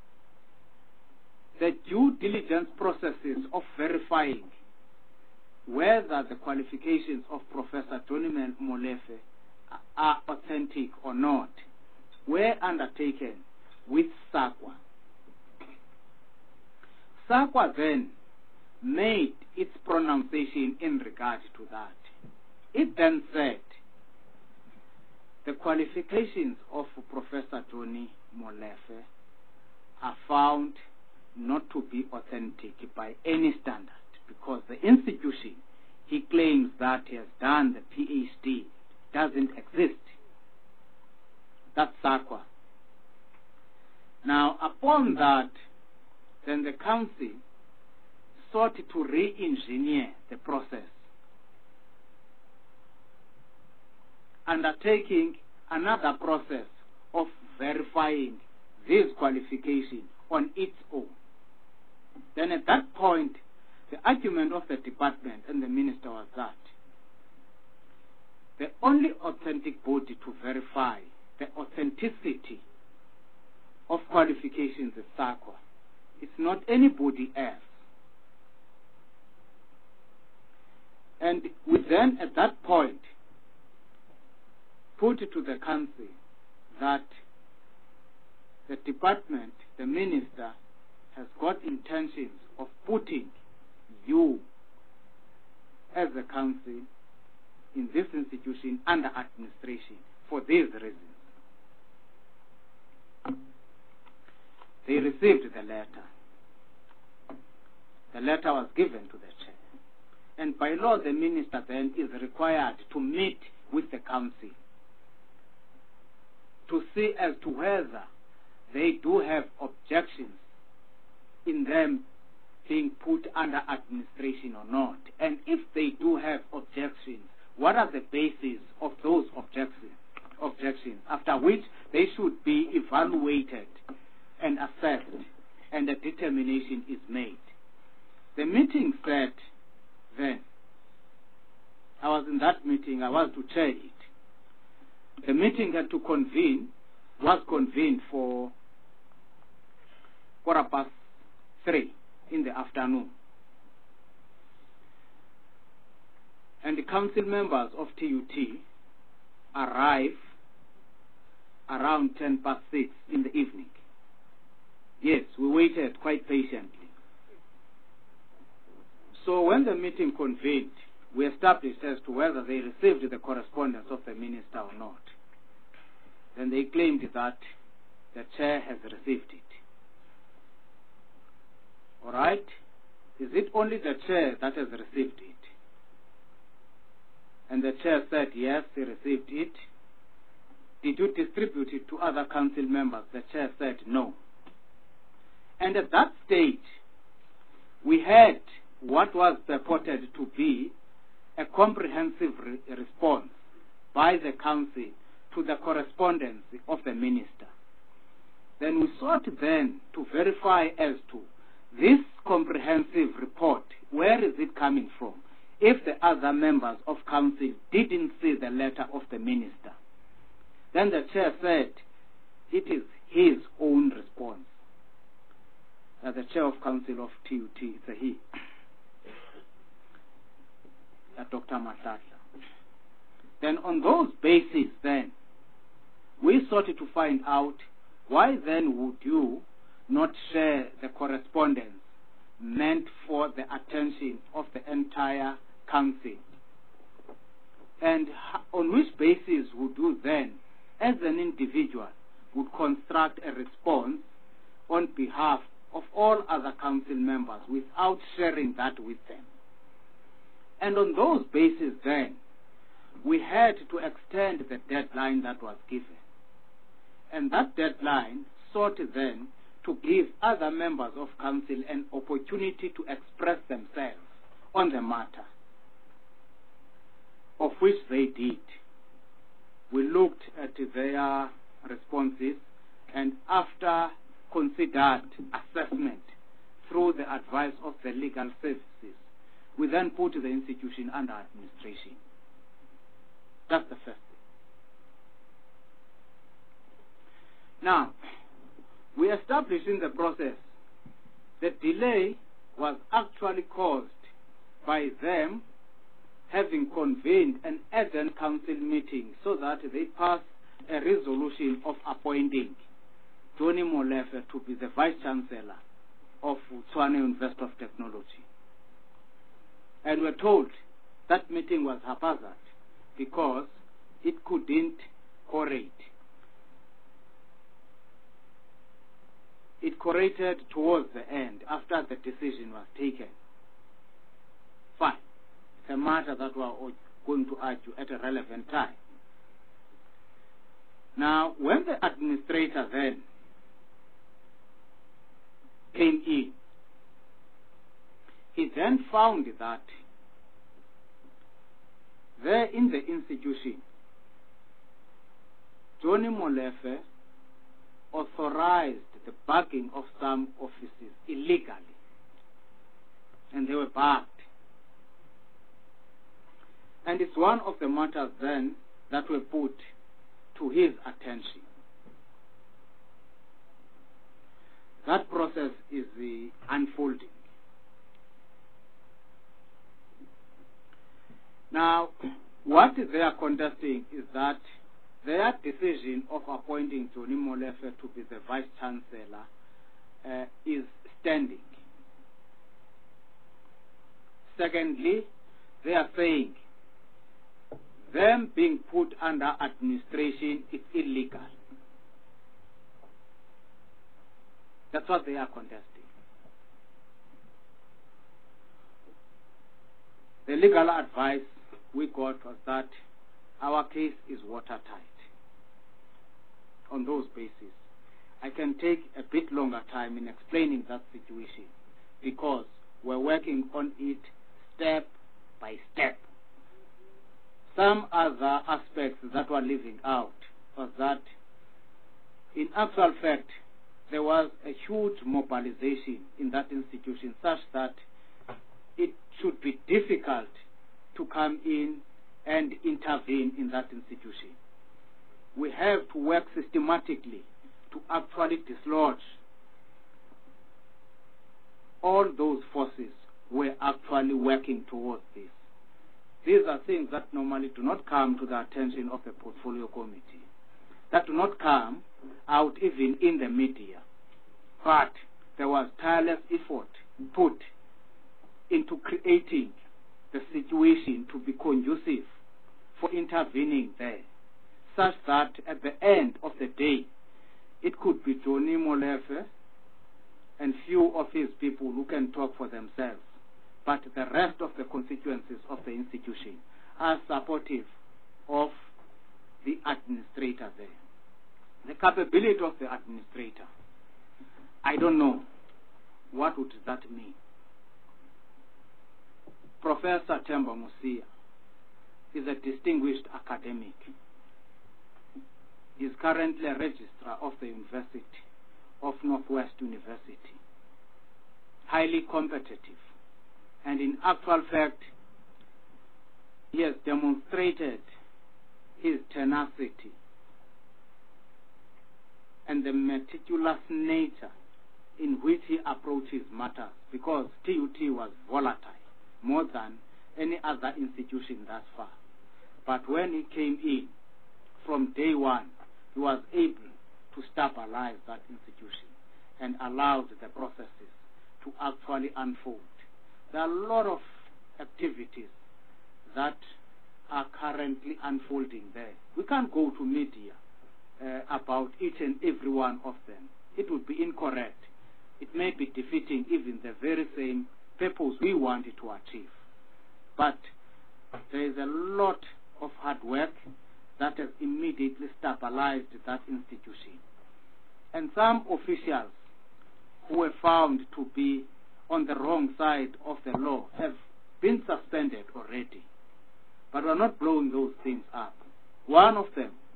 the due diligence processes of verifying whether the qualifications of Professor Tony Molefe are authentic or not were undertaken with SAQA. SAQA then made its pronunciation in regard to that. It then said the qualifications of Professor Tony Molefe are found not to be authentic by any standard, because the institution he claims that he has done the PhD doesn't exist. That's SAQA. Now, upon that, then the council sought to re-engineer the process, undertaking another process of verifying these qualifications on its own. Then at that point, the argument of the department and the minister was that the only authentic body to verify the authenticity of qualifications is SAQA. It's not anybody else. And we then, at that point, put it to the council that the department, the minister, has got intentions of putting you as a council in this institution under administration for these reasons. They received the letter. The letter was given to the chair. And by law, the minister then is required to meet with the council to see as to whether they do have objections in them being put under administration or not. And if they do have objections, what are the bases of those objections, after which they should be evaluated and assessed, and a determination is made. The meeting said then, I was in that meeting, I was to chair it. The meeting had to was convened for 3:15 in the afternoon. And the council members of TUT arrived around 6:10 in the evening. Yes, we waited quite patiently. So when the meeting convened, we established as to whether they received the correspondence of the minister or not. Then they claimed that the chair has received it. All right? Is it only the chair that has received it? And the chair said, yes, he received it. Did you distribute it to other council members? The chair said, no. And at that stage, we had what was purported to be a comprehensive response by the council to the correspondence of the minister. Then we sought then to verify as to this comprehensive report, where is it coming from, if the other members of council didn't see the letter of the minister. Then the chair said it is his own response. The chair of council of TUT, it's a he, Dr. Matata. Then on those bases then, we sought to find out why then would you not share the correspondence meant for the attention of the entire council? And on which basis would you then, as an individual, would construct a response on behalf of all other council members without sharing that with them? And on those bases then, we had to extend the deadline that was given. And that deadline sought then to give other members of council an opportunity to express themselves on the matter, of which they did. we looked at their responses, and after considered assessment through the advice of the legal services, we then put the institution under administration. That's the first thing. Now, we established in the process the delay was actually caused by them having convened an urgent council meeting so that they passed a resolution of appointing Johnny Molefe to be the Vice Chancellor of Tshwane University of Technology. And we're told that meeting was haphazard because it couldn't correlate. It correlated towards the end after the decision was taken. Fine. It's a matter that we are going to argue at a relevant time. Now, when the administrator then came in, he then found that there in the institution, Johnny Molefe authorized the backing of some offices illegally, and they were backed. And it's one of the matters then that were put to his attention. That process is unfolding. Now, what they are contesting is that their decision of appointing Johnny Molefe to be the Vice Chancellor is standing. Secondly, they are saying them being put under administration is illegal. That's what they are contesting. The legal advice we got was that our case is watertight. On those bases, I can take a bit longer time in explaining that situation because we're working on it step by step. Some other aspects that we're leaving out was that, in actual fact, there was a huge mobilization in that institution such that it should be difficult to come in and intervene in that institution. We have to work systematically to actually dislodge all those forces were actually working towards this. These are things that normally do not come to the attention of the portfolio committee, that do not come out even in the media. But there was tireless effort put into creating the situation to be conducive for intervening there, such that at the end of the day, it could be Johnny Molefe and few of his people who can talk for themselves, but the rest of the constituencies of the institution are supportive of the administrator there. The capability of the administrator, I don't know. What would that mean? Professor Temba Musia is a distinguished academic. He is currently a registrar of the University of Northwest University. Highly competitive. And in actual fact, he has demonstrated his tenacity and the meticulous nature in which he approaches matters, because TUT was volatile more than any other institution thus far. But when he came in, from day one, he was able to stabilize that institution and allowed the processes to actually unfold. There are a lot of activities that are currently unfolding there. We can't go to media about each and every one of them. It would be incorrect. It may be defeating even the very same purpose we wanted to achieve. But there is a lot of hard work that has immediately stabilized that institution. And some officials who were found to be on the wrong side of the law have been suspended already. But we're not blowing those things up. One of them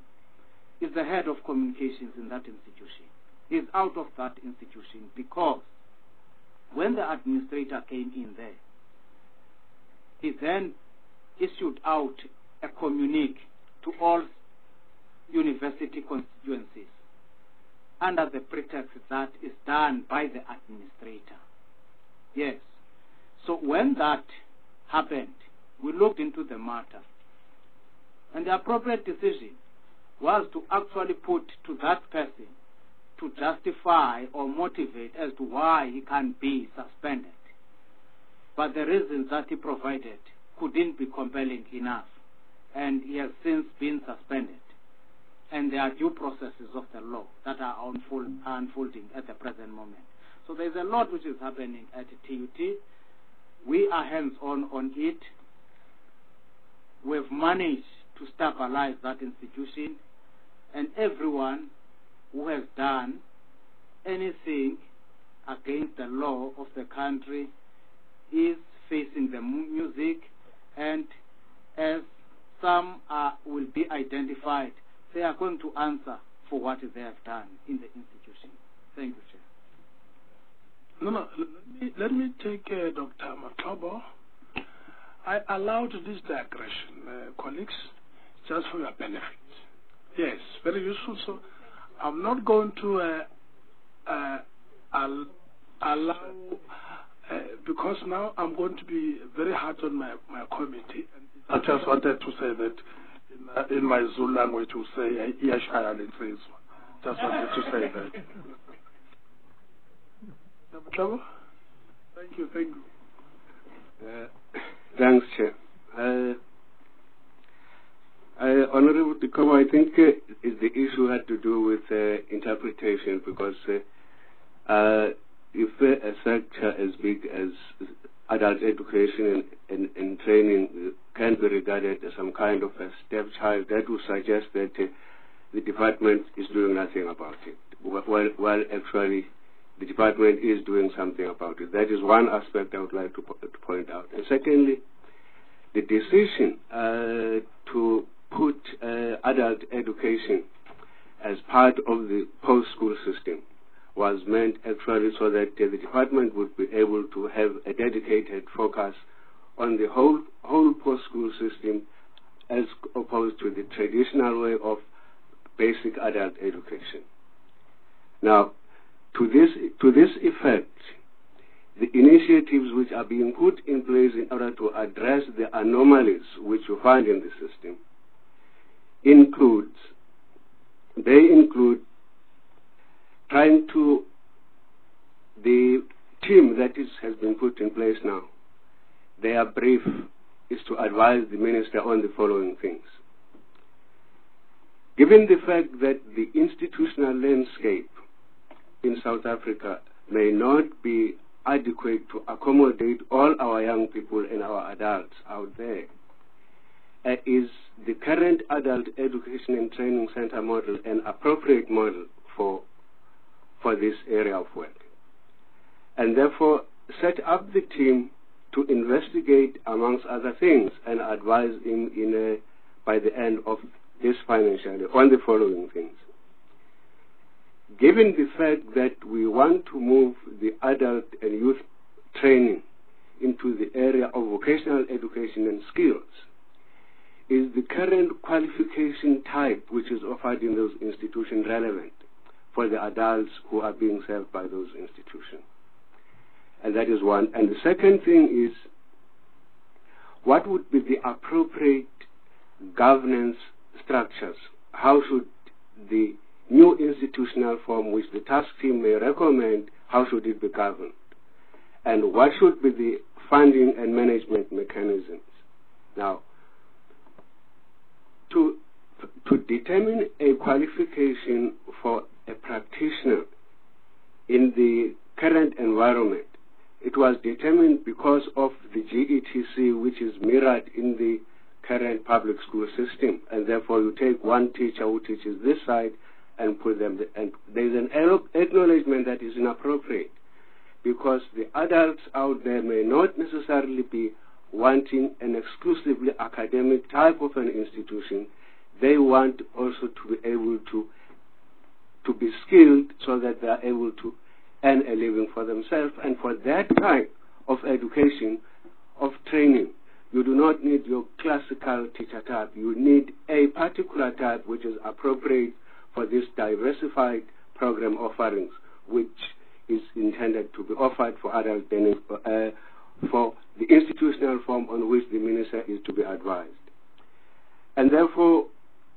is the head of communications in that institution. He's out of that institution because when the administrator came in there, he then issued out a communique to all university constituencies under the pretext that is done by the administrator. Yes. So when that happened, we looked into the matter, and the appropriate decision was to actually put to that person to justify or motivate as to why he can be suspended. But the reasons that he provided couldn't be compelling enough, and he has since been suspended. And there are due processes of the law that are unfolding at the present moment. So there's a lot which is happening at TUT. We are hands-on on it. We've managed to stabilize that institution, and everyone who has done anything against the law of the country is facing the music, and as some will be identified, they are going to answer for what they have done in the institution. Thank you, Chair. No, let me take Dr. Matobo. I allowed this digression, colleagues, just for your benefit. Yes, very useful. So I'm not going to allow, because now I'm going to be very hard on my committee. I just wanted to say that in my Zulu language, we say, just wanted to say that. Thank you. Thanks, Chair. Honorable Dikomo, I think the issue had to do with interpretation, because if a sector as big as adult education and training can be regarded as some kind of a stepchild, that would suggest that the department is doing nothing about it, while actually the department is doing something about it. That is one aspect I would like to point out. And secondly, the decision to put adult education as part of the post-school system was meant actually so that the department would be able to have a dedicated focus on the whole post-school system, as opposed to the traditional way of basic adult education. Now, to this effect, the initiatives which are being put in place in order to address the anomalies which you find in the system include trying to, the team that has been put in place now, their brief is to advise the minister on the following things. Given the fact that the institutional landscape in South Africa may not be adequate to accommodate all our young people and our adults out there, is the current adult education and training center model an appropriate model for this area of work? And therefore set up the team to investigate, amongst other things, and advise him by the end of this financial year on the following things. Given the fact that we want to move the adult and youth training into the area of vocational education and skills, is the current qualification type which is offered in those institutions relevant for the adults who are being served by those institutions? And that is one. And the second thing is, what would be the appropriate governance structures? How should the new institutional form which the task team may recommend, how should it be governed? And what should be the funding and management mechanisms? Now, to determine a qualification for a practitioner in the current environment, it was determined because of the GETC, which is mirrored in the current public school system, and therefore you take one teacher who teaches this side and put them, and there is an acknowledgement that is inappropriate, because the adults out there may not necessarily be wanting an exclusively academic type of an institution. they want also to be able to be skilled so that they are able to earn a living for themselves. And for that kind of education, of training, you do not need your classical teacher type. You need a particular type which is appropriate for this diversified program offerings, which is intended to be offered for adult learning, for the institutional form on which the minister is to be advised. And therefore,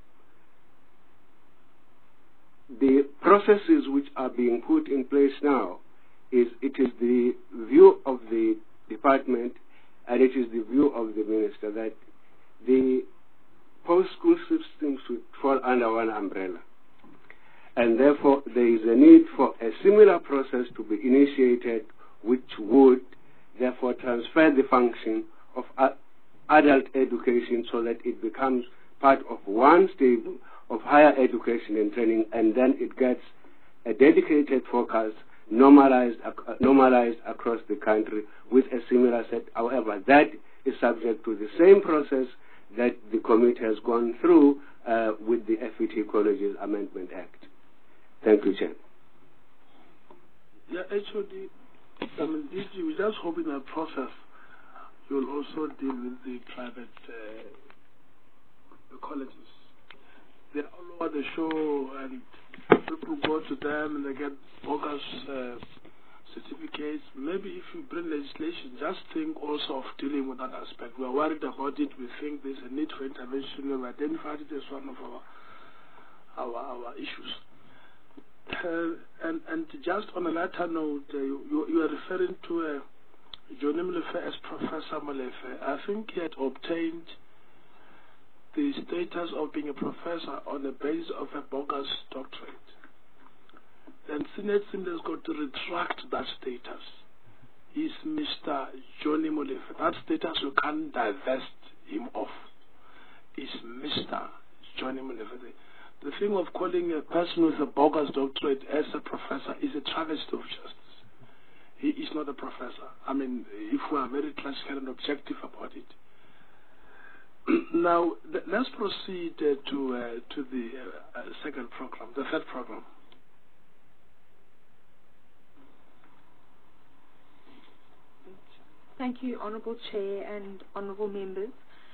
the processes which are being put in place now, it is the view of the department and it is the view of the minister that the post-school system should fall under one umbrella. And therefore, there is a need for a similar process to be initiated, which would therefore transfer the function of adult education so that it becomes part of one stable of higher education and training, and then it gets a dedicated focus normalized across the country with a similar set. However, that is subject to the same process that the committee has gone through with the FET Colleges Amendment Act. Thank you, Chair. Yeah, actually, we're just hoping that process you'll also deal with the private colleges. They're all over the show, and people go to them and they get bogus certificates. Maybe if you bring legislation, just think also of dealing with that aspect. We're worried about it. We think there's a need for intervention. We've identified it as one of our issues. And just on a latter note, you are referring to Johnny Molefe as Professor Molefe. I think he had obtained the status of being a professor on the basis of a bogus doctorate. Then Senate has got to retract that status. He's Mr. Johnny Molefe. That status you can't divest him of. He's Mr. Johnny Molefe. The thing of calling a person with a bogus doctorate as a professor is a travesty of justice. He is not a professor. I mean, if we are very classical and objective about it. Now, let's proceed to the second program, the third program. Thank you, Honourable Chair and Honourable Members.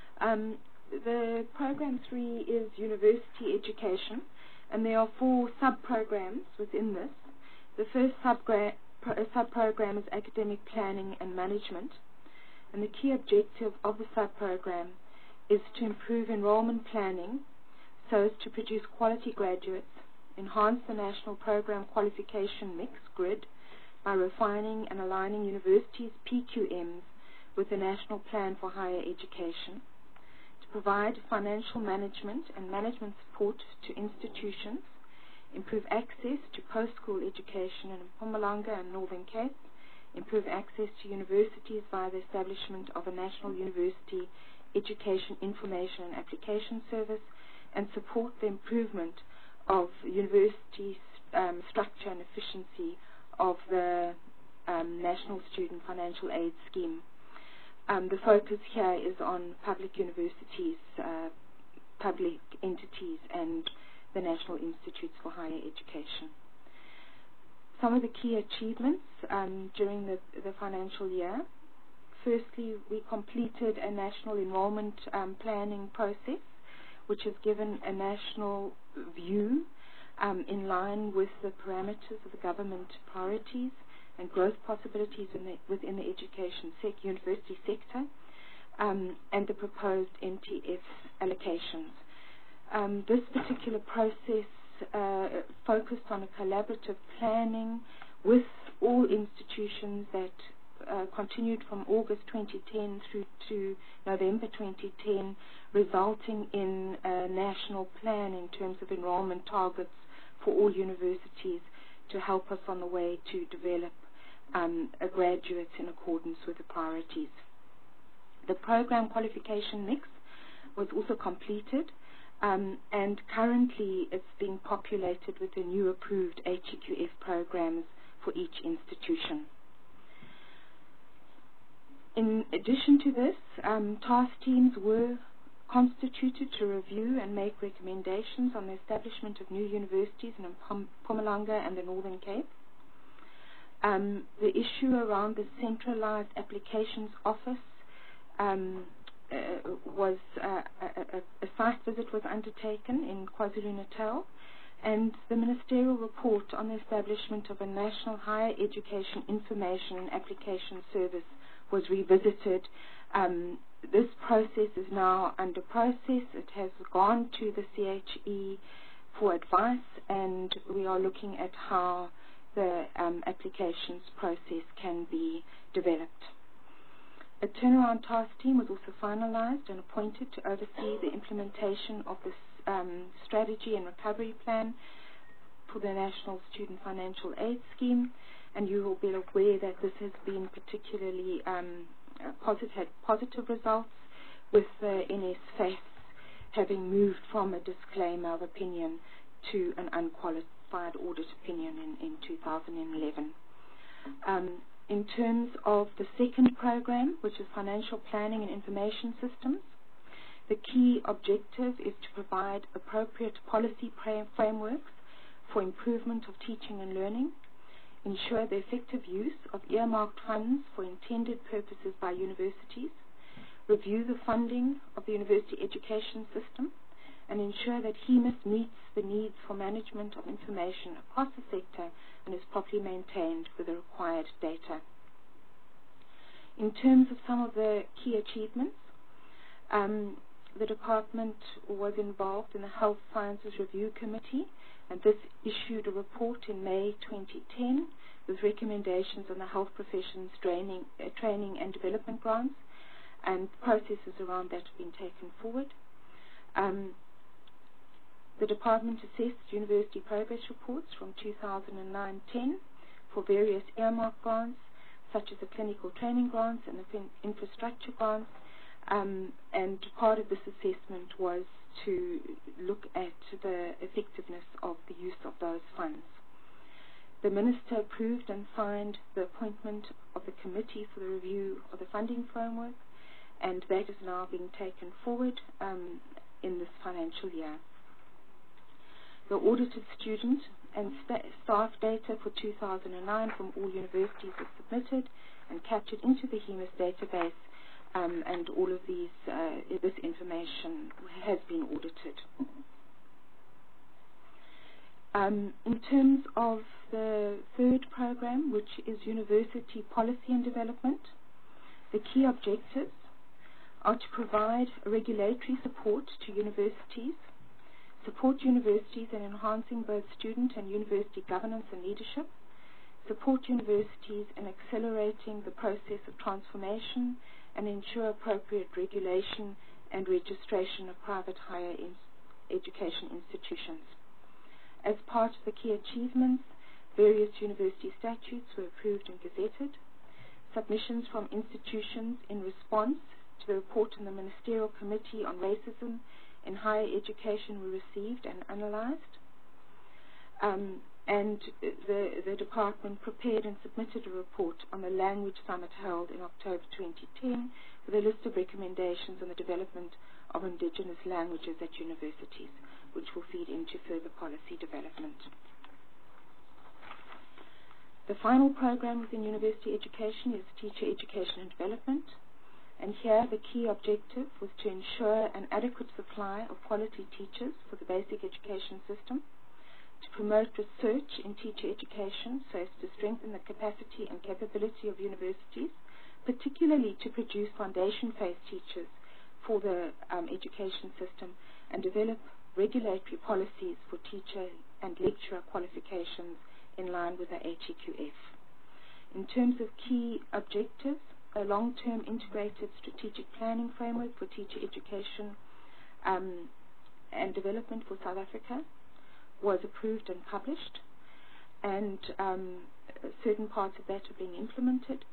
The Program 3 is University Education, and there are 4 sub-programs within this. The first sub-program is Academic Planning and Management, and the key objective of the sub-program is to improve enrollment planning so as to produce quality graduates, enhance the National Program Qualification Mix grid by refining and aligning universities' PQMs with the National Plan for Higher Education, to provide financial management and management support to institutions, improve access to post-school education in Mpumalanga and Northern Cape, improve access to universities via the establishment of a National University Education Information and Application Service, and support the improvement of university structure and efficiency of the National Student Financial Aid Scheme. The focus here is on public universities, public entities, and the National Institutes for Higher Education. Some of the key achievements during the financial year. Firstly, we completed a national enrollment planning process, which has given a national view in line with the parameters of the government priorities and growth possibilities within the education university sector, and the proposed NTF allocations. This particular process focused on a collaborative planning with all institutions that continued from August 2010 through to November 2010, resulting in a national plan in terms of enrollment targets for all universities to help us on the way to develop a graduate in accordance with the priorities. The program qualification mix was also completed, and currently it's being populated with the new approved HEQF programs for each institution. In addition to this, task teams were constituted to review and make recommendations on the establishment of new universities in Mpumalanga and the Northern Cape. The issue around the centralized applications office was a site visit was undertaken in KwaZulu-Natal, and the ministerial report on the establishment of a national higher education information and application service was revisited. This process is now under process. It has gone to the CHE for advice, and we are looking at how the applications process can be developed. A turnaround task team was also finalized and appointed to oversee the implementation of this strategy and recovery plan for the National Student Financial Aid Scheme, and you will be aware that this has been particularly had positive results, with the NSFAS having moved from a disclaimer of opinion to an unqualified audit opinion in 2011. In terms of the second program, which is Financial Planning and Information Systems, the key objective is to provide appropriate policy frameworks for improvement of teaching and learning, ensure the effective use of earmarked funds for intended purposes by universities, review the funding of the university education system, and ensure that HEMIS meets the needs for management of information across the sector and is properly maintained with the required data. In terms of some of the key achievements, the department was involved in the Health Sciences Review Committee, and this issued a report in May 2010 with recommendations on the health professions training and development grants, and processes around that have been taken forward. The department assessed university progress reports from 2009-10 for various earmark grants, such as the clinical training grants and the infrastructure grants, and part of this assessment was to look at the effectiveness of the use of those funds. The Minister approved and signed the appointment of the committee for the review of the funding framework, and that is now being taken forward in this financial year. The audited student and staff data for 2009 from all universities was submitted and captured into the HEMIS database, and all of this information has been audited. In terms of the third program, which is University Policy and Development, the key objectives are to provide regulatory support to universities, support universities in enhancing both student and university governance and leadership, support universities in accelerating the process of transformation, and ensure appropriate regulation and registration of private higher education institutions. As part of the key achievements, various university statutes were approved and gazetted. Submissions from institutions in response to the report in the Ministerial Committee on Racism in Higher Education were received and analyzed. And the department prepared and submitted a report on the Language Summit held in October 2010 with a list of recommendations on the development of indigenous languages at universities, which will feed into further policy development. The final program within university education is teacher education and development, and here the key objective was to ensure an adequate supply of quality teachers for the basic education system, to promote research in teacher education so as to strengthen the capacity and capability of universities, particularly to produce foundation phase teachers for the education system, and develop regulatory policies for teacher and lecturer qualifications in line with the HEQF. In terms of key objectives, a long-term integrated strategic planning framework for teacher education and development for South Africa was approved and published, and certain parts of that are being implemented.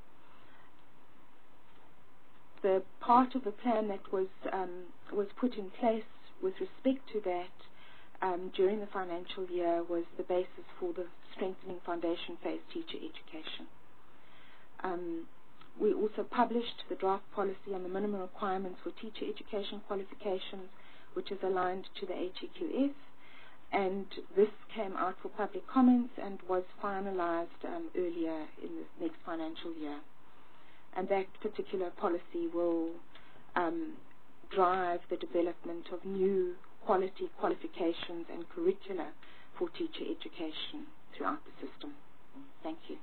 The part of the plan that was put in place with respect to that during the financial year was the basis for the strengthening foundation phase teacher education. We also published the draft policy on the minimum requirements for teacher education qualifications, which is aligned to the HEQF, and this came out for public comments and was finalized earlier in the next financial year. And that particular policy will drive the development of new quality qualifications and curricula for teacher education throughout the system. Thank you.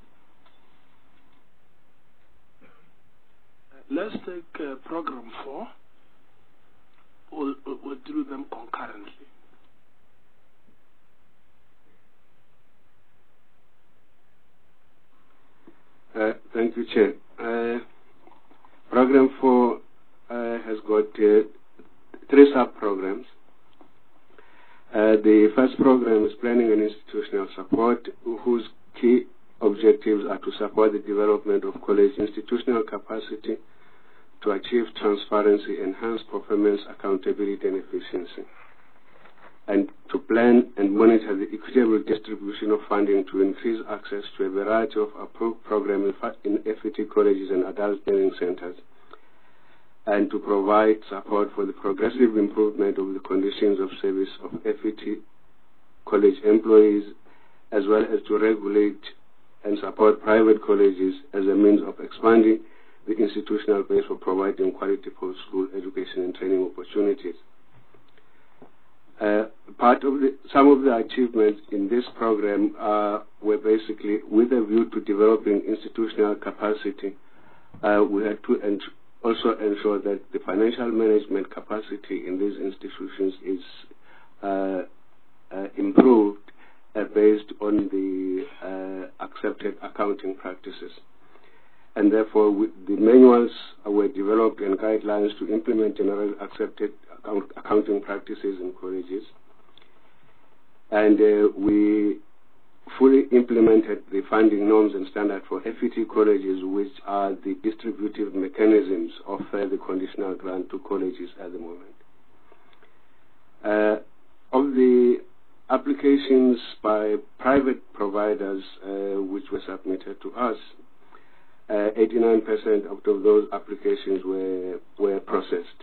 Let's take program 4. We'll deal with them concurrently. Thank you, Chair. Program 4 has got 3 sub-programs. The first program is planning and institutional support, whose key objectives are to support the development of college institutional capacity to achieve transparency, enhance performance, accountability, and efficiency, and to plan and monitor the equitable distribution of funding to increase access to a variety of approved programs in FET colleges and adult learning centers, and to provide support for the progressive improvement of the conditions of service of FET college employees, as well as to regulate and support private colleges as a means of expanding the institutional base for providing quality post-school education and training opportunities. Some of the achievements in this program were basically with a view to developing institutional capacity. We had to also ensure that the financial management capacity in these institutions is improved based on the accepted accounting practices. And therefore, the manuals were developed and guidelines to implement general accepted accounting practices in colleges. And we fully implemented the funding norms and standards for FET colleges, which are the distributive mechanisms of the conditional grant to colleges at the moment. Of the applications by private providers which were submitted to us, 89% out of those applications were processed.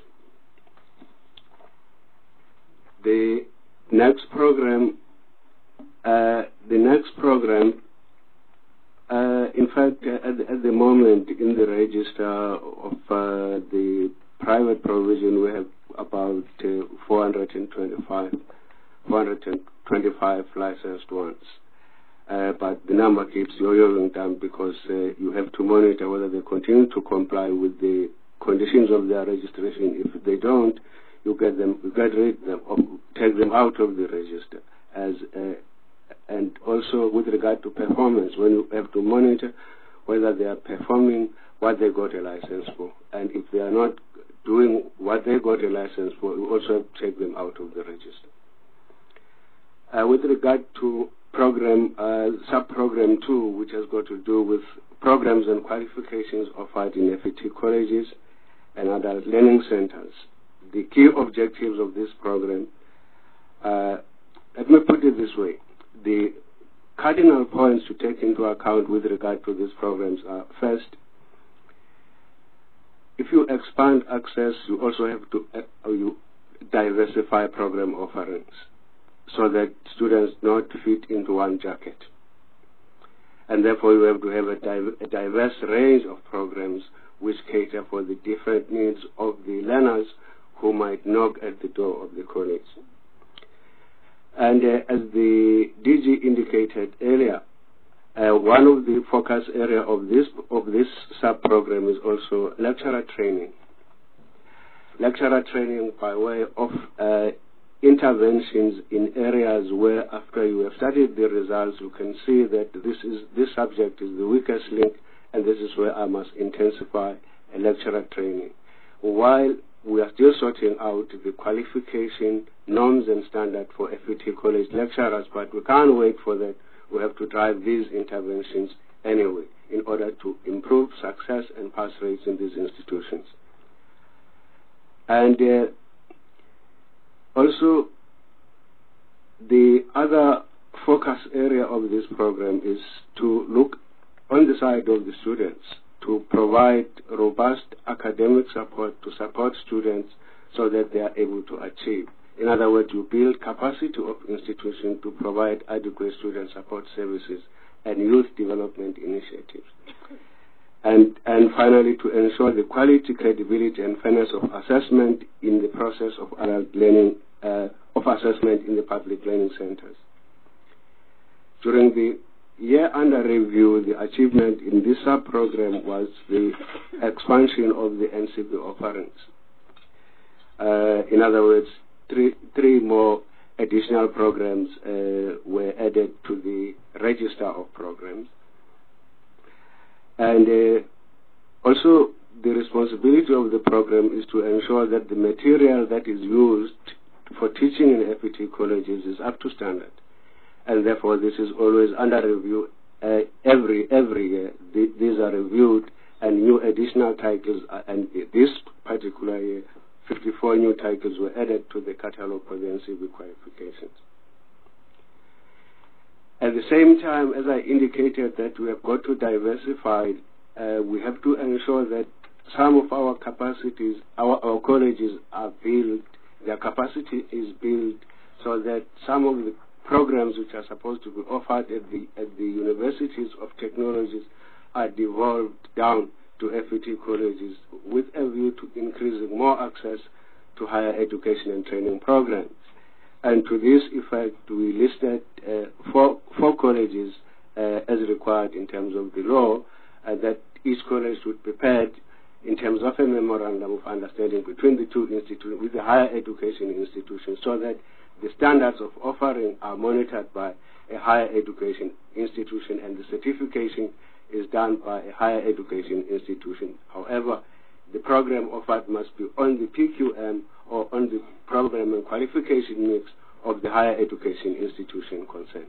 The next program, in fact, at the moment in the register of the private provision, we have about 425 licensed ones. But the number keeps yo-yoing down because you have to monitor whether they continue to comply with the conditions of their registration. If they don't, you get rid of them, or take them out of the register. And also with regard to performance, when you have to monitor whether they are performing what they got a license for, and if they are not doing what they got a license for, you also have to take them out of the register. With regard to sub-program 2, which has got to do with programs and qualifications offered in FET colleges and adult learning centers, the key objectives of this program, let me put it this way. The cardinal points to take into account with regard to these programs are, first, if you expand access, you also have to diversify program offerings so that students not fit into one jacket. And therefore you have to have a diverse range of programs which cater for the different needs of the learners who might knock at the door of the college. And as the DG indicated earlier, one of the focus area of this sub-program is also lecturer training. Lecturer training by way of interventions in areas where, after you have studied the results, you can see that this subject is the weakest link, and this is where I must intensify a lecturer training. While we are still sorting out the qualification norms and standards for FET college lecturers, but we can't wait for that. We have to drive these interventions anyway in order to improve success and pass rates in these institutions. And also, the other focus area of this program is to look on the side of the students to provide provide robust academic support to support students so that they are able to achieve. In other words, you build capacity of institutions to provide adequate student support services and youth development initiatives. And finally, to ensure the quality, credibility, and fairness of assessment in the process of adult learning, of assessment in the public learning centers. During the year under review, the achievement in this sub-program was the expansion of the NCB offerings. In other words, three more additional programs were added to the register of programs. And also, the responsibility of the program is to ensure that the material that is used for teaching in FET colleges is up to standard. And therefore, this is always under review every year. These are reviewed, and new additional titles, and this particular year, 54 new titles were added to the catalog for the NCB qualifications. At the same time, as I indicated that we have got to diversify, we have to ensure that some of our capacities, our colleges are built, their capacity is built so that some of the programs which are supposed to be offered at the universities of technologies are devolved down to FET colleges with a view to increasing more access to higher education and training programs. And to this effect, we listed four colleges as required in terms of the law, that each college would be prepared in terms of a memorandum of understanding between the two institutions, with the higher education institutions, so that the standards of offering are monitored by a higher education institution and the certification is done by a higher education institution. However, the program offered must be on the PQM or on the program and qualification mix of the higher education institution concerned.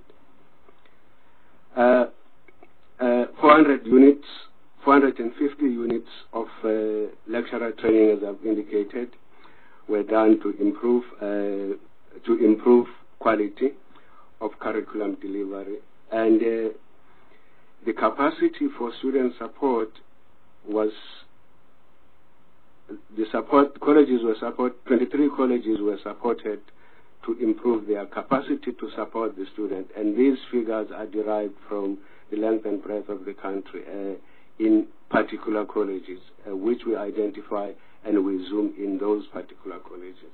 450 units of lecturer training, as I've indicated, were done to improve quality of curriculum delivery, and the capacity for student support was 23 colleges were supported to improve their capacity to support the student, and these figures are derived from the length and breadth of the country in particular colleges, which we identify and we zoom in those particular colleges.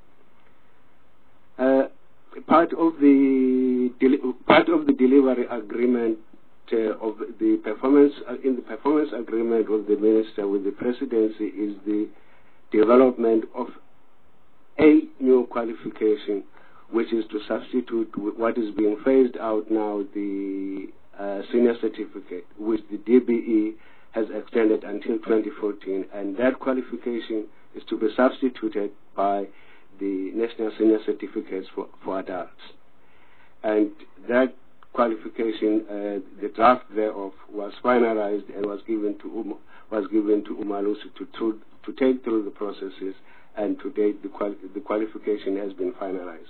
Part of the delivery agreement of the performance in the performance agreement of the minister with the presidency is the development of a new qualification, which is to substitute what is being phased out now, the senior certificate, which the DBE has extended until 2014, and that qualification is to be substituted by the National Senior Certificates for adults. And that qualification, the draft thereof was finalized and was given to Umalusi to take through the processes, and to date the qualification has been finalized.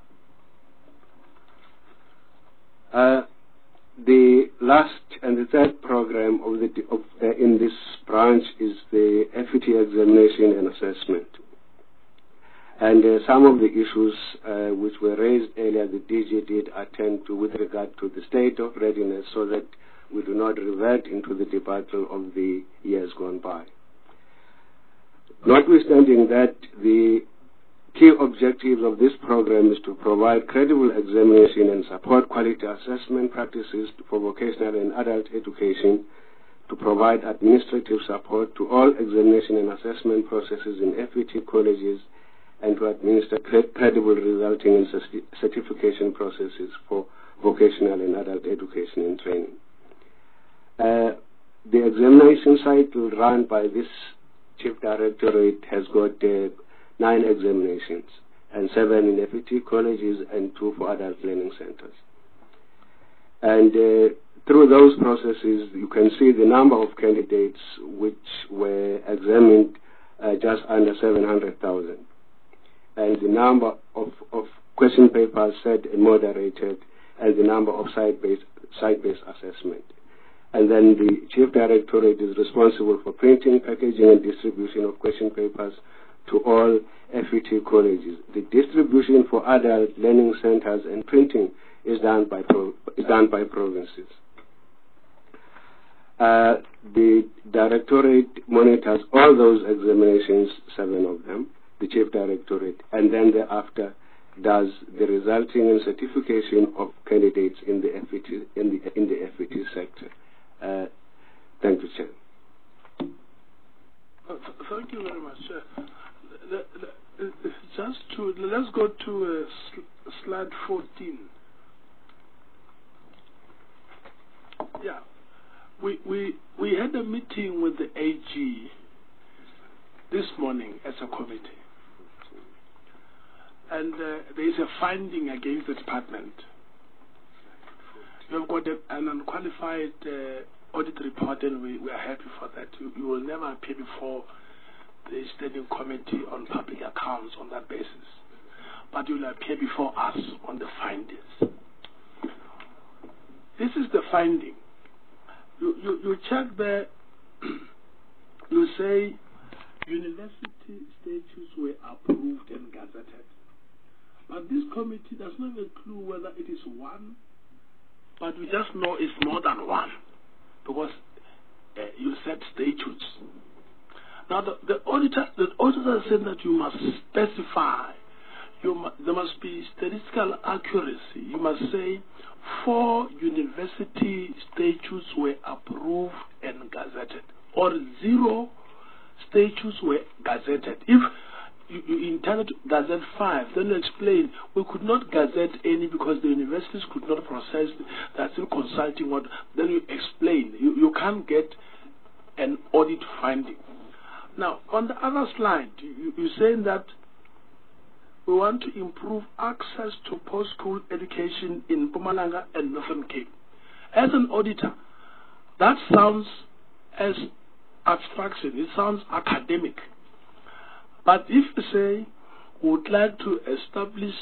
The last and the third program in this branch is the FET examination and assessment. And some of the issues which were raised earlier, the DG did attend to with regard to the state of readiness, so that we do not revert into the debacle of the years gone by. Notwithstanding that, the key objectives of this program is to provide credible examination and support quality assessment practices for vocational and adult education, to provide administrative support to all examination and assessment processes in FET colleges, and to administer credible resulting in certification processes for vocational and adult education and training. The examination cycle run by this Chief Directorate has got 9 examinations, and 7 in FET colleges and 2 for adult learning centers. And through those processes, you can see the number of candidates which were examined, just under 700,000. And the number of question papers set and moderated, and the number of site-based assessment. And then the Chief Directorate is responsible for printing, packaging, and distribution of question papers to all FET colleges. The distribution for adult learning centers and printing is done by provinces. The Directorate monitors all those examinations, 7 of them, the Chief Directorate, and then thereafter does the resulting and certification of candidates in the FET sector. Thank you, Chair. Thank you very much, Chair. Let's go to slide 14. Yeah, we had a meeting with the AG this morning as a committee, and there is a finding against the department. You have got an unqualified audit report, and we are happy for that. You will never appear before the Standing Committee on Public Accounts on that basis, but you will appear before us on the findings. This is the finding. You check there, you say university statutes were approved and gazetted. But this committee does not have a clue whether it is one, but we just know it's more than one, because you said statutes. Now the auditor said that you must specify, there must be statistical accuracy. You must say 4 university statutes were approved and gazetted, or 0 statutes were gazetted. If you intended to gazette 5, then you explain we could not gazette any because the universities could not process. They're still consulting what. Then you explain. You can't get an audit finding. Now, on the other slide, you're saying that we want to improve access to post-school education in Mpumalanga and Northern Cape. As an auditor, that sounds as abstraction. It sounds academic. But if you say we would like to establish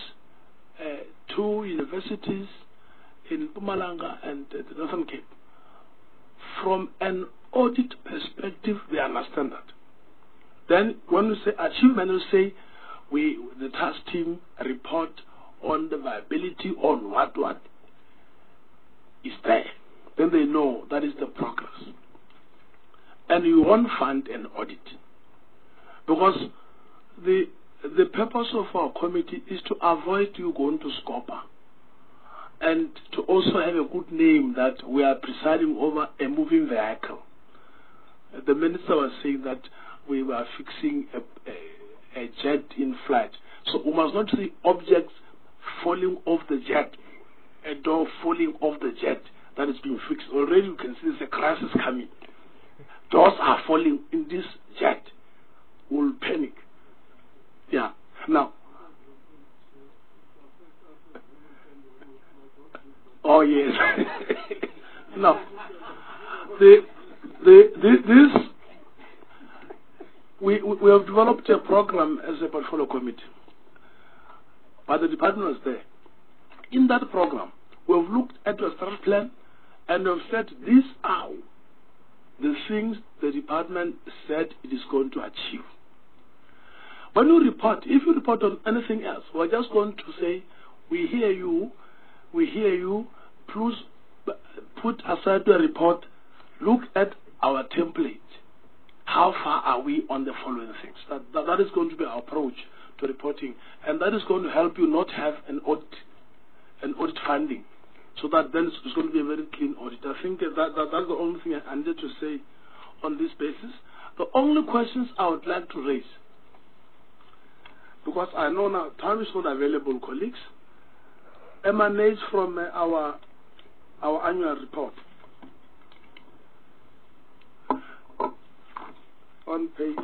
2 universities in Mpumalanga and the Northern Cape, from an audit perspective, they understand that. Then when we say achievement, we say the task team report on the viability on what is there. Then they know that is the progress. And you won't fund an audit. Because the purpose of our committee is to avoid you going to SCOPA and to also have a good name that we are presiding over a moving vehicle. The minister was saying that we were fixing a jet in flight. So we must not see objects falling off the jet, a door falling off the jet that is being fixed. Already you can see there's a crisis coming. Doors are falling in this jet. We'll panic. Yeah. Now. Oh yes. Now. We have developed a program as a portfolio committee, but the department was there. In that program, we have looked at the strategic plan and have said these are the things the department said it is going to achieve. When you report, if you report on anything else, we're just going to say, we hear you, please put aside the report, look at our template. How far are we on the following things? That is going to be our approach to reporting, and that is going to help you not have an audit finding, so that then it's going to be a very clean audit. I think that's the only thing I needed to say on this basis. The only questions I would like to raise, because I know now time is not available, colleagues, emanates from our annual report. On page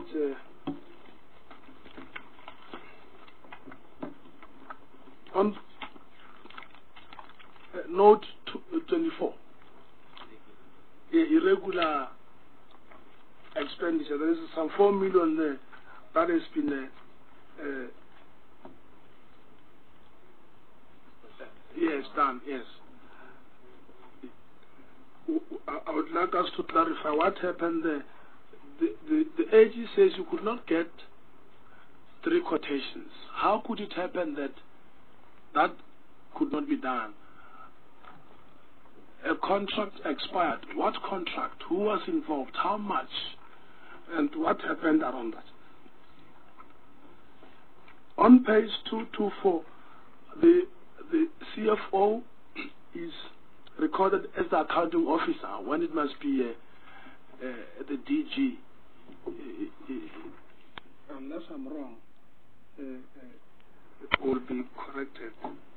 on note 24, irregular expenditure. There is some 4 million there that has been yes, done. Yes. I would like us to clarify what happened there. The AG says you could not get 3 quotations. How could it happen that that could not be done? A contract expired. What contract? Who was involved? How much? And what happened around that? On page 224, the CFO is recorded as the accounting officer when it must be the DG. Unless I'm wrong, it will be corrected.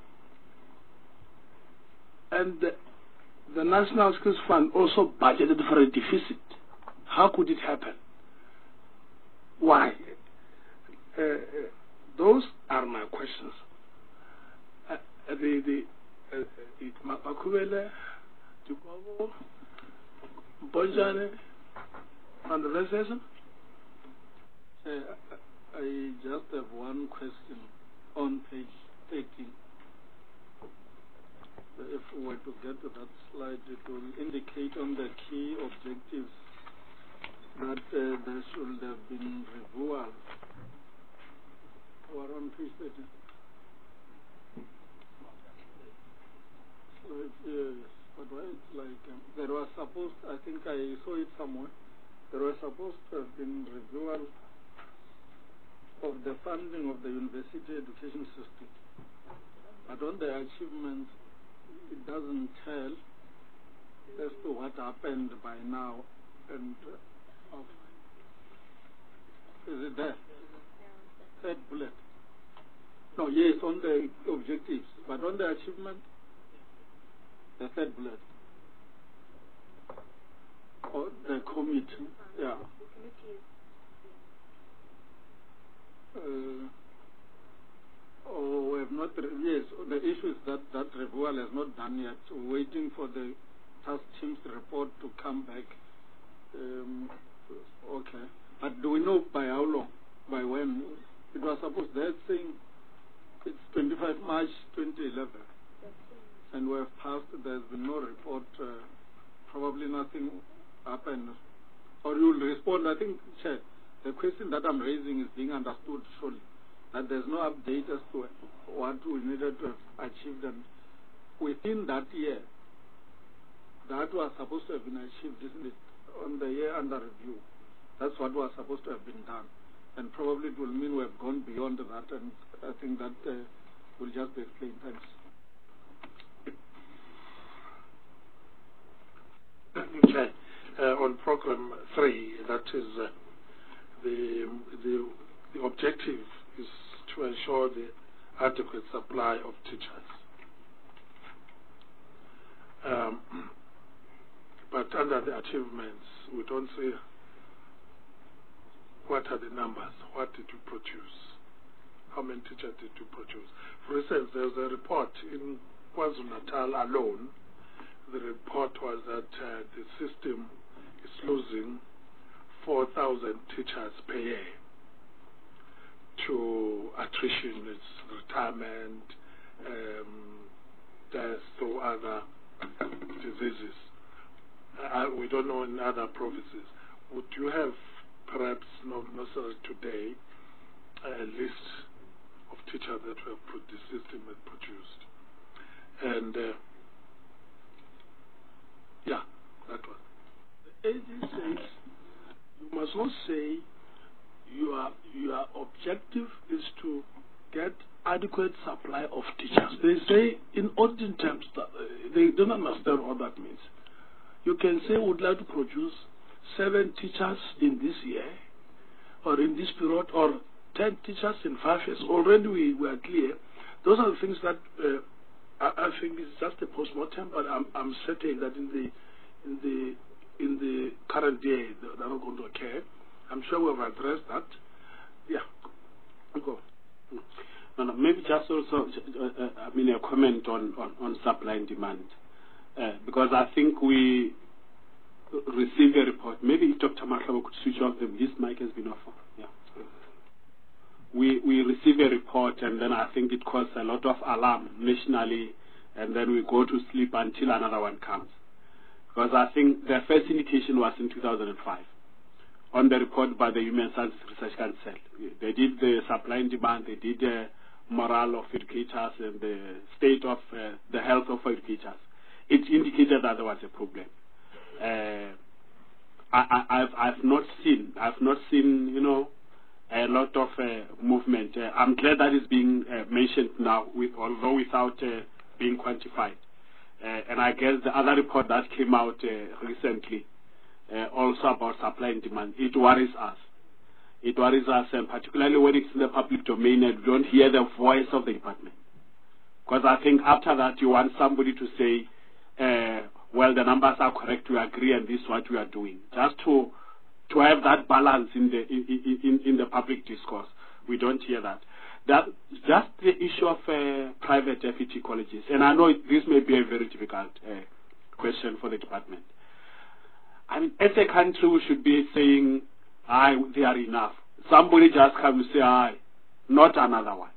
And the National Skills Fund also budgeted for a deficit. How could it happen? Why? Those are my questions. Makubele, Tukobo, Bonjane, and the rest. I just have one question on page 13. If we were to get to that slide, it will indicate on the key objectives that there should have been reviewal. Or on page 13. Yes, but why it's like there was supposed, I think I saw it somewhere, there was supposed to have been reviewal of the funding of the university education system. But on the achievements, it doesn't tell as to what happened by now. And is it there? Third bullet. No, yes, on the objectives, but on the achievement, the third bullet. Or the committee, yeah. We have not, yes, the issue is that review has not done yet. We're waiting for the task team's report to come back. Okay. But do we know by how long? By when? It was supposed, they're saying it's 25 March 2011. And we have passed, there's been no report, probably nothing happened. Or you'll respond, I think, Chair, the question that I'm raising is being understood surely, that there's no update as to what we needed to have achieved, and within that year, that was supposed to have been achieved, isn't it, on the year under review. That's what was supposed to have been done. And probably it will mean we have gone beyond that, and I think that will just be explained. Thanks. Okay. On program 3, that is the objective is to ensure the adequate supply of teachers. But under the achievements, we don't see what are the numbers, what did you produce, how many teachers did you produce. For instance, there's a report in KwaZulu-Natal alone. The report was that the system is losing 4,000 teachers per year to attrition, its retirement, death or other diseases. We don't know in other provinces. Would you have, perhaps not necessarily today, a list of teachers that the system has produced? And yeah, that one. The AG says you must not say your objective is to get adequate supply of teachers. They say in auditing terms that they don't understand what that means. You can say we would like to produce 7 teachers in this year, or in this period, or 10 teachers in 5 years. Already we are clear. Those are the things that I think it's just a post-mortem, but I'm certain that in the current year they're not going to occur. I'm sure we've addressed that. Yeah, go. No, maybe just also, a comment on supply and demand, because I think we received a report. Maybe if Dr. Mahlaba could switch off his mic has been off. Yeah. We receive a report, and then I think it caused a lot of alarm nationally, and then we go to sleep until another one comes. because I think the first indication was in 2005 on the report by the Human Sciences Research Council. They did the supply and demand, they did the morale of educators and the state of the health of educators. It indicated that there was a problem. I've not seen, you know, a lot of movement. I'm glad that is being mentioned now, although without being quantified. And I guess the other report that came out recently, also about supply and demand, it worries us. It worries us, and particularly when it's in the public domain and we don't hear the voice of the department. Because I think after that you want somebody to say, well, the numbers are correct, we agree, and this is what we are doing. Just to have that balance in the public discourse. We don't hear that. Just the issue of private FET colleges, and I know this may be a very difficult question for the department. I mean, as a country, we should be saying, they are enough. Somebody just comes and say, not another one.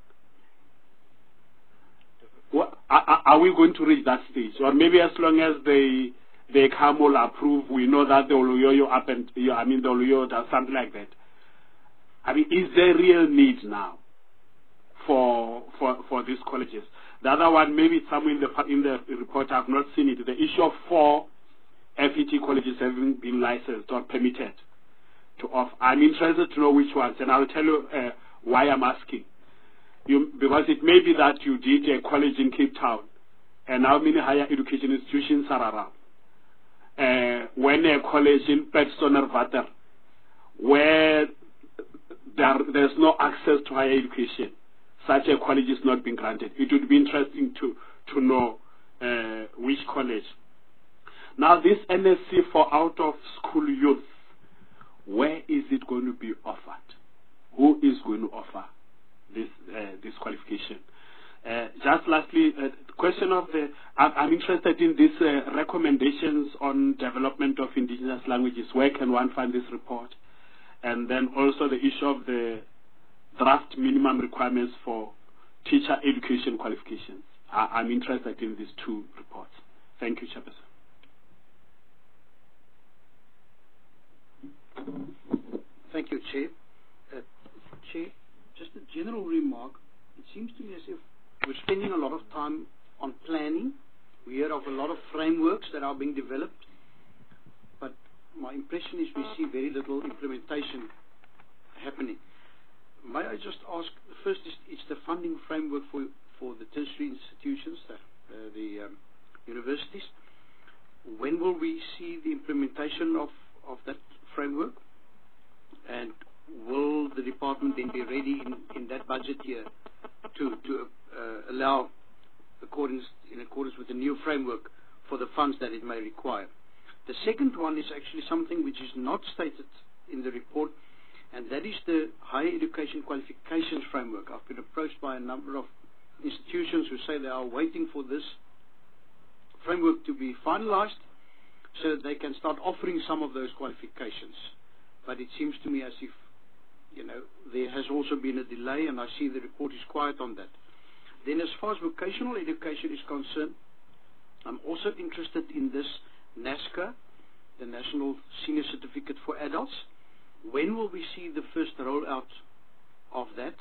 Are we going to reach that stage? Or maybe as long as they come all approve, we know that they will yo-yo up and, they will yo-yo down, something like that. I mean, is there real need now for these colleges? The other one, maybe it's somewhere in the report, I've not seen it, the issue of 4 FET colleges having been licensed or permitted to offer. I'm interested to know which ones, and I'll tell you why I'm asking. Because it may be that you did a college in Cape Town, and how many higher education institutions are around. When a college in Petstonerwater, where there's no access to higher education, such a college is not being granted. It would be interesting to know which college. Now, this NSC for out-of-school youth, where is it going to be offered? Who is going to offer this qualification? Just lastly, question of I'm interested in these recommendations on development of indigenous languages. Where can one find this report? And then also the issue of the draft minimum requirements for teacher education qualifications. I'm interested in these 2 reports. Thank you, Chairperson. Thank you, Chair. Chair, just a general remark. It seems to me as if we're spending a lot of time on planning. We hear of a lot of frameworks that are being developed, but my impression is we see very little implementation happening. May I just ask, first, it's the funding framework for the tertiary institutions, the universities. When will we see the implementation of that framework? And will the department then be ready in that budget year to allow, in accordance with the new framework, for the funds that it may require? The second one is actually something which is not stated in the report, and that is the higher education qualifications framework. I've been approached by a number of institutions who say they are waiting for this framework to be finalized so that they can start offering some of those qualifications. But it seems to me as if, there has also been a delay, and I see the report is quiet on that. Then as far as vocational education is concerned, I'm also interested in this NASCA, the National Senior Certificate for Adults. When will we see the first rollout of that?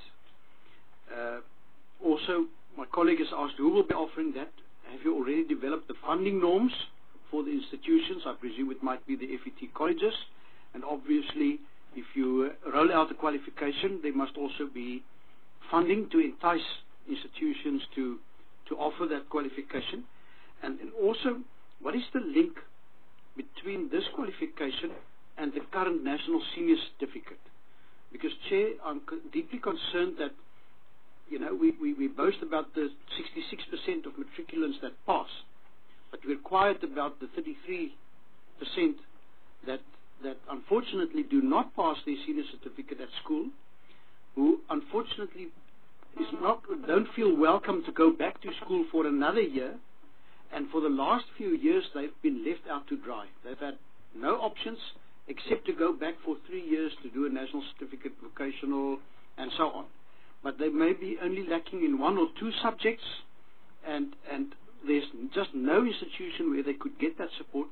Also, my colleague has asked who will be offering that. Have you already developed the funding norms for the institutions? I presume it might be the FET colleges. And obviously, if you roll out the qualification, there must also be funding to entice institutions to offer that qualification. And also, what is the link between this qualification and the current National Senior Certificate? Because, Chair, I'm deeply concerned that, we boast about the 66% of matriculants that pass, but we're quiet about the 33% that unfortunately do not pass their senior certificate at school, who unfortunately don't feel welcome to go back to school for another year, and for the last few years they've been left out to dry. They've had no options except to go back for 3 years to do a national certificate, vocational, and so on. But they may be only lacking in 1 or 2 subjects, and there's just no institution where they could get that support.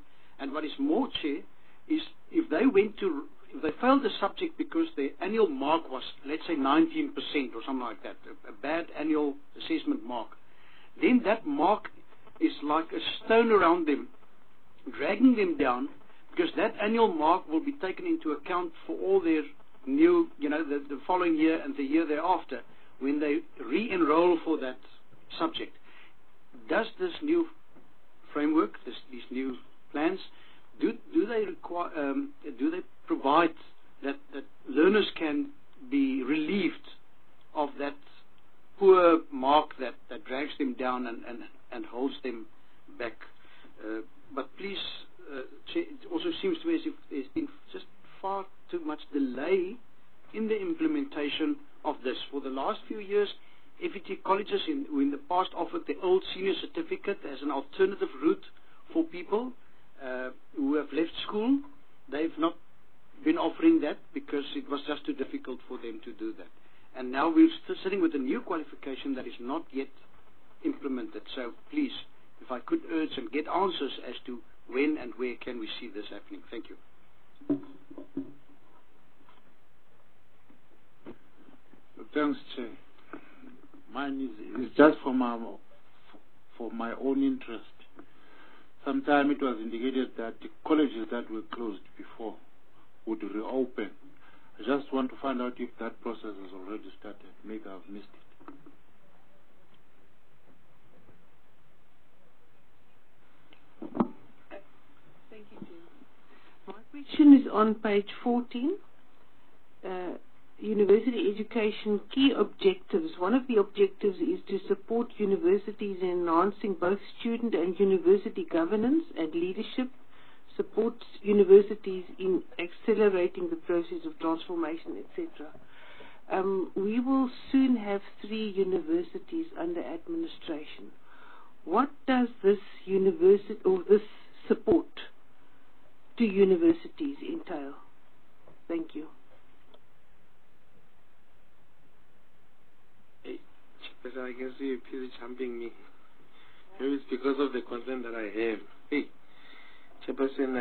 And what is more, Chair, is if they failed the subject because their annual mark was, let's say, 19% or something like that, a bad annual assessment mark, then that mark is like a stone around them, dragging them down, because that annual mark will be taken into account for all their new, the following year and the year thereafter, when they re-enroll for that subject. Does this new framework, these new plans, do they provide that learners can be relieved of that poor mark that drags them down and holds them back? But please, it also seems to me as if there's been just far too much delay in the implementation of this. For the last few years, FET colleges in the past offered the old senior certificate as an alternative route for people who have left school. They've not been offering that because it was just too difficult for them to do that. And now we're still sitting with a new qualification that is not yet implemented. So please, if I could urge and get answers as to when and where can we see this happening. Thank you. Thanks, Chair. Mine is just for my own interest. Sometime it was indicated that the colleges that were closed before would reopen. I just want to find out if that process has already started. Maybe I've missed it. Thank you, Jim. My question is on page 14. University education key objectives. One of the objectives is to support universities in enhancing both student and university governance and leadership, supports universities in accelerating the process of transformation, etc. We will soon have 3 universities under administration. What does this university or this support to universities entail? Thank you. I can see people jumping me. Maybe it's because of the concern that I have. Hey, Chairperson,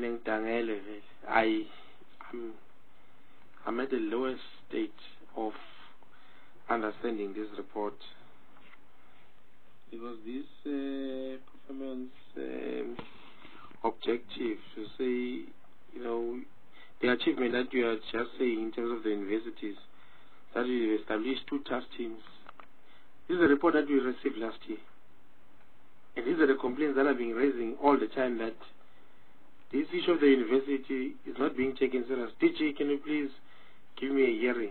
I'm at the lowest state of understanding this report, because this performance objective to say, the achievement that you are just saying in terms of the universities, that we established 2 task teams. This is a report that we received last year. And these are the complaints that have been raising all the time, that this issue of the university is not being taken serious. DG, can you please give me a hearing?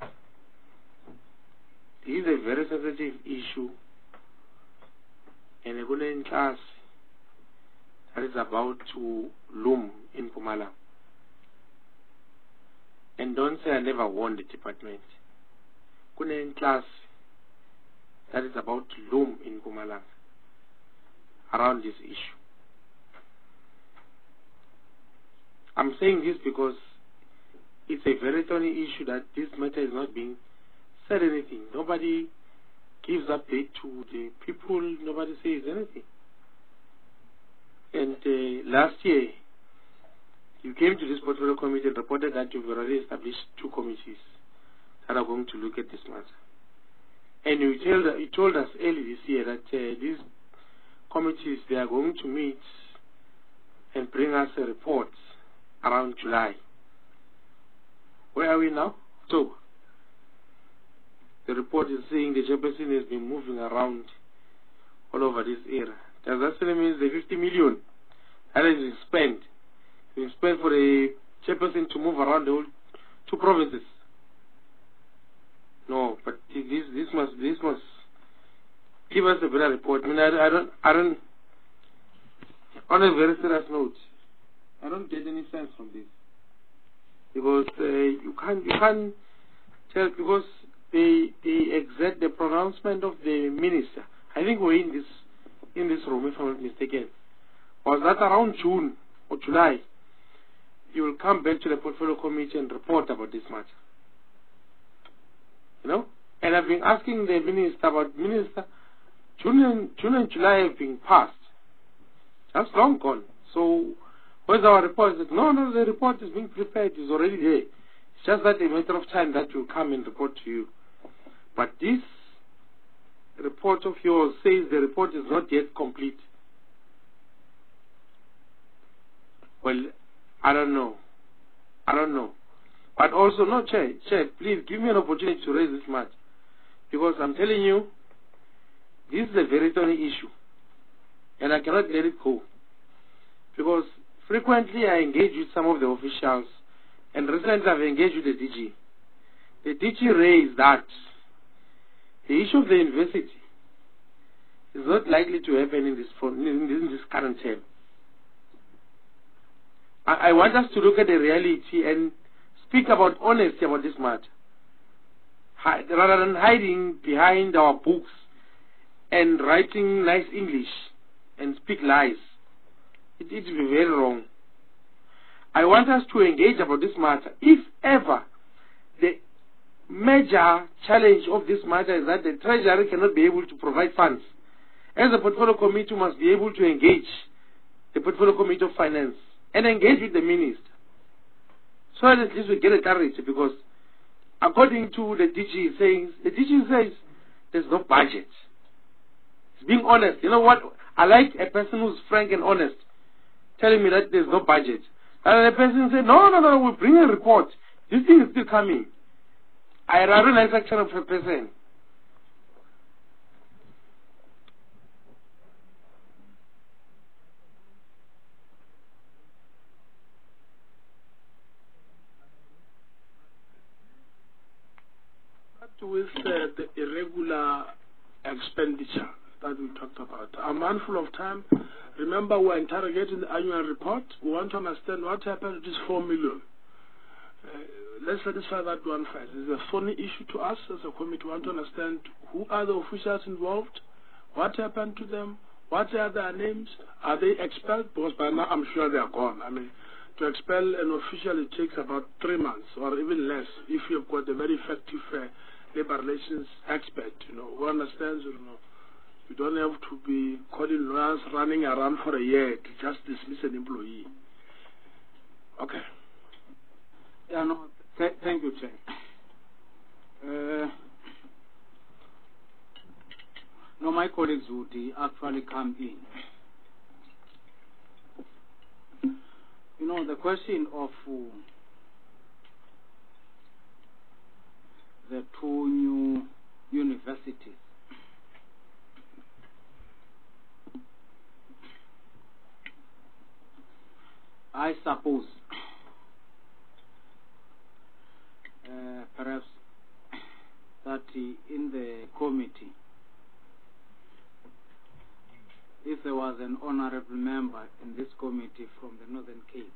This is a very sensitive issue. And a good class that is about to loom in Mpumalanga. And don't say I never won the department. Good class that is about to loom in Mpumalanga around this issue. I'm saying this because it's a very thorny issue, that this matter is not being said anything. Nobody gives update to the people. Nobody says anything. And last year, you came to this portfolio committee and reported that you've already established 2 committees that are going to look at this matter. And you told us early this year that these committees, they are going to meet and bring us a report around July. Where are we now? October. The report is saying the chairperson has been moving around all over this area. Does that still mean the 50 million that has been spent? It's been spent for the chairperson to move around the whole 2 provinces. No, but this must give us a better report. I mean, I don't. On a very serious note, I don't get any sense from this, because you can't tell, because the pronouncement of the minister, I think we're in this room, if I'm not mistaken, was that around June or July you will come back to the portfolio committee and report about this matter. And I've been asking the minister about, Minister, June and July have been passed. That's long gone. So Where's our report? No, the report is being prepared. It's already there. It's just that a matter of time that will come and report to you. But this report of yours says the report is not yet complete. Well, I don't know. But also, no, Chair, please give me an opportunity to raise this matter. Because I'm telling you, this is a very thorny issue. And I cannot let it go. Because frequently I engage with some of the officials, and recently I've engaged with the DG. The DG raised that the issue of the university is not likely to happen in this current term. I want us to look at the reality and speak about honesty about this matter, rather than hiding behind our books and writing nice English and speak lies. It would be very wrong. I want us to engage about this matter. If ever the major challenge of this matter is that the Treasury cannot be able to provide funds, as a portfolio committee must be able to engage the portfolio committee of finance and engage with the minister, so that at least we get a clarity. Because according to the DG says there's no budget. It's being honest. You know what? I like a person who's frank and honest, telling me that there's no budget. And the person said, no, we'll bring a report. This thing is still coming. I rather like that kind of a person. With the irregular expenditure that we talked about, I'm mindful of time. Remember, we're interrogating the annual report. We want to understand what happened to this 4 million. Let's satisfy that one first. It's a funny issue to us as a committee. We want to understand who are the officials involved, what happened to them, what are their names, are they expelled? Because by now I'm sure they are gone. I mean, to expel an official, it takes about 3 months or even less if you've got a very effective labor relations expert, who understands, you don't have to be calling lawyers running around for a year to just dismiss an employee. Okay. Yeah, no, thank you, Chair. No, my colleagues would actually come in. The question of the 2 new universities. I suppose perhaps that in the committee, if there was an honorable member in this committee from the Northern Cape,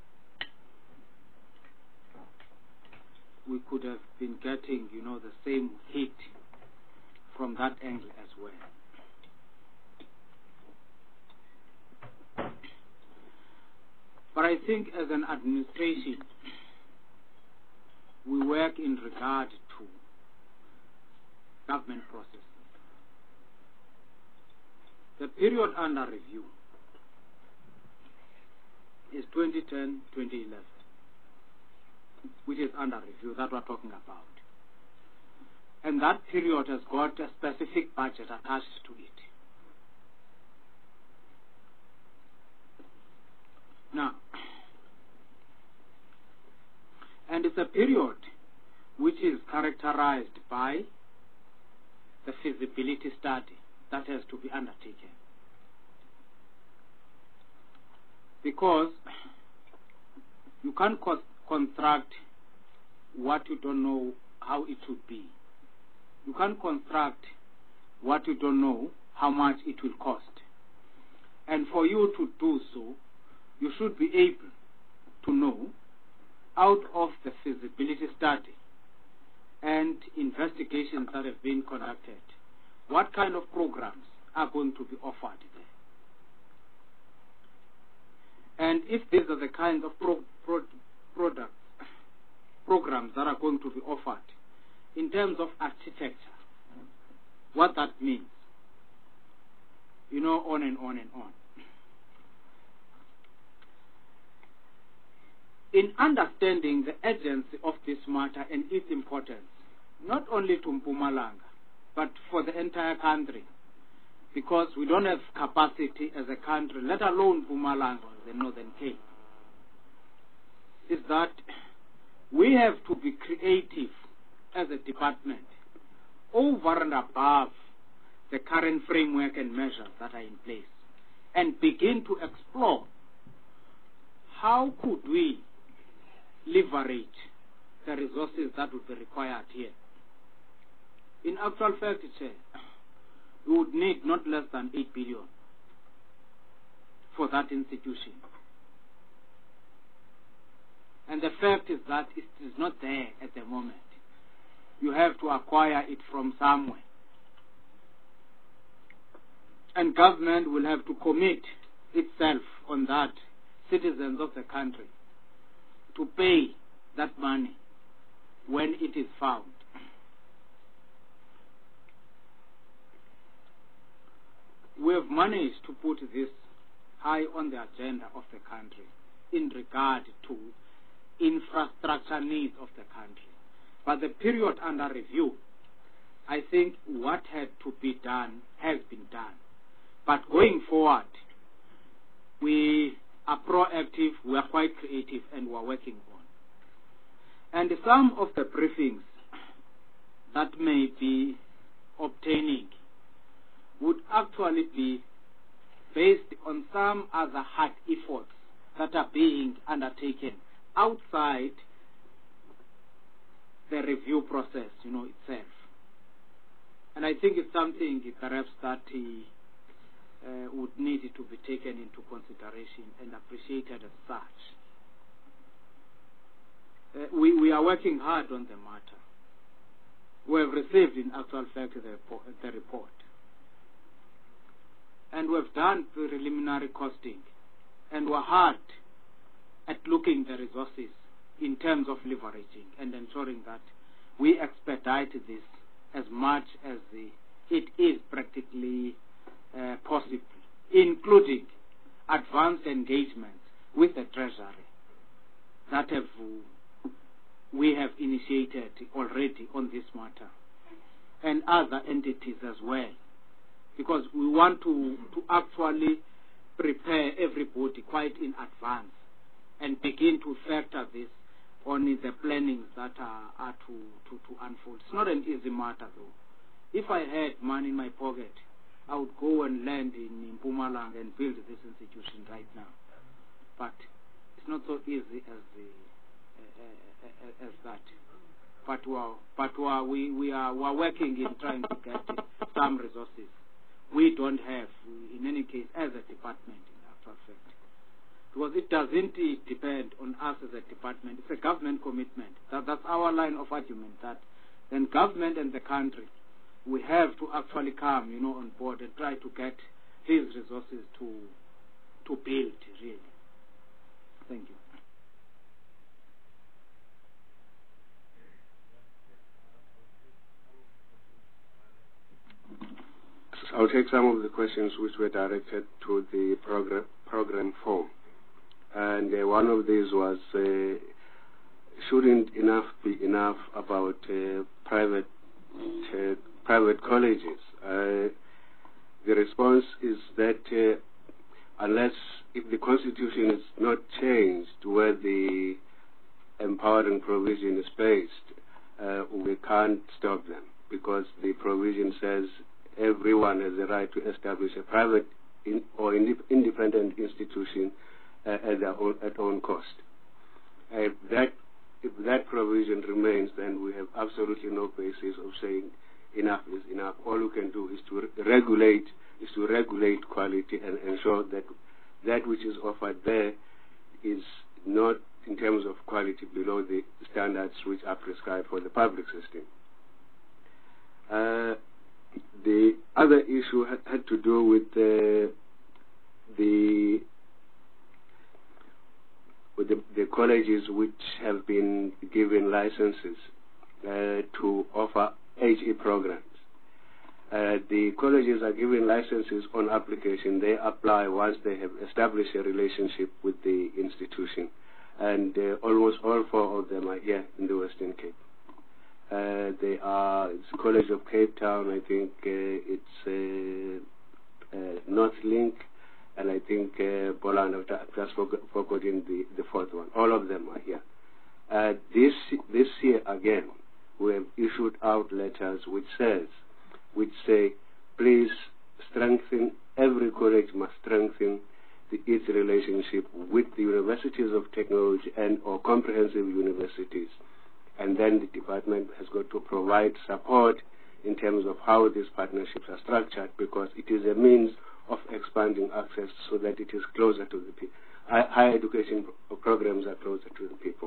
we could have been getting, the same hit from that angle as well. But I think as an administration, we work in regard to government processes. The period under review is 2010-2011, which is under review that we're talking about. And that period has got a specific budget attached to it. Now, and it's a period which is characterized by the feasibility study that has to be undertaken. Because you can't construct what you don't know how it should be. You can't construct what you don't know how much it will cost. And for you to do so, you should be able to know out of the feasibility study and investigations that have been conducted what kind of programs are going to be offered there. And if these are the kinds of programs that are going to be offered in terms of architecture, what that means, on and on and on. in understanding the urgency of this matter and its importance, not only to Mpumalanga, but for the entire country, because we don't have capacity as a country, let alone Mpumalanga, the Northern Cape, is that we have to be creative as a department over and above the current framework and measures that are in place, and begin to explore how could we leverage the resources that would be required here. In actual fact, we would need not less than 8 billion for that institution. And the fact is that it is not there at the moment. You have to acquire it from somewhere. And government will have to commit itself on that, citizens of the country, to pay that money when it is found. We have managed to put this high on the agenda of the country in regard to infrastructure needs of the country. But the period under review, I think what had to be done has been done. But going forward, we are proactive, we are quite creative, and we are working on. And some of the briefings that may be obtaining would actually be based on some other hard efforts that are being undertaken outside the review process, itself. And I think it's something perhaps that would need to be taken into consideration and appreciated as such. We are working hard on the matter. We have received, in actual fact, the report. And we have done preliminary costing. And we're hard at looking the resources in terms of leveraging and ensuring that we expedite this as much as it is practically possible, including advanced engagements with the Treasury that we have initiated already on this matter, and other entities as well, because we want to actually prepare everybody quite in advance and begin to factor this on the plannings that are to unfold. It's not an easy matter, though. If I had money in my pocket, I would go and land in Mpumalanga and build this institution right now. But it's not so easy as that. But we are working in trying to get some resources. We don't have, in any case, as a department, in actual fact. Because it doesn't depend on us as a department. It's a government commitment. That's our line of argument, that then government and the country, we have to actually come, on board and try to get these resources to build, really. Thank you. I'll take some of the questions which were directed to the program 4. And one of these was, shouldn't enough be enough about private colleges? The response is that unless, if the constitution is not changed where the empowering provision is based, we can't stop them, because the provision says everyone has the right to establish a private or independent institution at own cost. If that provision remains, then we have absolutely no basis of saying enough is enough. All we can do is to regulate quality and ensure that that which is offered there is not, in terms of quality, below the standards which are prescribed for the public system. The other issue had to do with the colleges which have been given licenses to offer HE programs. The colleges are given licenses on application. They apply once they have established a relationship with the institution. and almost all 4 of them are here in the Western Cape. They are it's College of Cape Town, I think it's North Link, and I think Poland. I've just forgotten the 4th one. All of them are here. This year again, we have issued out letters which say, please strengthen, every college must strengthen its relationship with the universities of technology and or comprehensive universities. And then the department has got to provide support in terms of how these partnerships are structured, because it is a means of expanding access so that it is closer to the people. Higher education programs are closer to the people.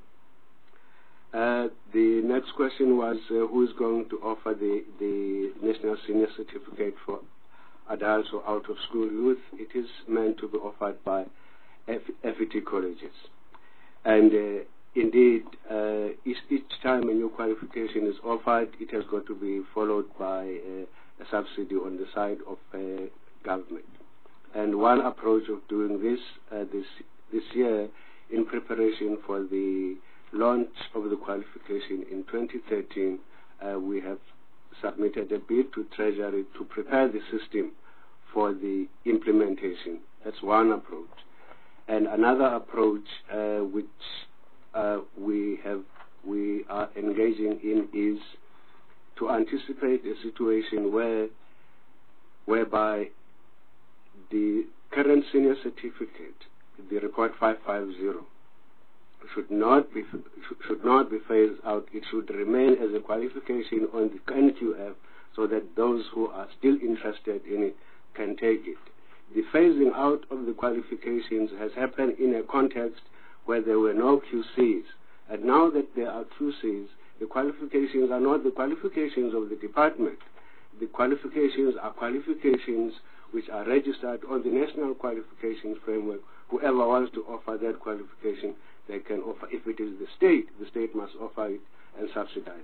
The next question was who is going to offer the National Senior Certificate for adults or out-of-school youth. It is meant to be offered by FET colleges. And indeed, each time a new qualification is offered, it has got to be followed by a subsidy on the side of government. And one approach of doing this year, in preparation for the launch of the qualification in 2013, we have submitted a bid to Treasury to prepare the system for the implementation. That's one approach. And another approach which we are engaging in is to anticipate a situation whereby the current senior certificate, the record 550, should not be phased out. It should remain as a qualification on the NQF, so that those who are still interested in it can take it. The phasing out of the qualifications has happened in a context where there were no QCs, and now that there are QCs, the qualifications are not the qualifications of the department. The qualifications are qualifications which are registered on the National Qualifications Framework. Whoever wants to offer that qualification, they can offer. If it is the state must offer it and subsidize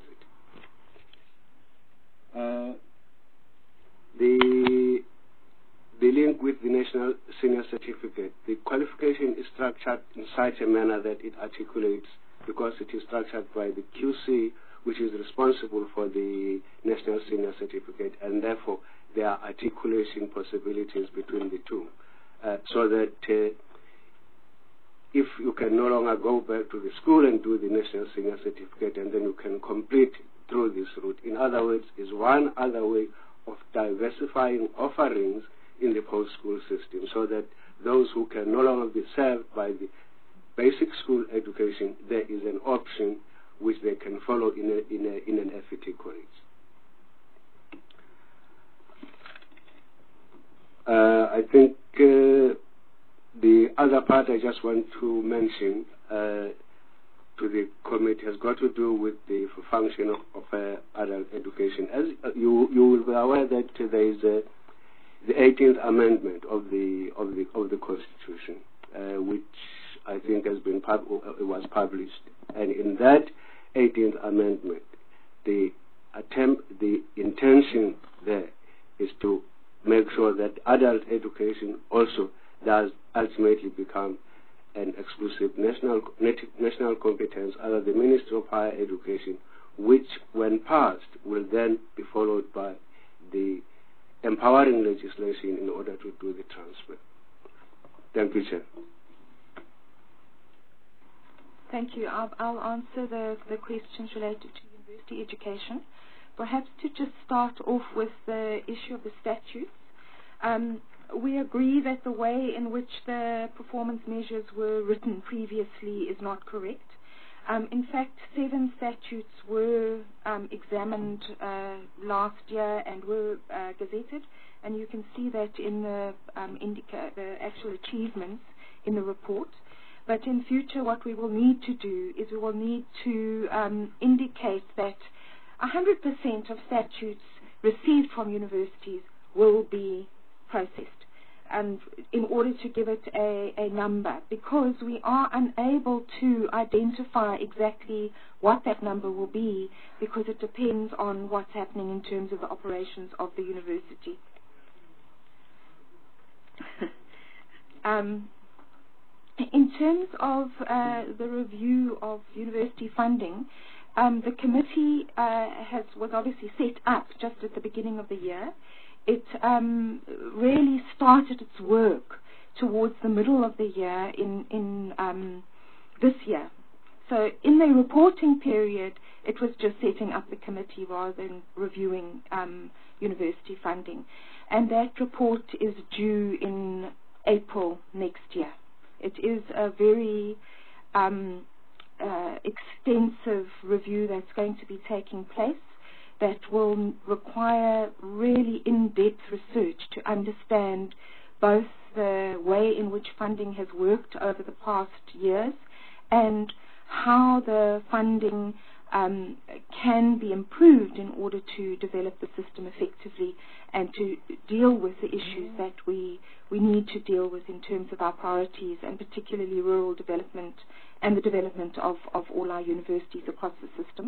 it. The link with the National Senior Certificate, the qualification is structured in such a manner that it articulates, because it is structured by the QC, which is responsible for the National Senior Certificate, and therefore there are articulation possibilities between the two, so that if you can no longer go back to the school and do the National Senior Certificate, and then you can complete through this route. In other words, is one other way of diversifying offerings in the post-school system, so that those who can no longer be served by the basic school education, there is an option which they can follow in an FET college. I think the other part I just want to mention to the committee has got to do with the function of adult education. As you will be aware that there is the 18th Amendment of the Constitution, which I think has been was published, and in that 18th Amendment, the intention there is to make sure that adult education also does ultimately become an exclusive national competence under the Ministry of Higher Education, which, when passed, will then be followed by the empowering legislation in order to do the transfer. Thank you, Chair. Thank you. I'll answer the questions related to university education. Perhaps to just start off with the issue of the statutes. We agree that the way in which the performance measures were written previously is not correct. In fact, 7 statutes were examined last year and were gazetted, and you can see that in the actual achievements in the report. But in future, what we will need to do is we will need to indicate that 100% of statutes received from universities will be processed, and in order to give it a number, because we are unable to identify exactly what that number will be, because it depends on what's happening in terms of the operations of the university. In terms of the review of university funding, the committee was obviously set up just at the beginning of the year. It really started its work towards the middle of the year in this year. So in the reporting period, it was just setting up the committee rather than reviewing university funding. And that report is due in April next year. It is a very extensive review that's going to be taking place that will require really in-depth research to understand both the way in which funding has worked over the past years and how the funding can be improved in order to develop the system effectively and to deal with the issues that we need to deal with in terms of our priorities, and particularly rural development and the development of all our universities across the system.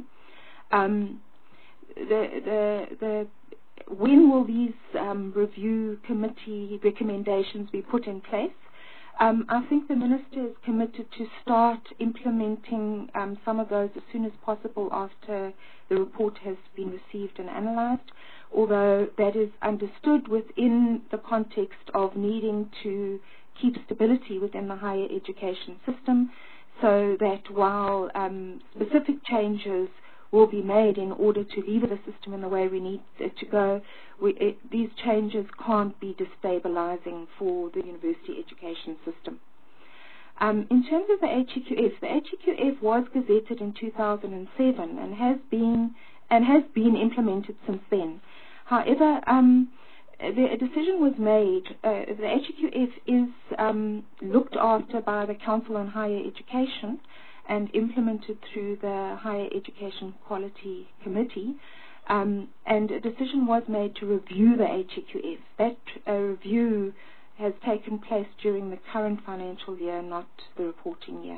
When will these review committee recommendations be put in place? I think the Minister is committed to start implementing some of those as soon as possible after the report has been received and analysed, although that is understood within the context of needing to keep stability within the higher education system, so that while specific changes will be made in order to lever the system in the way we need it to go, these changes can't be destabilizing for the university education system. In terms of the HEQF was gazetted in 2007 and has been implemented since then. However, a decision was made. The HEQF is looked after by the Council on Higher Education and implemented through the Higher Education Quality Committee, and a decision was made to review the HEQF. That review has taken place during the current financial year, not the reporting year.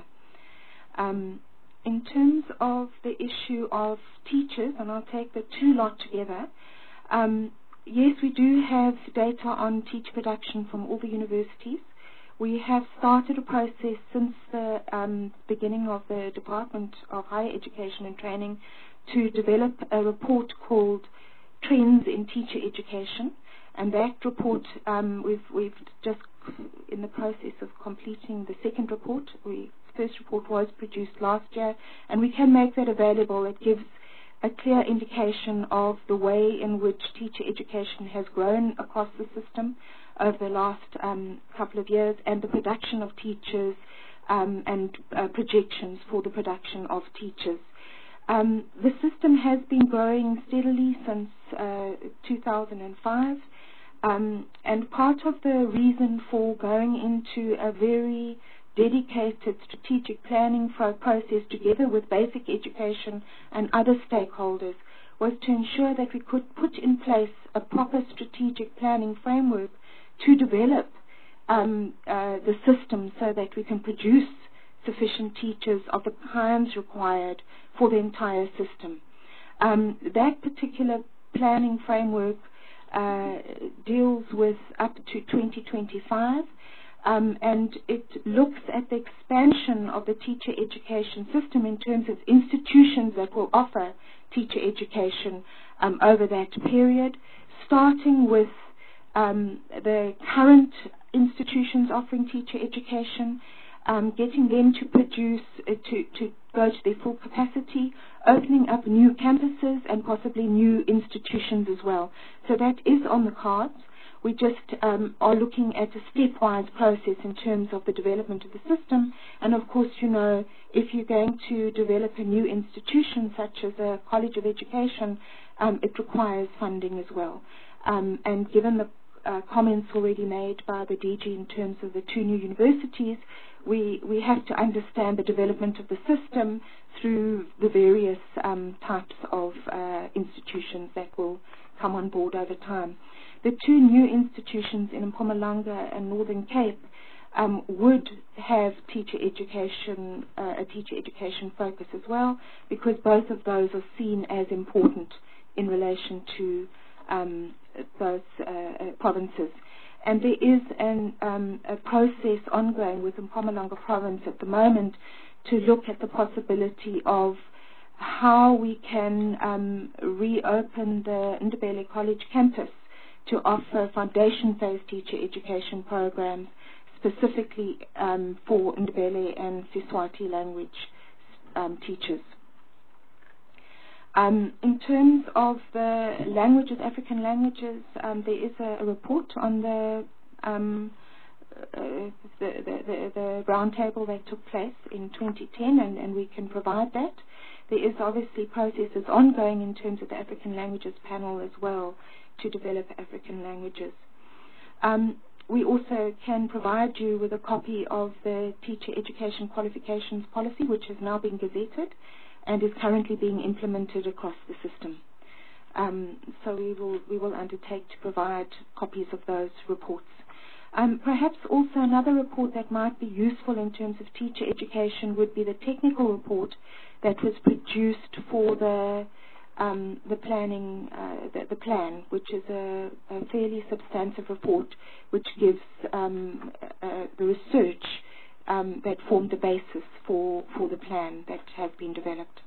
In terms of the issue of teachers, and I'll take the two lot together, yes, we do have data on teacher production from all the universities. We have started a process since the beginning of the Department of Higher Education and Training to develop a report called Trends in Teacher Education, and that report we've just in the process of completing the second report. The first report was produced last year, and we can make that available. It gives a clear indication of the way in which teacher education has grown across the system over the last couple of years, and the production of teachers and projections for the production of teachers. The system has been growing steadily since 2005, and part of the reason for going into a very dedicated strategic planning process together with basic education and other stakeholders was to ensure that we could put in place a proper strategic planning framework to develop the system so that we can produce sufficient teachers of the kinds required for the entire system. That particular planning framework deals with up to 2025, and it looks at the expansion of the teacher education system in terms of institutions that will offer teacher education over that period, starting with the current institutions offering teacher education, getting them to produce, to go to their full capacity, opening up new campuses and possibly new institutions as well. So that is on the cards. We just are looking at a stepwise process in terms of the development of the system. And of course, you know, if you're going to develop a new institution such as a college of education, it requires funding as well. And given the comments already made by the DG in terms of the two new universities, we have to understand the development of the system through the various types of institutions that will come on board over time. The two new institutions in Mpumalanga and Northern Cape would have teacher education, a teacher education focus as well, because both of those are seen as important in relation to those provinces. And there is a process ongoing within Mpumalanga Province at the moment to look at the possibility of how we can reopen the Ndebele College campus to offer foundation phase teacher education programs specifically for Ndebele and Siswati language teachers. In terms of the languages, African languages, there is a report on the roundtable that took place in 2010, and we can provide that. There is obviously processes ongoing in terms of the African languages panel as well to develop African languages. We also can provide you with a copy of the Teacher Education Qualifications Policy, which has now been gazetted and is currently being implemented across the system. So we will undertake to provide copies of those reports. Perhaps also another report that might be useful in terms of teacher education would be the technical report that was produced for the planning, the plan, which is a fairly substantive report, which gives the research that formed the basis for the plan that has been developed.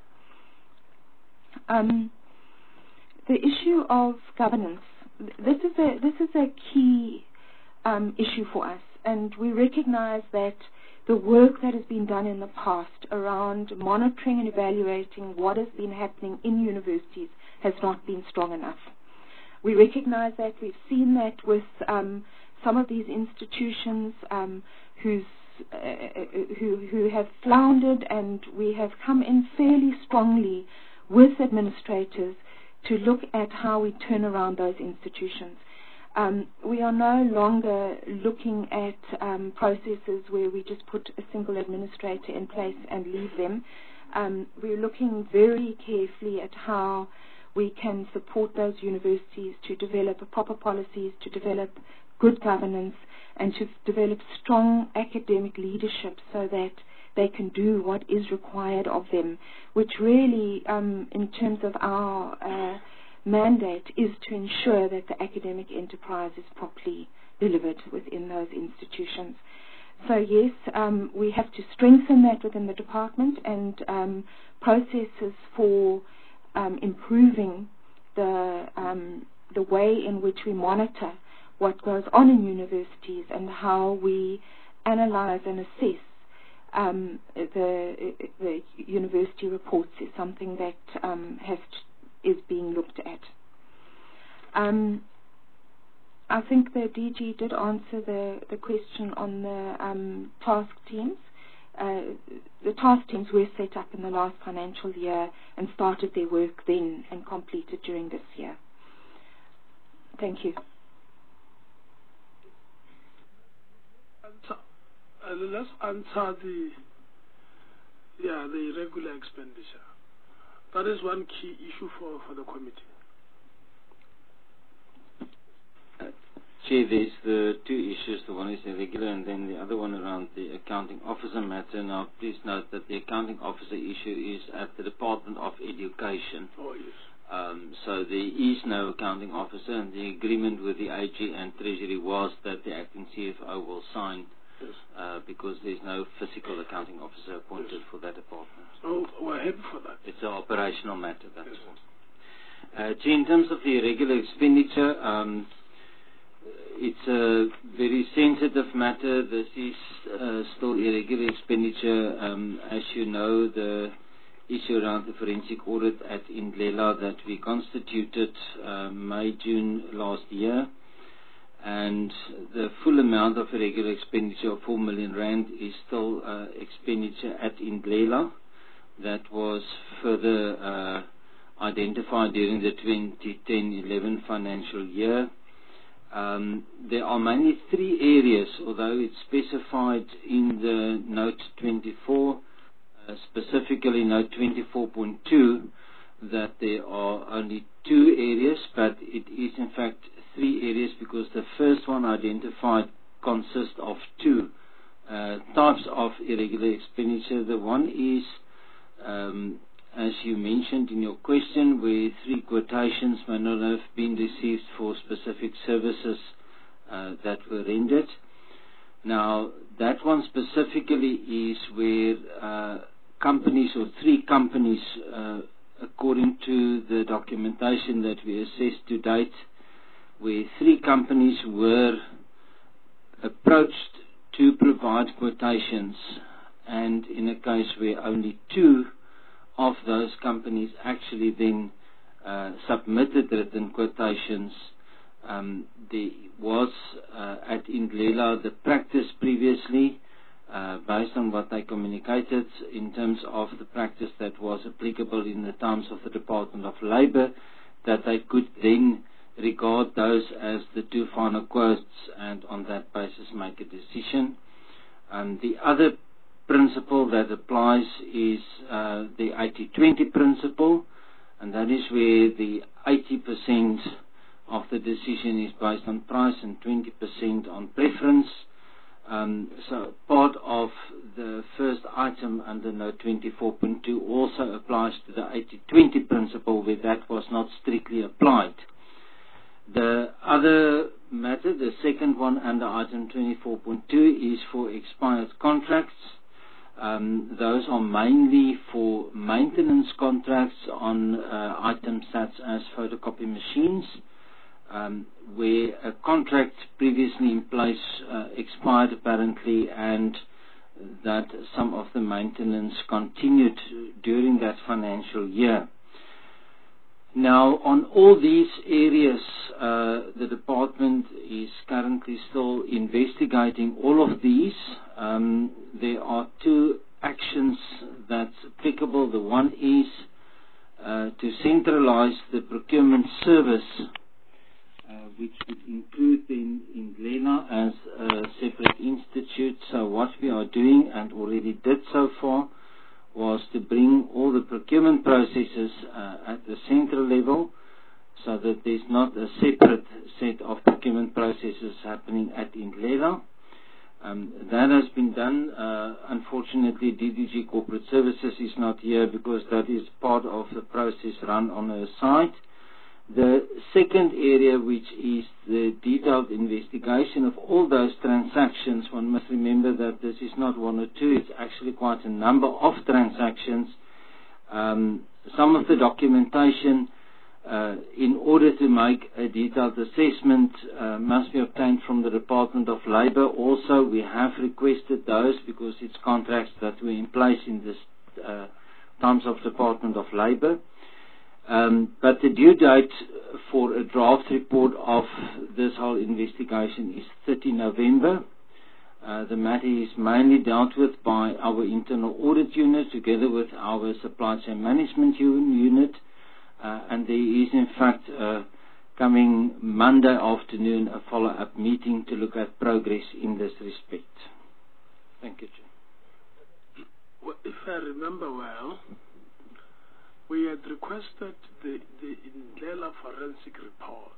The issue of governance. This is a key issue for us, and we recognize that the work that has been done in the past around monitoring and evaluating what has been happening in universities has not been strong enough. We recognize that. We've seen that with some of these institutions who have floundered, and we have come in fairly strongly with administrators to look at how we turn around those institutions. We are no longer looking at processes where we just put a single administrator in place and leave them. We're looking very carefully at how we can support those universities to develop proper policies, to develop good governance, and to develop strong academic leadership so that they can do what is required of them, which really, in terms of our mandate, is to ensure that the academic enterprise is properly delivered within those institutions. So yes, we have to strengthen that within the department, and processes for improving the way in which we monitor what goes on in universities and how we analyze and assess the university reports is something that is being looked at. I think the DG did answer the question on the task teams. The task teams were set up in the last financial year and started their work then and completed during this year. Thank you. Let's answer the irregular expenditure. That is one key issue for the committee. Chair, there's the two issues. The one is irregular, and then the other one around the accounting officer matter. Now, please note that the accounting officer issue is at the Department of Education. Oh, yes. So there is no accounting officer, and the agreement with the AG and Treasury was that the acting CFO will sign. Yes. Because there's no physical accounting officer appointed for that department. Oh, we're happy for that. It's an operational matter, that's all. In terms of the irregular expenditure, it's a very sensitive matter. This is still irregular expenditure. As you know, the issue around the forensic audit at Indlela that we constituted May, June last year. And the full amount of irregular expenditure of 4 million rand is still expenditure at Indlela. That was further identified during the 2010-11 financial year. There are mainly three areas, although it's specified in the note 24, specifically note 24.2, that there are only two areas, but it is in fact three areas because the first one identified consists of two types of irregular expenditure. The one is, as you mentioned in your question, where three quotations may not have been received for specific services that were rendered. Now, that one specifically is where companies, or 3 companies, according to the documentation that we assessed to date, where 3 companies were approached to provide quotations, and in a case where only 2 of those companies actually then submitted written quotations, there was at Indlela the practice previously, based on what they communicated in terms of the practice that was applicable in the times of the Department of Labour, that they could then regard those as the 2 final quotes and on that basis make a decision. The other principle that applies is the 80-20 principle, and that is where the 80% of the decision is based on price and 20% on preference. So part of the first item under Note 24.2 also applies to the 80-20 principle, where that was not strictly applied. The other matter, the second one under item 24.2, is for expired contracts. Those are mainly for maintenance contracts on items such as photocopy machines, where a contract previously in place expired apparently, and that some of the maintenance continued during that financial year. Now, on all these areas, the department is currently still investigating all of these. There are 2 actions that's applicable. The one is to centralize the procurement service, which would include then Indlela as a separate institute. So what we are doing, and already did so far, was to bring all the procurement processes at the central level, so that there's not a separate set of procurement processes happening at Indlela. That has been done. Unfortunately, DDG Corporate Services is not here because that is part of the process run on her side. The second area, which is the detailed investigation of all those transactions, one must remember that this is not 1 or 2, it's actually quite a number of transactions. Some of the documentation, in order to make a detailed assessment, must be obtained from the Department of Labour. Also, we have requested those because it's contracts that were in place in this times of Department of Labour. But the due date for a draft report of this whole investigation is 30 November. The matter is mainly dealt with by our internal audit unit together with our supply chain management unit, and there is in fact coming Monday afternoon a follow-up meeting to look at progress in this respect. Thank you, Chair. Well, if I remember well, we had requested the Indlela forensic report.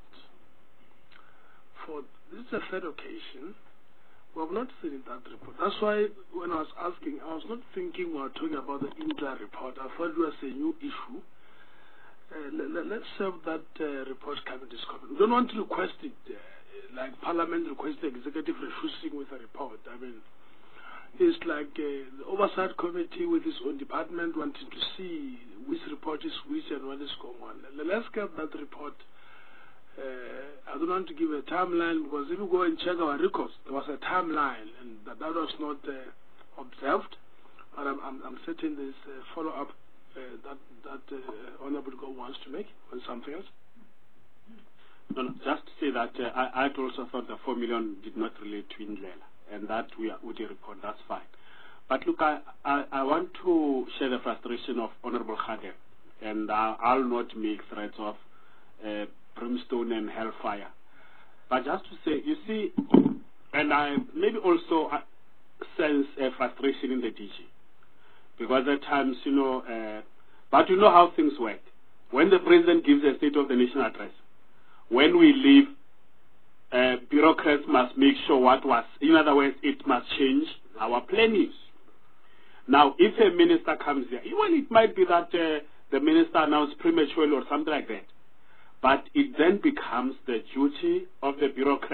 This is a 3rd occasion. We have not seen that report. That's why when I was asking, I was not thinking we were talking about the Indlela report. I thought it was a new issue. Let's have that report coming this comment. We don't want to request it like Parliament requests the executive refusing with a report. I mean, it's like the oversight committee with its own department wanting to see which report is which and what is going on. Let's get that report. I don't want to give a timeline, because if you go and check our records, there was a timeline, and that was not observed. But I'm certain there's a follow-up that Honorable God wants to make on something else. No, just to say that I also thought the 4 million did not relate to Indlela, and that we would report, that's fine. But look, I want to share the frustration of Honorable Khadem, and I'll not make threats of brimstone and hellfire. But just to say, you see, and I maybe also sense a frustration in the DG, because at times, but you know how things work. When the President gives a State of the Nation address, when we leave, bureaucrats must make sure what was, in other words, it must change our plannings. Now, if a minister comes here, well, it might be that the minister announced prematurely or something like that. But it then becomes the duty of the bureaucrats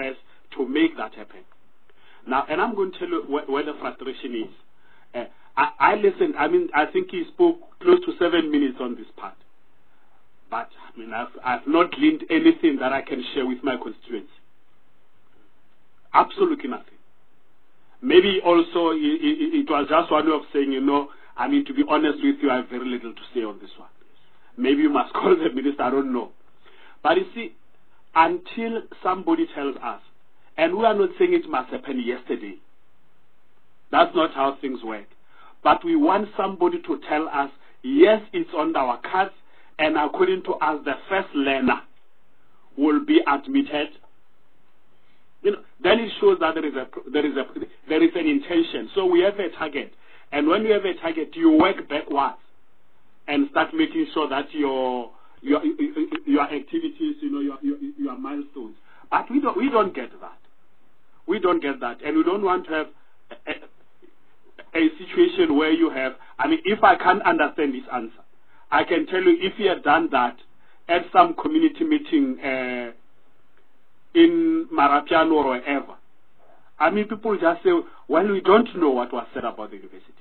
to make that happen. Now, and I'm going to tell you where the frustration is. I listened. I mean, I think he spoke close to 7 minutes on this part. But, I mean, I've not gleaned anything that I can share with my constituents. Absolutely nothing. Maybe also it was just one way of saying, I mean, to be honest with you, I have very little to say on this one. Maybe you must call the minister, I don't know. But you see, until somebody tells us, and we are not saying it must happen yesterday. That's not how things work. But we want somebody to tell us, yes, it's on our cards, and according to us, the first learner will be admitted. Then it shows that there is an intention. So we have a target, and when you have a target, you work backwards and start making sure that your activities, your milestones. But we don't get that. We don't get that, and we don't want to have a situation where you have. I mean, if I can't understand this answer, I can tell you if you had done that at some community meeting in Marapiano or wherever. I mean, people just say, well, we don't know what was said about the university.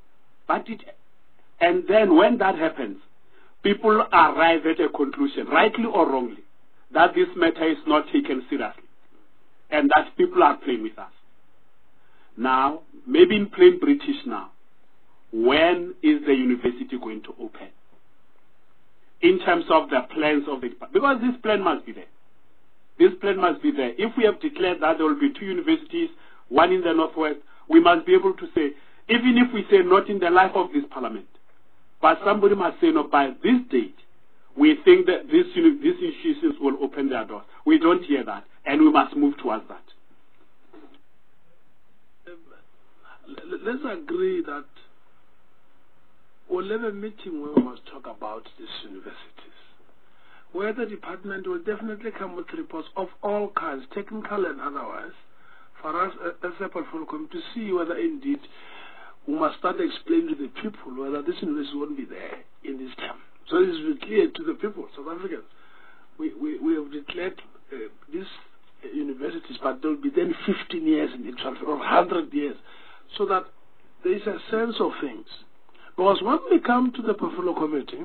And then when that happens, people arrive at a conclusion, rightly or wrongly, that this matter is not taken seriously, and that people are playing with us. Now, maybe in plain British now, when is the university going to open? In terms of the plans of the department, because this plan must be there. This plan must be there. If we have declared that there will be 2 universities, one in the Northwest, we must be able to say, even if we say not in the life of this parliament, but somebody must say, no, by this date, we think that these institutions will open their doors. We don't hear that, and we must move towards that. Let's agree that we'll have a meeting where we must talk about these universities, where the department will definitely come with reports of all kinds, technical and otherwise, for us as a portfolio committee to see whether indeed we must start explaining to the people whether this university won't be there in this term. So this is clear to the people, South Africans. We have declared these universities, but there will be then 15 years in the transfer, or 100 years, so that there is a sense of things. Because when we come to the portfolio committee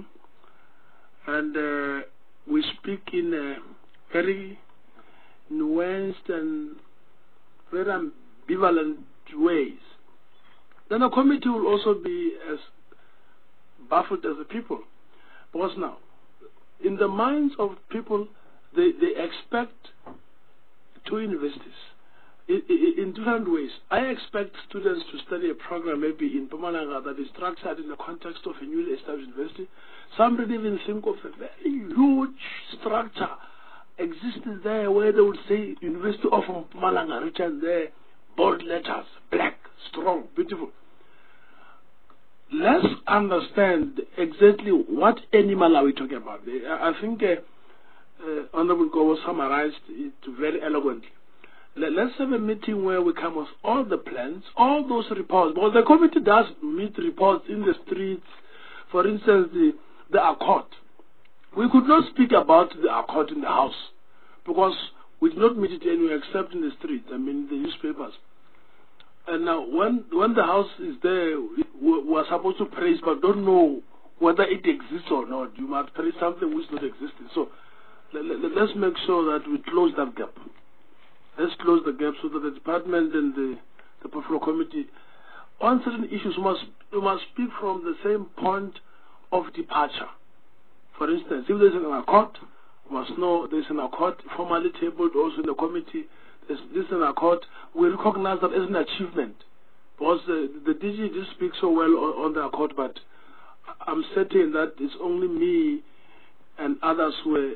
and we speak in very nuanced and very ambivalent ways, then the committee will also be as baffled as the people. Because now, in the minds of people, they expect 2 universities in different ways. I expect students to study a program maybe in Mpumalanga that is structured in the context of a newly established university. Some would even think of a very huge structure existing there where they would say University of Mpumalanga, written there, bold letters, black, strong, beautiful. Let's understand exactly what animal are we talking about. I think Honorable Gowo summarized it very eloquently. Let's have a meeting where we come with all the plans, all those reports. Because the committee does meet reports in the streets. For instance, the Accord. We could not speak about the Accord in the House because we did not meet it anywhere except in the streets, I mean the newspapers. And now when the House is there, we are supposed to praise but don't know whether it exists or not. You must praise something which does not exist. So let's make sure that we close that gap. Let's close the gap so that the department and the portfolio committee, on certain issues, we must speak from the same point of departure. For instance, if there's an accord, we must know there's an accord formally tabled also in the committee. This is an accord. We recognize that as an achievement. Because the DG did speak so well on the accord, but I'm certain that it's only me and others who were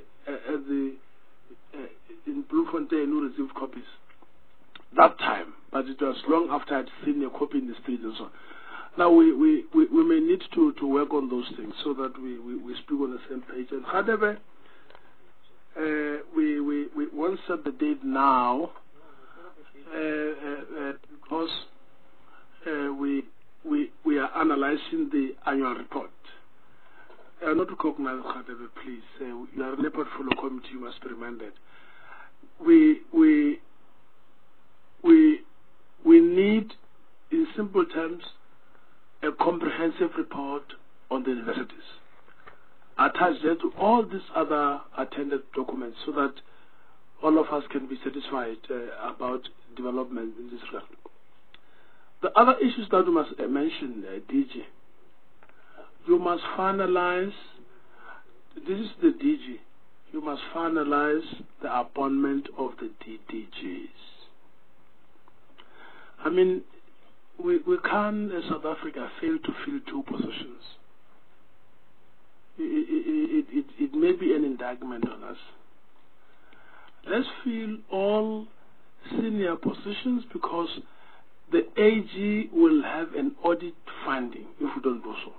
in Bloemfontein who received copies that time, but it was long after I'd seen a copy in the street and so on. Now we may need to work on those things so that we speak on the same page. And however, we won't set the date now because we are analyzing the annual report. Not to recognize Khadebe, please. You are in a portfolio committee, you must be reminded. We we need, in simple terms, a comprehensive report on the universities, attached to all these other attended documents, so that all of us can be satisfied about development in this regard. The other issues that we must mention, DG, you must finalize, this is the DG, you must finalize the appointment of the DDGs. I mean, we can't, in South Africa, fail to fill two positions. It may be an indictment on us. Let's fill all senior positions, because the AG will have an audit finding if we don't do so.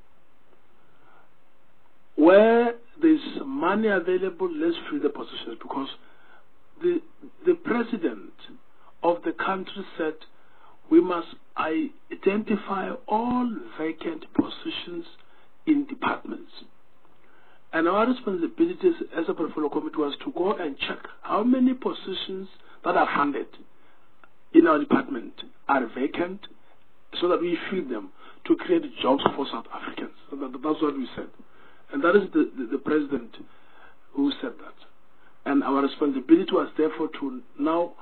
Where there's money available, let's fill the positions, because the president of the country said we must identify all vacant positions in departments. And our responsibilities as a portfolio committee was to go and check how many positions that are funded in our department are vacant, so that we fill them to create jobs for South Africans. So that's what we said. And that is the president who said that. And our responsibility was therefore to now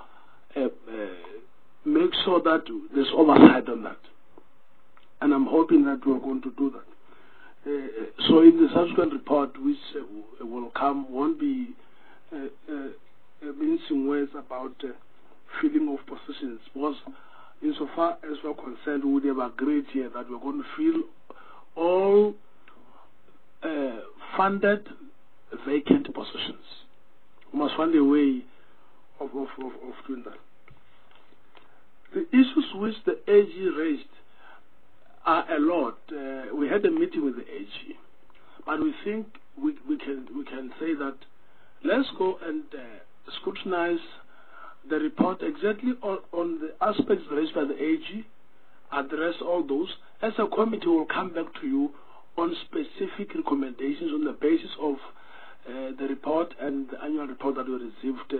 make sure that there's oversight on that. And I'm hoping that we're going to do that. So in the subsequent report, which will come, won't be mincing words about filling of positions, because insofar as we're concerned, we would have agreed here that we're going to fill all funded vacant positions. We must find a way of doing that. The issues which the AG raised are a lot. We had a meeting with the AG, but we think we can say that let's go and scrutinize the report exactly on the aspects raised by the AG, address all those. As a committee, we'll come back to you on specific recommendations on the basis of the report and the annual report that we received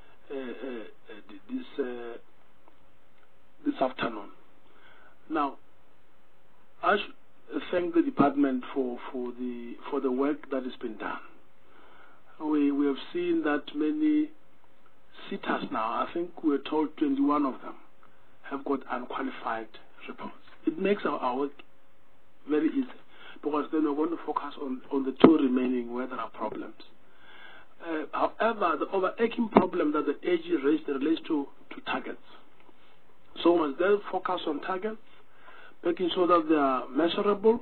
this afternoon. Now, I should thank the department for the work that has been done. We have seen that many sitters now, I think we're told 21 of them, have got unqualified reports. It makes our work very easy, because then we're going to focus on the two remaining where there are problems. However, the overarching problem that the AG raised relates to targets. So we must then focus on targets, making sure that they are measurable,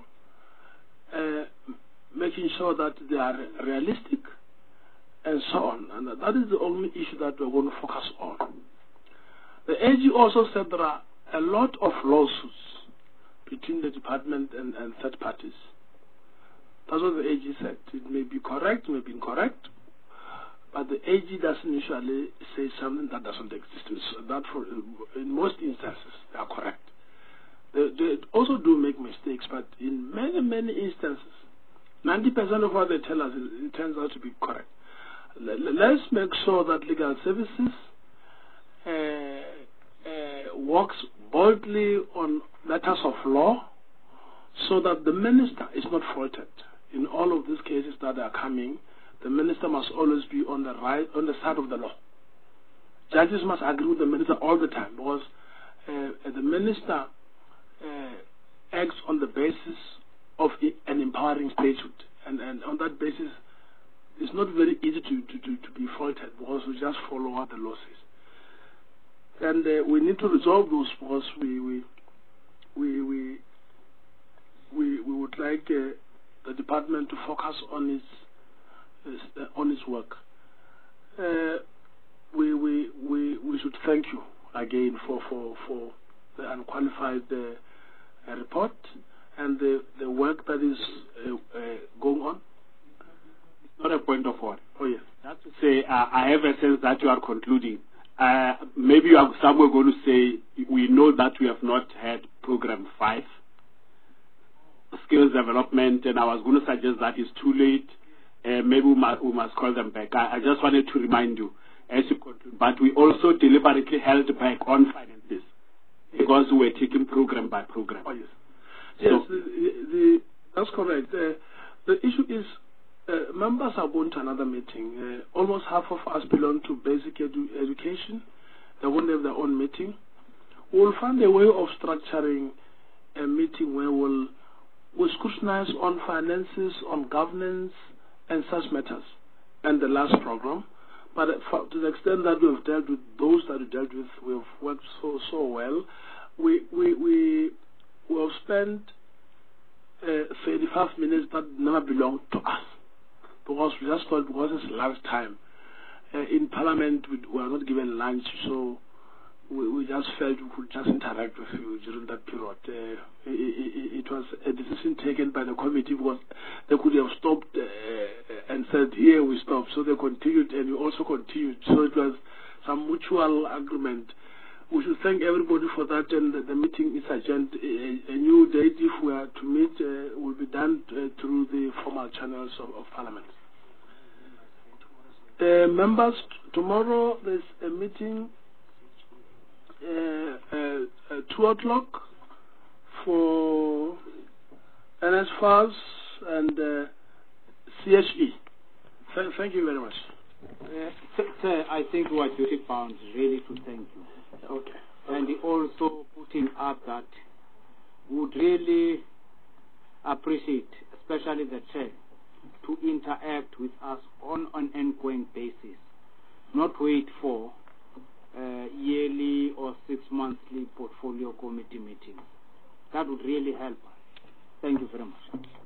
making sure that they are realistic, and so on. And that is the only issue that we're going to focus on. The AG also said there are a lot of lawsuits between the department and third parties. That's what the AG said. It may be correct, may be incorrect, but the AG doesn't usually say something that doesn't exist. So that in most instances, they are correct. They also do make mistakes, but in many, many instances, 90% of what they tell us, it turns out to be correct. Let's make sure that legal services works boldly on matters of law, so that the minister is not faulted. In all of these cases that are coming, the minister must always be on the side of the law. Judges must agree with the minister all the time, because the minister acts on the basis of an empowering statute, and on that basis, it's not very easy to be faulted, because we just follow what the law says. And we need to resolve those, because we would like the department to focus on its work. We should thank you again for the unqualified report and the work that is going on. Not a point of order. Oh, yes. That's to say, I have a sense that you are concluding. Maybe you are somewhere going to say, we know that we have not had program 5, skills development, and I was going to suggest that it's too late. Maybe we must call them back. I just wanted to remind you, as you conclude. But we also deliberately held back on finances because we were taking program by program. Oh, yes. Yes, that's correct. The issue is members are going to another meeting. Almost half of us belong to basic education. They won't have their own meeting. We'll find a way of structuring a meeting where we'll scrutinize on finances, on governance, and such matters. And the last program. But to the extent that we've dealt with those that we dealt with, we've worked so well. We have spent 35 minutes that never belonged to us, because we just thought because it's lunchtime. In Parliament, we are not given lunch, so we just felt we could just interact with you during that period. It was a decision taken by the committee because they could have stopped and said, here we stop. So they continued and we also continued. So it was some mutual agreement. We should thank everybody for that, and the meeting is adjourned. A new date, if we are to meet, will be done through the formal channels of Parliament. Members, tomorrow there's a meeting 2 o'clock for NSFAS and CHE. Thank you very much. Sir, I think we are duty bound really to thank you. Okay. And also putting up that we would really appreciate, especially the chair, to interact with us on an ongoing basis, not wait for yearly or 6-monthly portfolio committee meetings. That would really help us. Thank you very much.